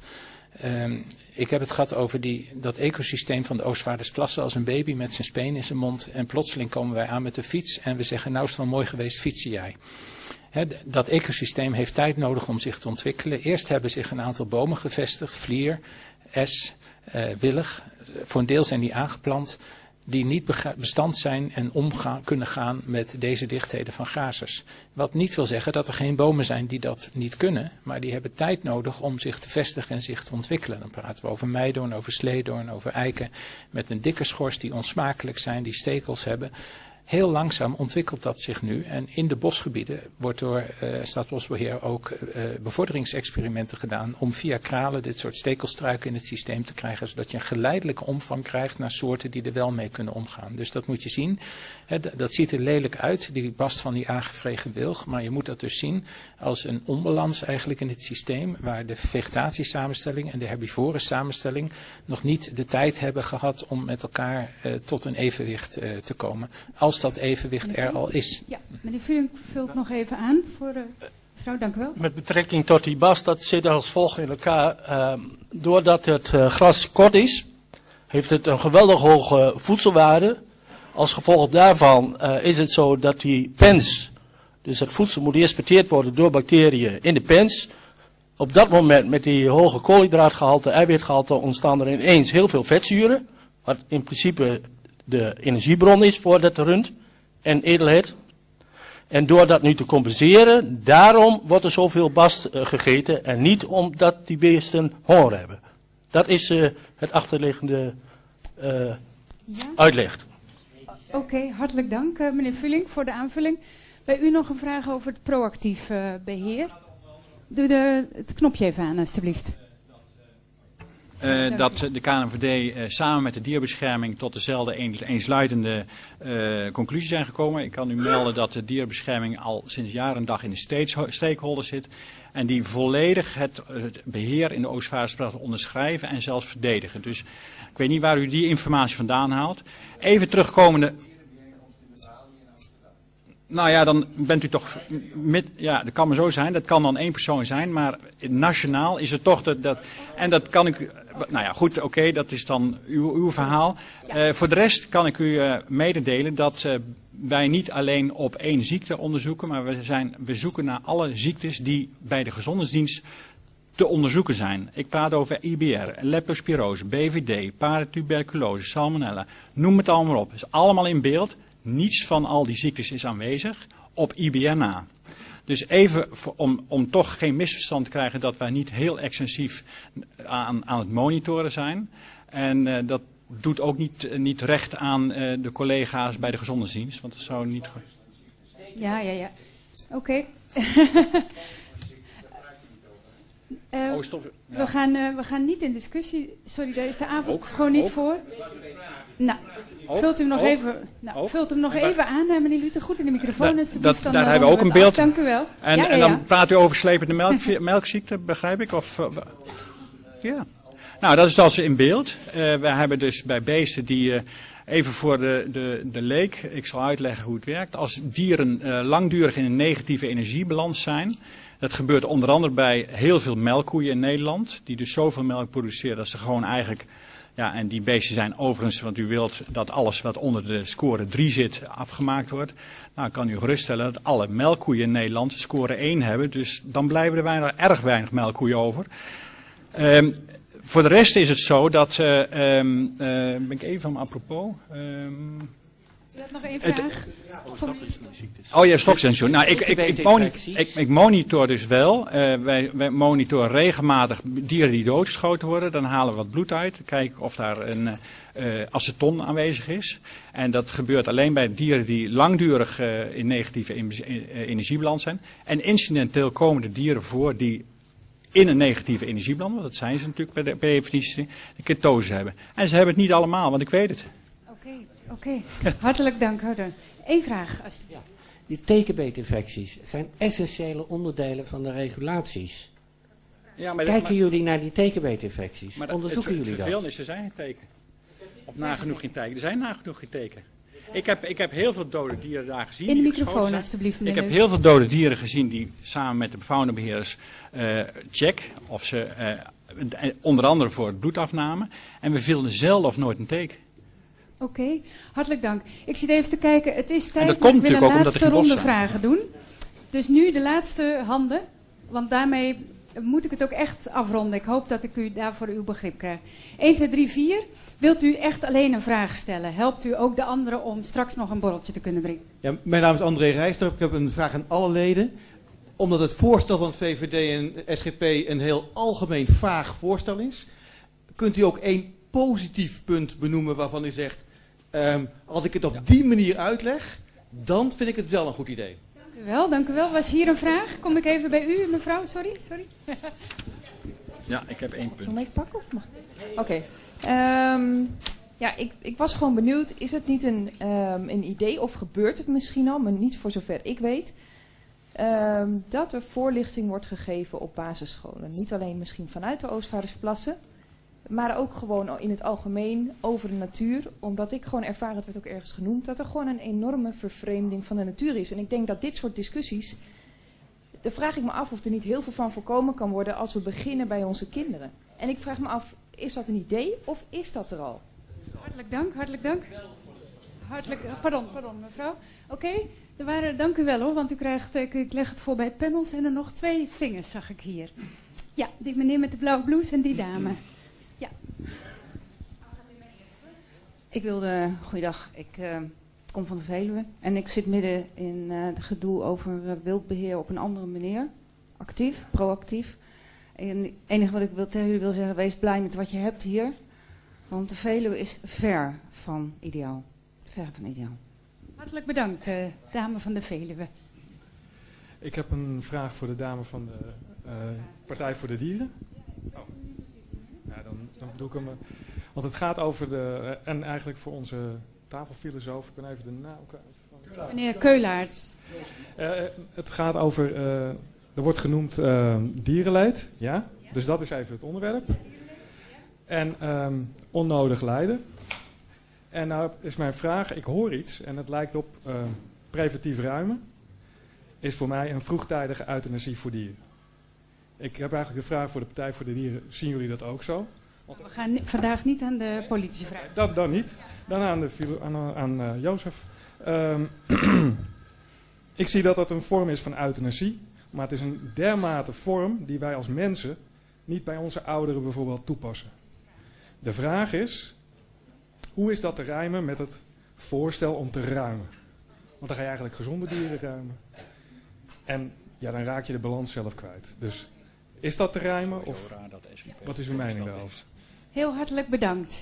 Ik heb het gehad over dat ecosysteem van de Oostvaardersplassen als een baby met zijn speen in zijn mond. En plotseling komen wij aan met de fiets en we zeggen, nou is het wel mooi geweest, fietsen jij. Dat ecosysteem heeft tijd nodig om zich te ontwikkelen. Eerst hebben zich een aantal bomen gevestigd, vlier, es, willig. Voor een deel zijn die aangeplant, die niet bestand zijn en kunnen gaan met deze dichtheden van grazers. Wat niet wil zeggen dat er geen bomen zijn die dat niet kunnen, maar die hebben tijd nodig om zich te vestigen en zich te ontwikkelen. Dan praten we over meidoorn, over sleedoorn, over eiken, met een dikke schors die onsmakelijk zijn, die stekels hebben. Heel langzaam ontwikkelt dat zich nu en in de bosgebieden wordt door Staatsbosbeheer ook bevorderingsexperimenten gedaan om via kralen dit soort stekelstruiken in het systeem te krijgen, zodat je een geleidelijke omvang krijgt naar soorten die er wel mee kunnen omgaan. Dus dat moet je zien. Dat ziet er lelijk uit, die bast van die aangevregen wilg, maar je moet dat dus zien als een onbalans eigenlijk in het systeem, waar de vegetatiesamenstelling en de herbivore samenstelling nog niet de tijd hebben gehad om met elkaar tot een evenwicht te komen. Als dat evenwicht er al is. Ja, meneer Vullink vult nog even aan voor mevrouw, dank u wel. Met betrekking tot die bast, dat zit als volgt in elkaar. Doordat het gras kort is, heeft het een geweldig hoge voedselwaarde. Als gevolg daarvan is het zo dat die pens Dus het voedsel moet eerst verteerd worden door bacteriën in de pens. Op dat moment met die hoge koolhydraatgehalte, eiwitgehalte ontstaan er ineens heel veel vetzuren. Wat in principe de energiebron is voor dat rund en edelheid. En door dat nu te compenseren, daarom wordt er zoveel bast gegeten en niet omdat die beesten honger hebben. Dat is het achterliggende uitleg. Oké, hartelijk dank meneer Vulling voor de aanvulling. Bij u nog een vraag over het proactief beheer. Doe het knopje even aan alstublieft. Dat de KNVD samen met de dierbescherming tot dezelfde eensluidende conclusie zijn gekomen. Ik kan u melden dat de dierbescherming al sinds jaar en dag in de stakeholder zit. En die volledig het beheer in de Oostvaardersplassen onderschrijven en zelfs verdedigen. Dus ik weet niet waar u die informatie vandaan haalt. Even terugkomende. Nou ja, dan bent u toch ja, dat kan maar zo zijn. Dat kan dan één persoon zijn, maar nationaal is het toch dat en dat kan ik. Nou ja, goed, oké, dat is dan uw verhaal. Voor de rest kan ik u mededelen dat wij niet alleen op één ziekte onderzoeken, maar we zoeken naar alle ziektes die bij de gezondheidsdienst te onderzoeken zijn. Ik praat over IBR, leptospirose, BVD, paratuberculose, salmonella. Noem het allemaal op. Het is allemaal in beeld. Niets van al die ziektes is aanwezig op IBR na. Dus even om toch geen misverstand te krijgen dat wij niet heel extensief aan het monitoren zijn. En dat doet ook niet recht aan de collega's bij de gezondheidsdienst. Want dat zou niet goed. Ja. Oké. We gaan niet in discussie. Sorry, daar is de avond gewoon niet voor. Nou, vult u hem nog even aan, meneer Luther. Goed in de microfoon. Daar hebben we ook een beeld. Dank u wel. En dan praat u over slepende melkziekte, begrijp ik? Ja. Nou, dat is dus in beeld. We hebben dus bij beesten die, even voor de leek, ik zal uitleggen hoe het werkt. Als dieren langdurig in een negatieve energiebalans zijn. Dat gebeurt onder andere bij heel veel melkkoeien in Nederland. Die dus zoveel melk produceren dat ze gewoon eigenlijk. Ja, en die beesten zijn overigens, want u wilt dat alles wat onder de score 3 zit afgemaakt wordt. Nou, ik kan u geruststellen dat alle melkkoeien in Nederland score 1 hebben. Dus dan blijven er erg weinig melkkoeien over. Voor de rest is het zo dat, ben ik even van apropos. U had nog één vraag? Oh ja, stofsensor. Nou, ik monitor dus wel. Wij monitoren regelmatig dieren die doodgeschoten worden. Dan halen we wat bloed uit. Kijken of daar een aceton aanwezig is. En dat gebeurt alleen bij dieren die langdurig in negatieve energiebalans zijn. En incidenteel komen er dieren voor die in een negatieve energiebalans, want dat zijn ze natuurlijk per definitie, de ketose hebben. En ze hebben het niet allemaal, want ik weet het. Oké. Hartelijk dank. Eén vraag. Ja. Die tekenbeetinfecties zijn essentiële onderdelen van de regulaties. Ja, Kijken jullie naar die tekenbeetinfecties? Onderzoeken jullie dat? Het vervelende is, er zijn geen teken. Of nagenoeg geen teken. Er zijn nagenoeg geen teken. Ik heb heel veel dode dieren daar gezien. In de microfoon alstublieft. Ik heb heel veel dode dieren gezien die samen met de faunabeheerders check. Of ze onder andere voor het bloed afnamen. En we vinden zelden of nooit een teken. Oké, hartelijk dank. Ik zit even te kijken. Het is tijd dat komt dat we natuurlijk een ook laatste ronde vragen doen. Dus nu de laatste handen. Want daarmee moet ik het ook echt afronden. Ik hoop dat ik u daarvoor uw begrip krijg. 1, 2, 3, 4. Wilt u echt alleen een vraag stellen? Helpt u ook de anderen om straks nog een borreltje te kunnen drinken? Ja, mijn naam is André Rijstorp. Ik heb een vraag aan alle leden. Omdat het voorstel van VVD en SGP een heel algemeen vaag voorstel is. Kunt u ook één positief punt benoemen waarvan u zegt, als ik het op die manier uitleg, dan vind ik het wel een goed idee. Dank u wel. Was hier een vraag? Kom ik even bij u, mevrouw? Sorry. Ja, ik heb 1 punt. Zal ik pakken of mag? Oké. Ja, ik was gewoon benieuwd, is het niet een idee of gebeurt het misschien al, maar niet voor zover ik weet, dat er voorlichting wordt gegeven op basisscholen. Niet alleen misschien vanuit de Oostvaardersplassen, maar ook gewoon in het algemeen over de natuur. Omdat ik gewoon ervaar, het werd ook ergens genoemd, dat er gewoon een enorme vervreemding van de natuur is. En ik denk dat dit soort discussies, daar vraag ik me af of er niet heel veel van voorkomen kan worden als we beginnen bij onze kinderen. En ik vraag me af, is dat een idee of is dat er al? Hartelijk dank. Pardon mevrouw. Oké, Dank u wel hoor, want u krijgt, ik leg het voor bij het panel, zijn er nog 2 vingers, zag ik hier. Ja, die meneer met de blauwe blouse en die dame. Ja. Goeiedag, ik kom van de Veluwe en ik zit midden in het gedoe over wildbeheer op een andere manier. Actief, proactief. En het enige wat ik tegen jullie wil zeggen, wees blij met wat je hebt hier. Want de Veluwe is ver van ideaal. Ver van ideaal. Hartelijk bedankt, dame van de Veluwe. Ik heb een vraag voor de dame van de Partij voor de Dieren. Oh. Ja, dan doe ik hem. Want het gaat over en eigenlijk voor onze tafelfilosoof, ik ben even de naam kwijt. Meneer Keulaert. Het gaat over, er wordt genoemd dierenleed, ja? Dus dat is even het onderwerp. En onnodig lijden. En nou is mijn vraag, ik hoor iets en het lijkt op preventief ruimen. Is voor mij een vroegtijdige euthanasie voor dieren. Ik heb eigenlijk de vraag voor de Partij voor de Dieren, zien jullie dat ook zo? We gaan vandaag niet aan de politici vragen. Dan niet. Dan aan Jozef. Ik zie dat dat een vorm is van euthanasie. Maar het is een dermate vorm die wij als mensen niet bij onze ouderen bijvoorbeeld toepassen. De vraag is, hoe is dat te rijmen met het voorstel om te ruimen? Want dan ga je eigenlijk gezonde dieren ruimen. En ja, dan raak je de balans zelf kwijt. Dus is dat te rijmen of wat is uw mening daarover? Heel hartelijk bedankt.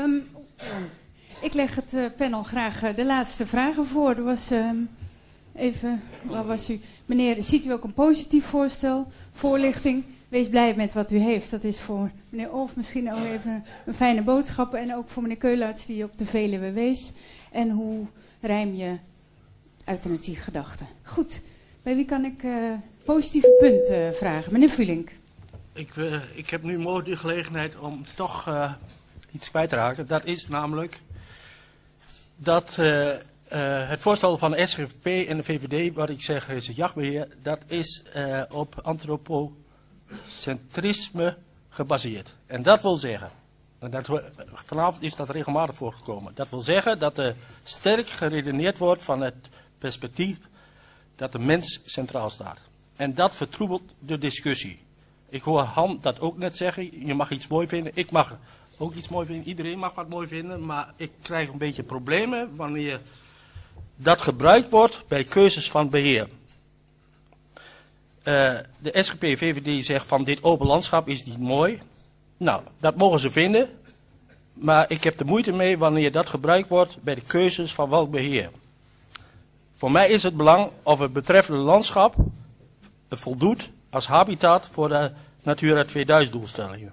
Ik leg het panel graag de laatste vragen voor. Er was waar was u? Meneer, ziet u ook een positief voorstel? Voorlichting? Wees blij met wat u heeft. Dat is voor meneer Olf misschien ook even een fijne boodschap. En ook voor meneer Keulaerts die op de Veluwe wees. En hoe rijm je alternatief gedachten? Goed. Bij wie kan ik positieve punten vragen? Meneer Vulink. Ik heb nu mooi de gelegenheid om toch iets kwijt te raken. Dat is namelijk dat het voorstel van de SGP en de VVD, wat ik zeg is het jachtbeheer, dat is op antropocentrisme gebaseerd. En dat wil zeggen, vanavond is dat regelmatig voorgekomen, dat wil zeggen dat er sterk geredeneerd wordt van het perspectief dat de mens centraal staat. En dat vertroebelt de discussie. Ik hoor Han dat ook net zeggen, je mag iets mooi vinden, ik mag ook iets mooi vinden, iedereen mag wat mooi vinden, maar ik krijg een beetje problemen wanneer dat gebruikt wordt bij keuzes van beheer. De SGP VVD zegt van dit open landschap is niet mooi. Nou, dat mogen ze vinden, maar ik heb er moeite mee wanneer dat gebruikt wordt bij de keuzes van welk beheer. Voor mij is het belang of het betreffende landschap voldoet als habitat voor de Natura 2000 doelstellingen.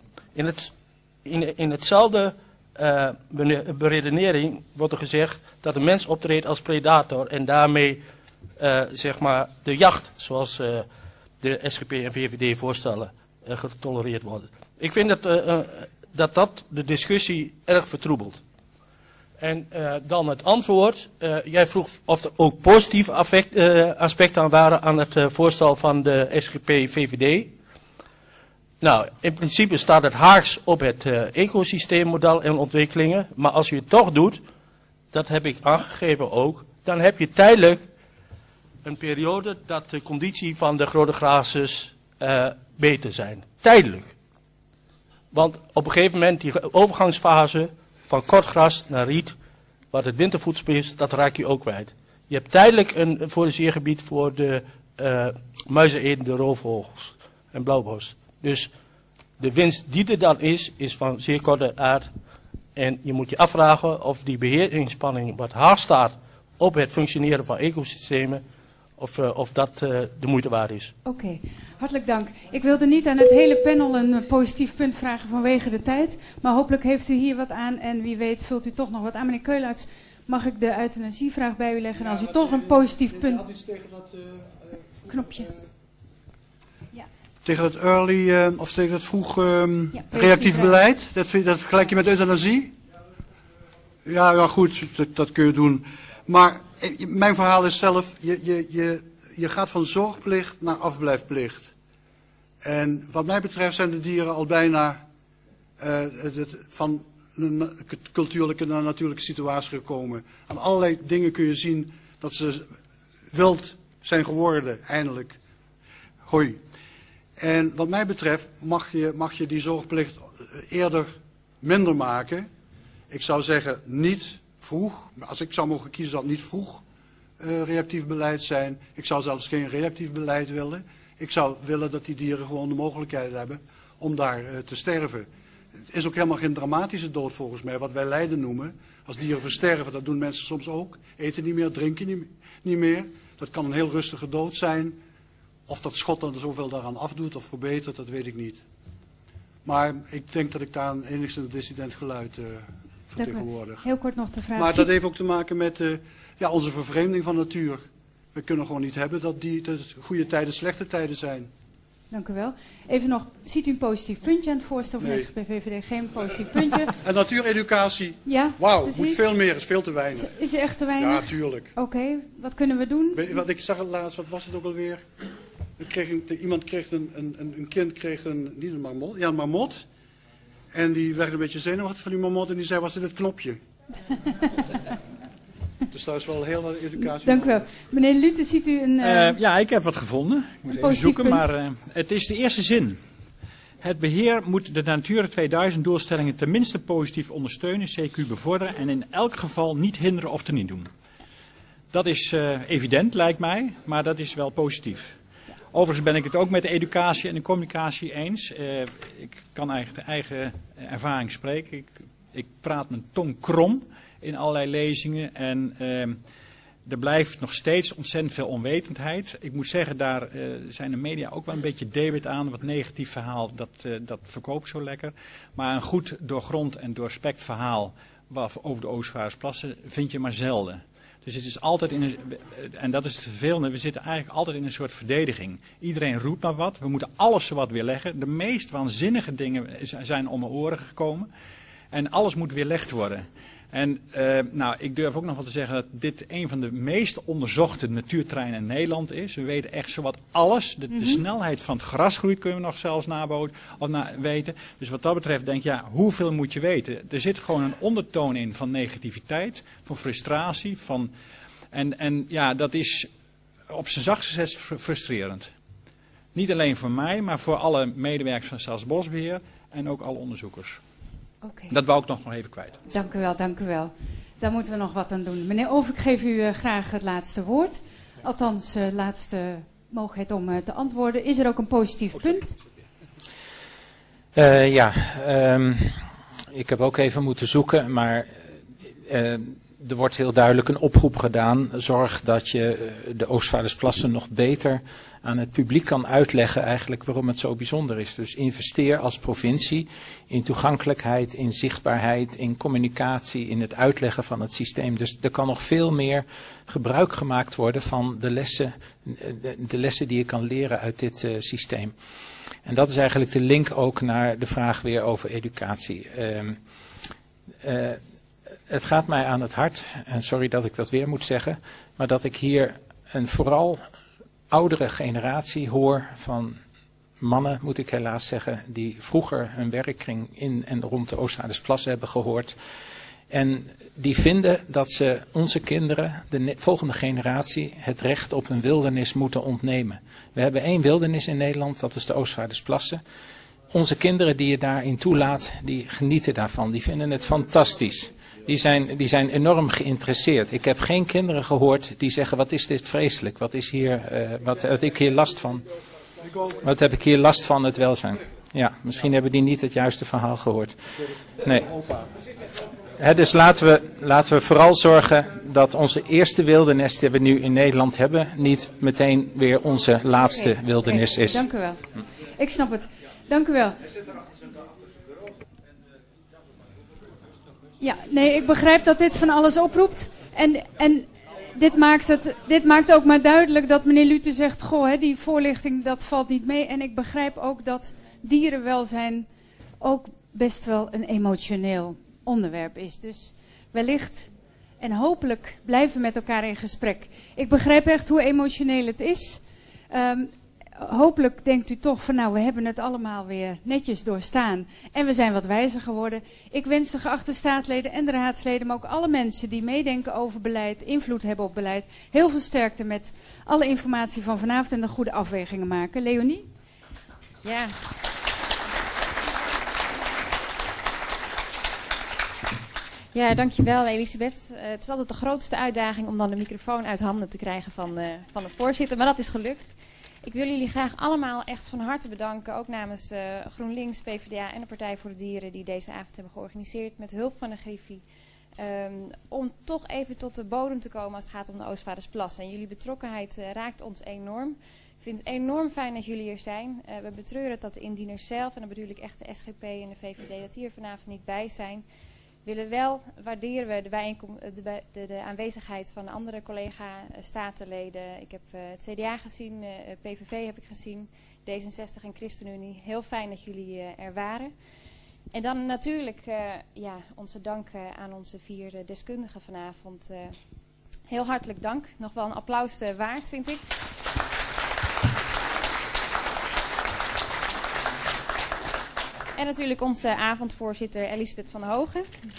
In hetzelfde beredenering wordt er gezegd dat de mens optreedt als predator en daarmee zeg maar de jacht, zoals de SGP en VVD voorstellen, getolereerd wordt. Ik vind dat de discussie erg vertroebelt. En dan het antwoord. Jij vroeg of er ook positieve aspecten aan waren aan het voorstel van de SGP-VVD. Nou, in principe staat het haaks op het ecosysteemmodel en ontwikkelingen. Maar als je het toch doet, dat heb ik aangegeven ook, dan heb je tijdelijk een periode dat de conditie van de grote grazers beter zijn. Tijdelijk. Want op een gegeven moment die overgangsfase van kort gras naar riet, wat het wintervoedsel is, dat raak je ook kwijt. Je hebt tijdelijk een fourageergebied voor de muizenetende roofvogels en blauwborst. Dus de winst die er dan is van zeer korte aard. En je moet je afvragen of die beheerinspanning wat haast staat op het functioneren van ecosystemen, of dat de moeite waard is. Oké, hartelijk dank. Ik wilde niet aan het hele panel een positief punt vragen vanwege de tijd. Maar hopelijk heeft u hier wat aan en wie weet vult u toch nog wat aan. Meneer Keulaerts, mag ik de euthanasievraag bij u leggen? En als u toch een positief punt... knopje. Tegen het early, of tegen het vroeg reactief beleid? Dat vergelijk je met euthanasie? Ja, goed, dat kun je doen. Maar mijn verhaal is zelf, je gaat van zorgplicht naar afblijfplicht. En wat mij betreft zijn de dieren al bijna van een cultuurlijke naar natuurlijke situatie gekomen. Aan allerlei dingen kun je zien dat ze wild zijn geworden, eindelijk. Hoi. En wat mij betreft mag je die zorgplicht eerder minder maken. Ik zou zeggen niet vroeg. Als ik zou mogen kiezen, zou het niet vroeg reactief beleid zijn. Ik zou zelfs geen reactief beleid willen. Ik zou willen dat die dieren gewoon de mogelijkheid hebben om daar te sterven. Het is ook helemaal geen dramatische dood volgens mij, wat wij lijden noemen. Als dieren versterven, dat doen mensen soms ook. Eten niet meer, drinken niet meer. Dat kan een heel rustige dood zijn. Of dat schot dan zoveel daaraan afdoet of verbetert, dat weet ik niet. Maar ik denk dat ik daar een enigszins dissident geluid vertegenwoordig. Heel kort nog de vraag. Maar dat heeft ook te maken met onze vervreemding van natuur. We kunnen gewoon niet hebben dat goede tijden slechte tijden zijn. Dank u wel. Even nog, ziet u een positief puntje aan het voorstel van SGP-VVD? Geen positief puntje. En natuureducatie? Ja, wauw, moet veel meer, is veel te weinig. Is er echt te weinig? Ja, tuurlijk. Oké, wat kunnen we doen? Wat ik zag het laatst, wat was het ook alweer? Een kind kreeg niet een marmot, ja, een marmot. En die werd een beetje zenuwachtig van die marmot en die zei, was dit het knopje? Dus daar is wel heel wat educatie. Dank u wel. Meneer Lute, ziet u een... Ja, ik heb wat gevonden. Ik moet even zoeken, maar het is de eerste zin. Het beheer moet de Natura 2000 doelstellingen tenminste positief ondersteunen, CQ bevorderen en in elk geval niet hinderen of teniet doen. Dat is evident, lijkt mij, maar dat is wel positief. Overigens ben ik het ook met de educatie en de communicatie eens. Ik kan eigenlijk de eigen ervaring spreken. Ik praat mijn tong krom in allerlei lezingen en er blijft nog steeds ontzettend veel onwetendheid. Ik moet zeggen, daar zijn de media ook wel een beetje debet aan. Wat negatief verhaal, dat verkoopt zo lekker. Maar een goed doorgrond en doorspekt verhaal over de Oostvaardersplassen vind je maar zelden. Dus het is altijd en dat is het vervelende, we zitten eigenlijk altijd in een soort verdediging. Iedereen roept maar wat, we moeten alles zowat weerleggen. De meest waanzinnige dingen zijn om mijn oren gekomen. En alles moet weerlegd worden. En ik durf ook nog wel te zeggen dat dit een van de meest onderzochte natuurterreinen in Nederland is. We weten echt zowat alles. De snelheid van het grasgroei kunnen we nog zelfs weten. Dus wat dat betreft denk ik, hoeveel moet je weten? Er zit gewoon een ondertoon in van negativiteit, van frustratie. En dat is op zijn zachtst gezegd frustrerend. Niet alleen voor mij, maar voor alle medewerkers van Staatsbosbeheer en ook alle onderzoekers. Okay. Dat wou ik nog even kwijt. Dank u wel, dank u wel. Daar moeten we nog wat aan doen. Meneer Over, ik geef u graag het laatste woord. Althans, laatste mogelijkheid om te antwoorden. Is er ook een positief punt? Ik heb ook even moeten zoeken, maar er wordt heel duidelijk een oproep gedaan. Zorg dat je de Oostvaardersplassen nog beter aan het publiek kan uitleggen eigenlijk waarom het zo bijzonder is. Dus investeer als provincie in toegankelijkheid, in zichtbaarheid, in communicatie, in het uitleggen van het systeem. Dus er kan nog veel meer gebruik gemaakt worden van de lessen die je kan leren uit dit systeem. En dat is eigenlijk de link ook naar de vraag weer over educatie. Het gaat mij aan het hart, en sorry dat ik dat weer moet zeggen, maar dat ik hier een vooral oudere generatie hoor van mannen, moet ik helaas zeggen, die vroeger hun werkkring in en rond de Oostvaardersplassen hebben gehoord. En die vinden dat ze onze kinderen, de volgende generatie, het recht op een wildernis moeten ontnemen. We hebben 1 wildernis in Nederland, dat is de Oostvaardersplassen. Onze kinderen die je daarin toelaat, die genieten daarvan, die vinden het fantastisch. Die zijn enorm geïnteresseerd. Ik heb geen kinderen gehoord die zeggen, wat is dit vreselijk, wat is hier, wat heb ik hier last van? Wat heb ik hier last van het welzijn? Ja, misschien hebben die niet het juiste verhaal gehoord. Nee. Dus laten we vooral zorgen dat onze eerste wildernis die we nu in Nederland hebben, niet meteen weer onze laatste wildernis is. Dank u wel. Ik snap het. Dank u wel. Ja, nee, ik begrijp dat dit van alles oproept. En dit maakt ook maar duidelijk dat meneer Lute zegt, goh, die voorlichting, dat valt niet mee. En ik begrijp ook dat dierenwelzijn ook best wel een emotioneel onderwerp is. Dus wellicht en hopelijk blijven we met elkaar in gesprek. Ik begrijp echt hoe emotioneel het is. hopelijk denkt u toch van nou, we hebben het allemaal weer netjes doorstaan. En we zijn wat wijzer geworden. Ik wens de geachte staatsleden en de raadsleden, maar ook alle mensen die meedenken over beleid, invloed hebben op beleid, heel veel sterkte met alle informatie van vanavond en de goede afwegingen maken. Leonie? Ja. Ja, dankjewel Elisabeth. Het is altijd de grootste uitdaging om dan de microfoon uit handen te krijgen van de voorzitter, maar dat is gelukt. Ik wil jullie graag allemaal echt van harte bedanken, ook namens GroenLinks, PvdA en de Partij voor de Dieren die deze avond hebben georganiseerd met hulp van de Griffie. Om toch even tot de bodem te komen als het gaat om de Oostvaardersplassen. En jullie betrokkenheid raakt ons enorm. Ik vind het enorm fijn dat jullie hier zijn. We betreuren het dat de indieners zelf, en dan bedoel ik echt de SGP en de VVD, dat die er vanavond niet bij zijn. Waarderen we de aanwezigheid van andere collega-statenleden. Ik heb het CDA gezien, PVV heb ik gezien, D66 en ChristenUnie. Heel fijn dat jullie er waren. En dan natuurlijk onze dank aan onze 4 deskundigen vanavond. Heel hartelijk dank. Nog wel een applaus waard, vind ik. En natuurlijk onze avondvoorzitter Elisabeth van Hogen.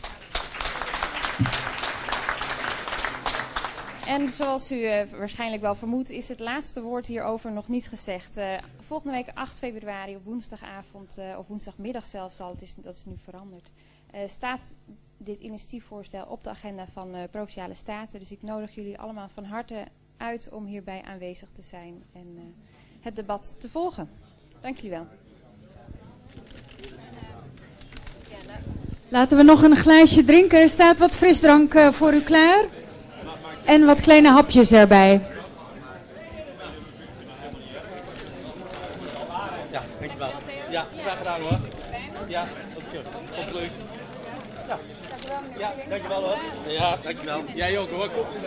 En zoals u waarschijnlijk wel vermoedt, is het laatste woord hierover nog niet gezegd. Volgende week 8 februari op woensdagavond, of woensdagmiddag zelfs al, dat is nu veranderd, staat dit initiatiefvoorstel op de agenda van Provinciale Staten. Dus ik nodig jullie allemaal van harte uit om hierbij aanwezig te zijn en het debat te volgen. Dank jullie wel. Laten we nog een glaasje drinken. Er staat wat frisdrank voor u klaar. En wat kleine hapjes erbij. Ja, dankjewel. Ja, graag gedaan hoor. Ja, komt leuk. Ja, dankjewel hoor. Ja, dankjewel. Jij ook hoor.